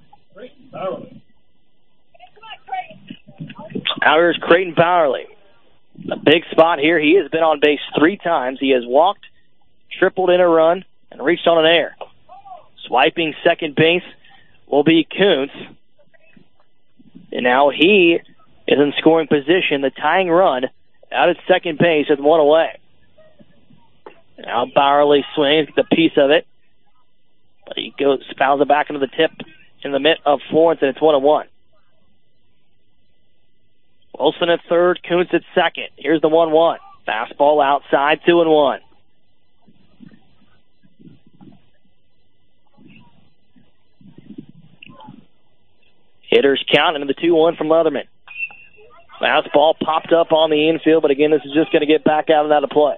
Now here's Creighton Bowerly. A big spot here. He has been on base 3 times. He has walked, tripled in a run, and reached on an error. Swiping second base will be Kuntz. And now he is in scoring position. The tying run out at second base with 1 away. Now Bowerly swings the piece of it. But he fouls it back into the tip in the mitt of Florence, and it's 1-1. Wilson at third, Kuntz at second. Here's the 1-1. Fastball outside, 2-1. Hitters count into the 2-1 from Leatherman. Fastball popped up on the infield, but again, this is just going to get back out and out of play.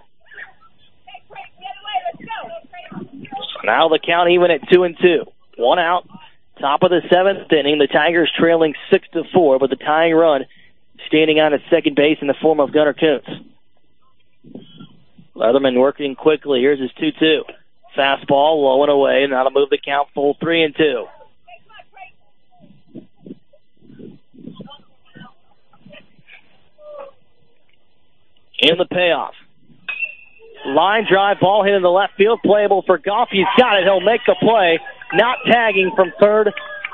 So now the count even at 2-2. 1 out, top of the 7th inning. The Tigers trailing 6-4, but the tying run standing on at second base in the form of Gunnar Kuntz. Leatherman working quickly. Here's his 2-2. Fastball low and away, and that'll move the count full 3-2. In the payoff. Line drive, ball hit in the left field, playable for Goff. He's got it. He'll make the play Not tagging from third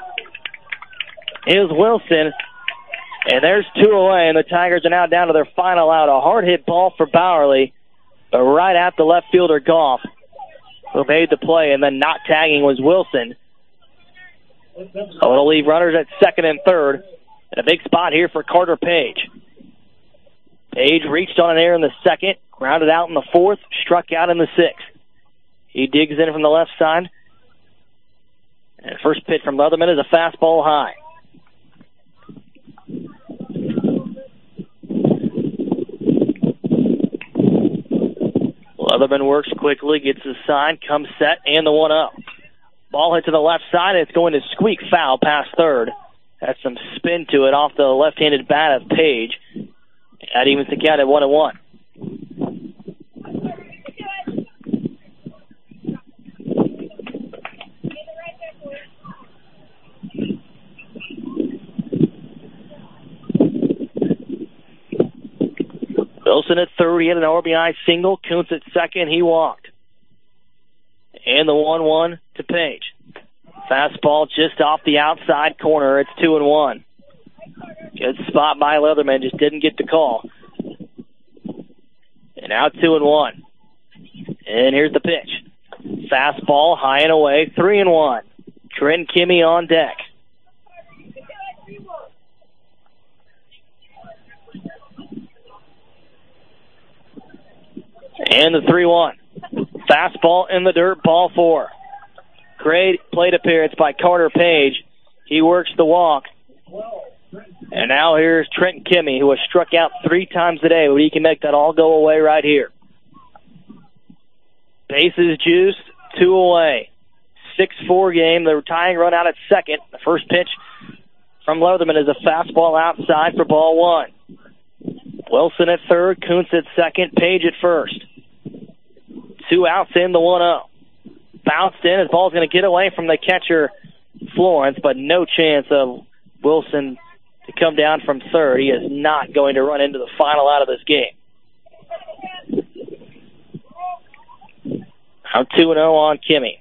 is Wilson. And there's 2 away, and the Tigers are now down to their final out. A hard-hit ball for Bowerly, but right at the left fielder, Goff, who made the play, and then not tagging was Wilson. So it'll leave runners at second and third. And a big spot here for Carter Page. Page reached on an air in the second, grounded out in the fourth, struck out in the sixth. He digs in from the left side. And first pitch from Leatherman is a fastball high. Leatherman works quickly, gets the sign, comes set, and the 1-0. Ball hit to the left side, and it's going to squeak foul past third. Has some spin to it off the left-handed bat of Page. That evens the count at 1-1. Wilson at third, he had an RBI single. Kuntz at second, he walked. And the 1-1 to Page. Fastball just off the outside corner. It's 2-1. Good spot by Leatherman, just didn't get the call. And now 2-1. And here's the pitch. Fastball high and away, 3-1. Trent Kimmy on deck. And the 3-1. Fastball in the dirt, ball 4. Great plate appearance by Carter Page. He works the walk. And now here's Trent Kimmy, who has struck out 3 times today, but he can make that all go away right here. Bases juiced, 2 away. 6-4 game. The tying run out at second. The first pitch from Leatherman is a fastball outside for ball 1. Wilson at third, Kuntz at second, Page at first. 2 outs in the 1-0. Bounced in. His ball's going to get away from the catcher, Florence, but no chance of Wilson to come down from third. He is not going to run into the final out of this game. Now 2-0 on Kimmy.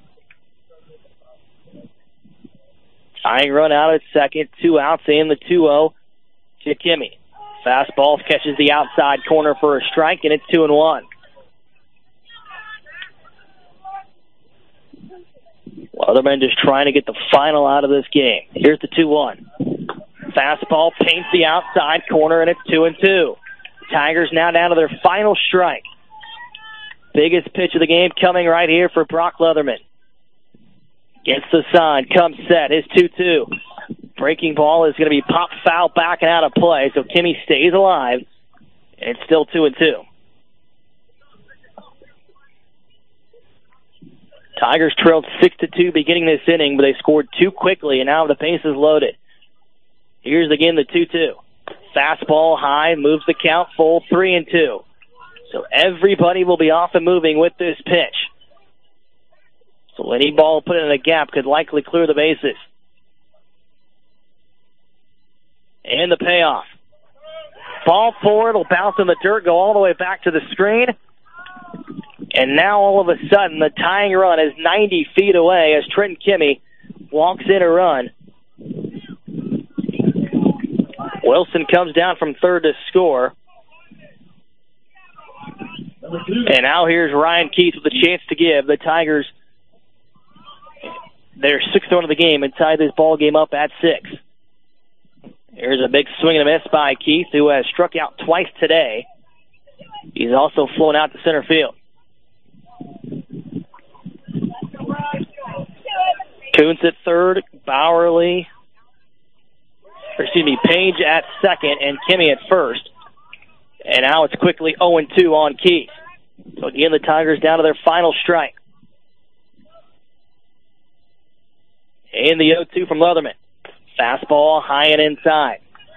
Tying run out at second. 2 outs in the 2-0 to Kimmy. Fastball catches the outside corner for a strike, and it's 2-1. Leatherman just trying to get the final out of this game. Here's the 2-1. Fastball paints the outside corner, and it's 2-2. Tigers now down to their final strike. Biggest pitch of the game coming right here for Brock Leatherman. Gets the sign, comes set, his 2-2. Breaking ball is going to be popped foul back and out of play, so Kimmy stays alive, and it's still 2-2. Tigers trailed 6-2 beginning this inning, but they scored 2 quickly, and now the base is loaded. Here's again the 2-2. Fastball high, moves the count full, 3-2. So everybody will be off and moving with this pitch. So any ball put in a gap could likely clear the bases. And the payoff. Ball 4, it'll bounce in the dirt, go all the way back to the screen. And now all of a sudden the tying run is 90 feet away as Trenton Kimmy walks in a run. Wilson comes down from third to score. And now here's Ryan Keith with a chance to give the Tigers their 6th run of the game and tie this ball game up at 6. Here's a big swing and a miss by Keith, who has struck out twice today. He's also flown out to center field. Kuntz at third, Page at second, and Kimmy at first. And now it's quickly 0-2 on Keith. So again, the Tigers down to their final strike. And the 0-2 from Leatherman. Fastball high and inside.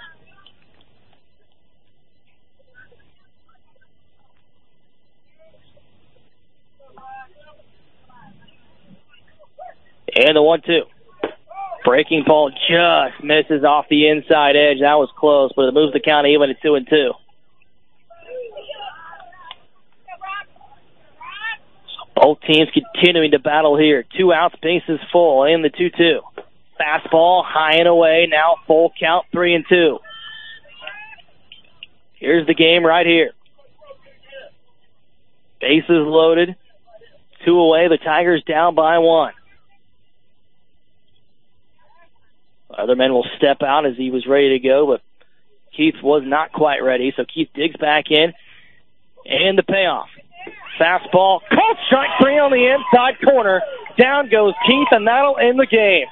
And the 1-2. Breaking ball just misses off the inside edge. That was close, but it moves the count even at 2-2. Both teams continuing to battle here. 2 outs, bases full, and the 2-2. Fastball high and away, now full count, 3-2. Here's the game right here. Bases loaded, 2 away, the Tigers down by 1. Other men will step out as he was ready to go, but Keith was not quite ready, so Keith digs back in, and the payoff. Fastball, called strike 3 on the inside corner. Down goes Keith, and that'll end the game.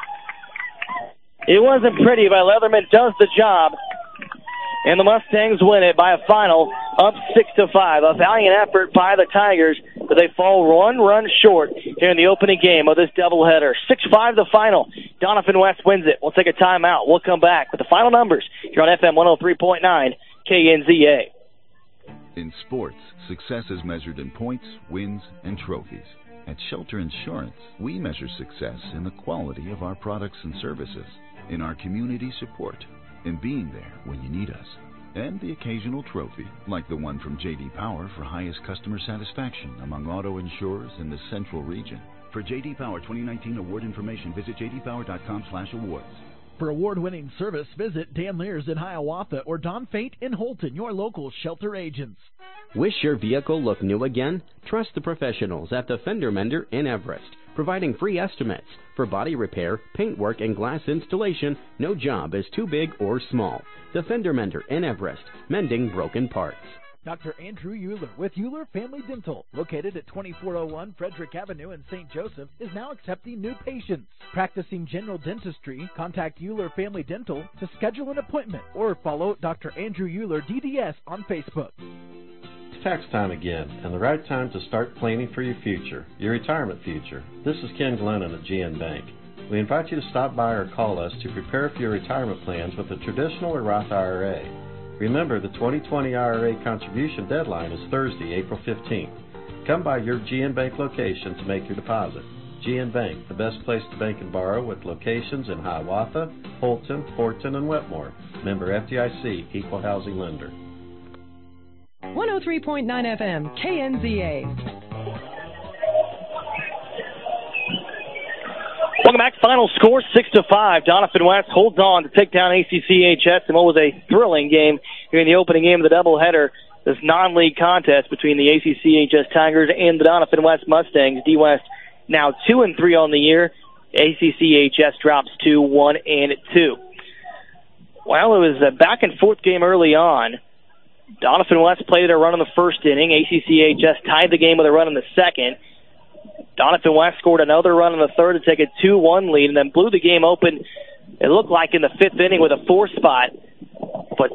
It wasn't pretty, but Leatherman does the job, and the Mustangs win it by a final up 6-5. A valiant effort by the Tigers, but they fall 1 run short here in the opening game of this doubleheader. 6-5 the final. Doniphan West wins it. We'll take a timeout. We'll come back with the final numbers here on FM 103.9 KNZA. In sports, success is measured in points, wins, and trophies. At Shelter Insurance, we measure success in the quality of our products and services, in our community support, in being there when you need us, and the occasional trophy, like the one from J.D. Power for highest customer satisfaction among auto insurers in the Central Region. For J.D. Power 2019 award information, visit jdpower.com/awards. For award-winning service, visit Dan Lears in Hiawatha or Don Fate in Holton, your local Shelter agents. Wish your vehicle looked new again? Trust the professionals at the Fender Mender in Everest, providing free estimates for body repair, paintwork, and glass installation. No job is too big or small. The Fender Mender in Everest, mending broken parts. Dr. Andrew Euler with Euler Family Dental, located at 2401 Frederick Avenue in St. Joseph, is now accepting new patients. Practicing general dentistry, contact Euler Family Dental to schedule an appointment or follow Dr. Andrew Euler DDS on Facebook. It's tax time again, and the right time to start planning for your future, your retirement future. This is Ken Glennon at GN Bank. We invite you to stop by or call us to prepare for your retirement plans with a traditional or Roth IRA. Remember, the 2020 IRA contribution deadline is Thursday, April 15th. Come by your GN Bank location to make your deposit. GN Bank, the best place to bank and borrow, with locations in Hiawatha, Holton, Horton, and Wetmore. Member FDIC, Equal Housing Lender. 103.9 FM, KNZA. Welcome back. Final score, 6-5. Doniphan West holds on to take down ACCHS in what was a thrilling game here in the opening game of the doubleheader. This non-league contest between the ACCHS Tigers and the Doniphan West Mustangs. D-West now 2-3 on the year. ACCHS drops to 1-2. Well, it was a back-and-forth game early on. Doniphan West played a run in the first inning. ACCHS tied the game with a run in the second. Doniphan West scored another run in the third to take a 2-1 lead and then blew the game open, it looked like, in the fifth inning with a 4 spot. But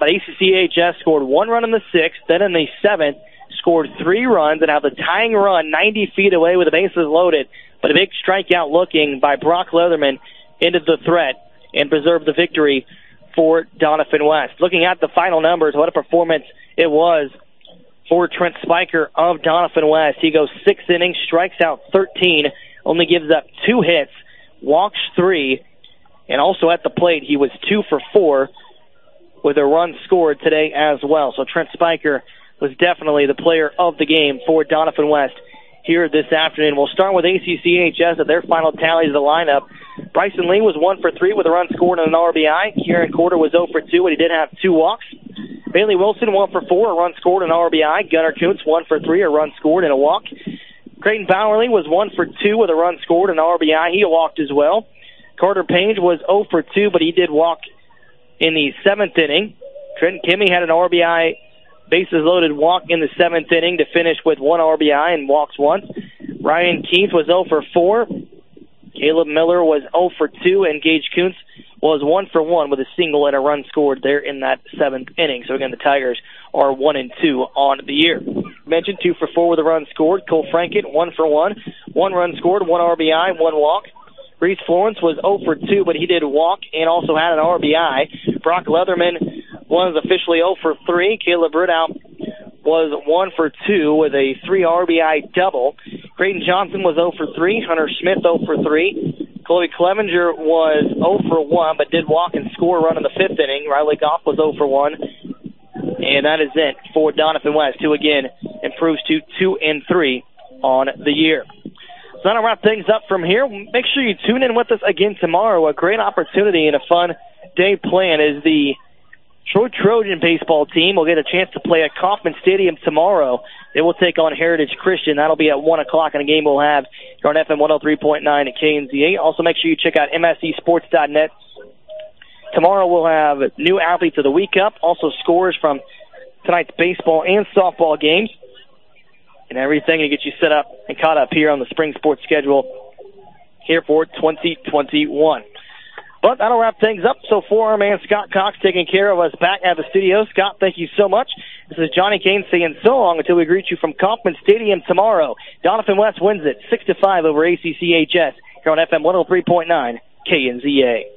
ACCHS scored 1 run in the sixth, then in the seventh, scored 3 runs and have the tying run 90 feet away with the bases loaded. But a big strikeout looking by Brock Leatherman ended the threat and preserved the victory for Doniphan West. Looking at the final numbers, what a performance it was for Trent Spiker of Doniphan West. He goes 6 innings, strikes out 13, only gives up 2 hits, walks 3, and also at the plate he was 2 for 4 with a run scored today as well. So Trent Spiker was definitely the player of the game for Doniphan West here this afternoon. We'll start with ACCHS at their final tallies of the lineup. Bryson Lee was 1 for 3 with a run scored and an RBI. Kieran Corder was 0 for 2, but he did have 2 walks. Bailey Wilson, 1 for 4, a run scored and an RBI. Gunnar Kuntz, 1 for 3, a run scored and a walk. Creighton Bowerly was 1 for 2 with a run scored and an RBI. He walked as well. Carter Page was 0 for 2, but he did walk in the 7th inning. Trenton Kimmy had an RBI bases loaded walk in the 7th inning to finish with 1 RBI and walks once. Ryan Keith was 0 for 4. Caleb Miller was 0 for 2, and Gage Kuntz was 1 for 1 with a single and a run scored there in that 7th inning. So again, the Tigers are 1-2 on the year. Mentioned 2 for 4 with a run scored. Cole Franken, 1 for 1. 1 run scored, 1 RBI, 1 walk. Reese Florence was 0 for 2, but he did walk and also had an RBI. Brock Leatherman was officially 0 for 3. Caleb Ridout was 1 for 2 with a 3 RBI double. Creighton Johnson was 0 for 3. Hunter Smith 0 for 3. Chloe Clevenger was 0 for 1, but did walk and score a run in the 5th inning. Riley Goff was 0 for 1. And that is it for Doniphan West, who again improves to 2-3 on the year. So that'll wrap things up from here. Make sure you tune in with us again tomorrow. A great opportunity and a fun day planned as the Troy Trojan baseball team will get a chance to play at Kauffman Stadium tomorrow. They will take on Heritage Christian. That'll be at 1 o'clock in a game we'll have here on FM 103.9 at KNZA. Also, make sure you check out MSCSports.net. Tomorrow we'll have new athletes of the week up, also scores from tonight's baseball and softball games, and everything to get you set up and caught up here on the spring sports schedule here for 2021. But that'll wrap things up. So for our man Scott Cox taking care of us back at the studio. Scott, thank you so much. This is Johnny Kane saying so long until we greet you from Kauffman Stadium tomorrow. Doniphan West wins it 6-5 over ACCHS here on FM 103.9 KNZA.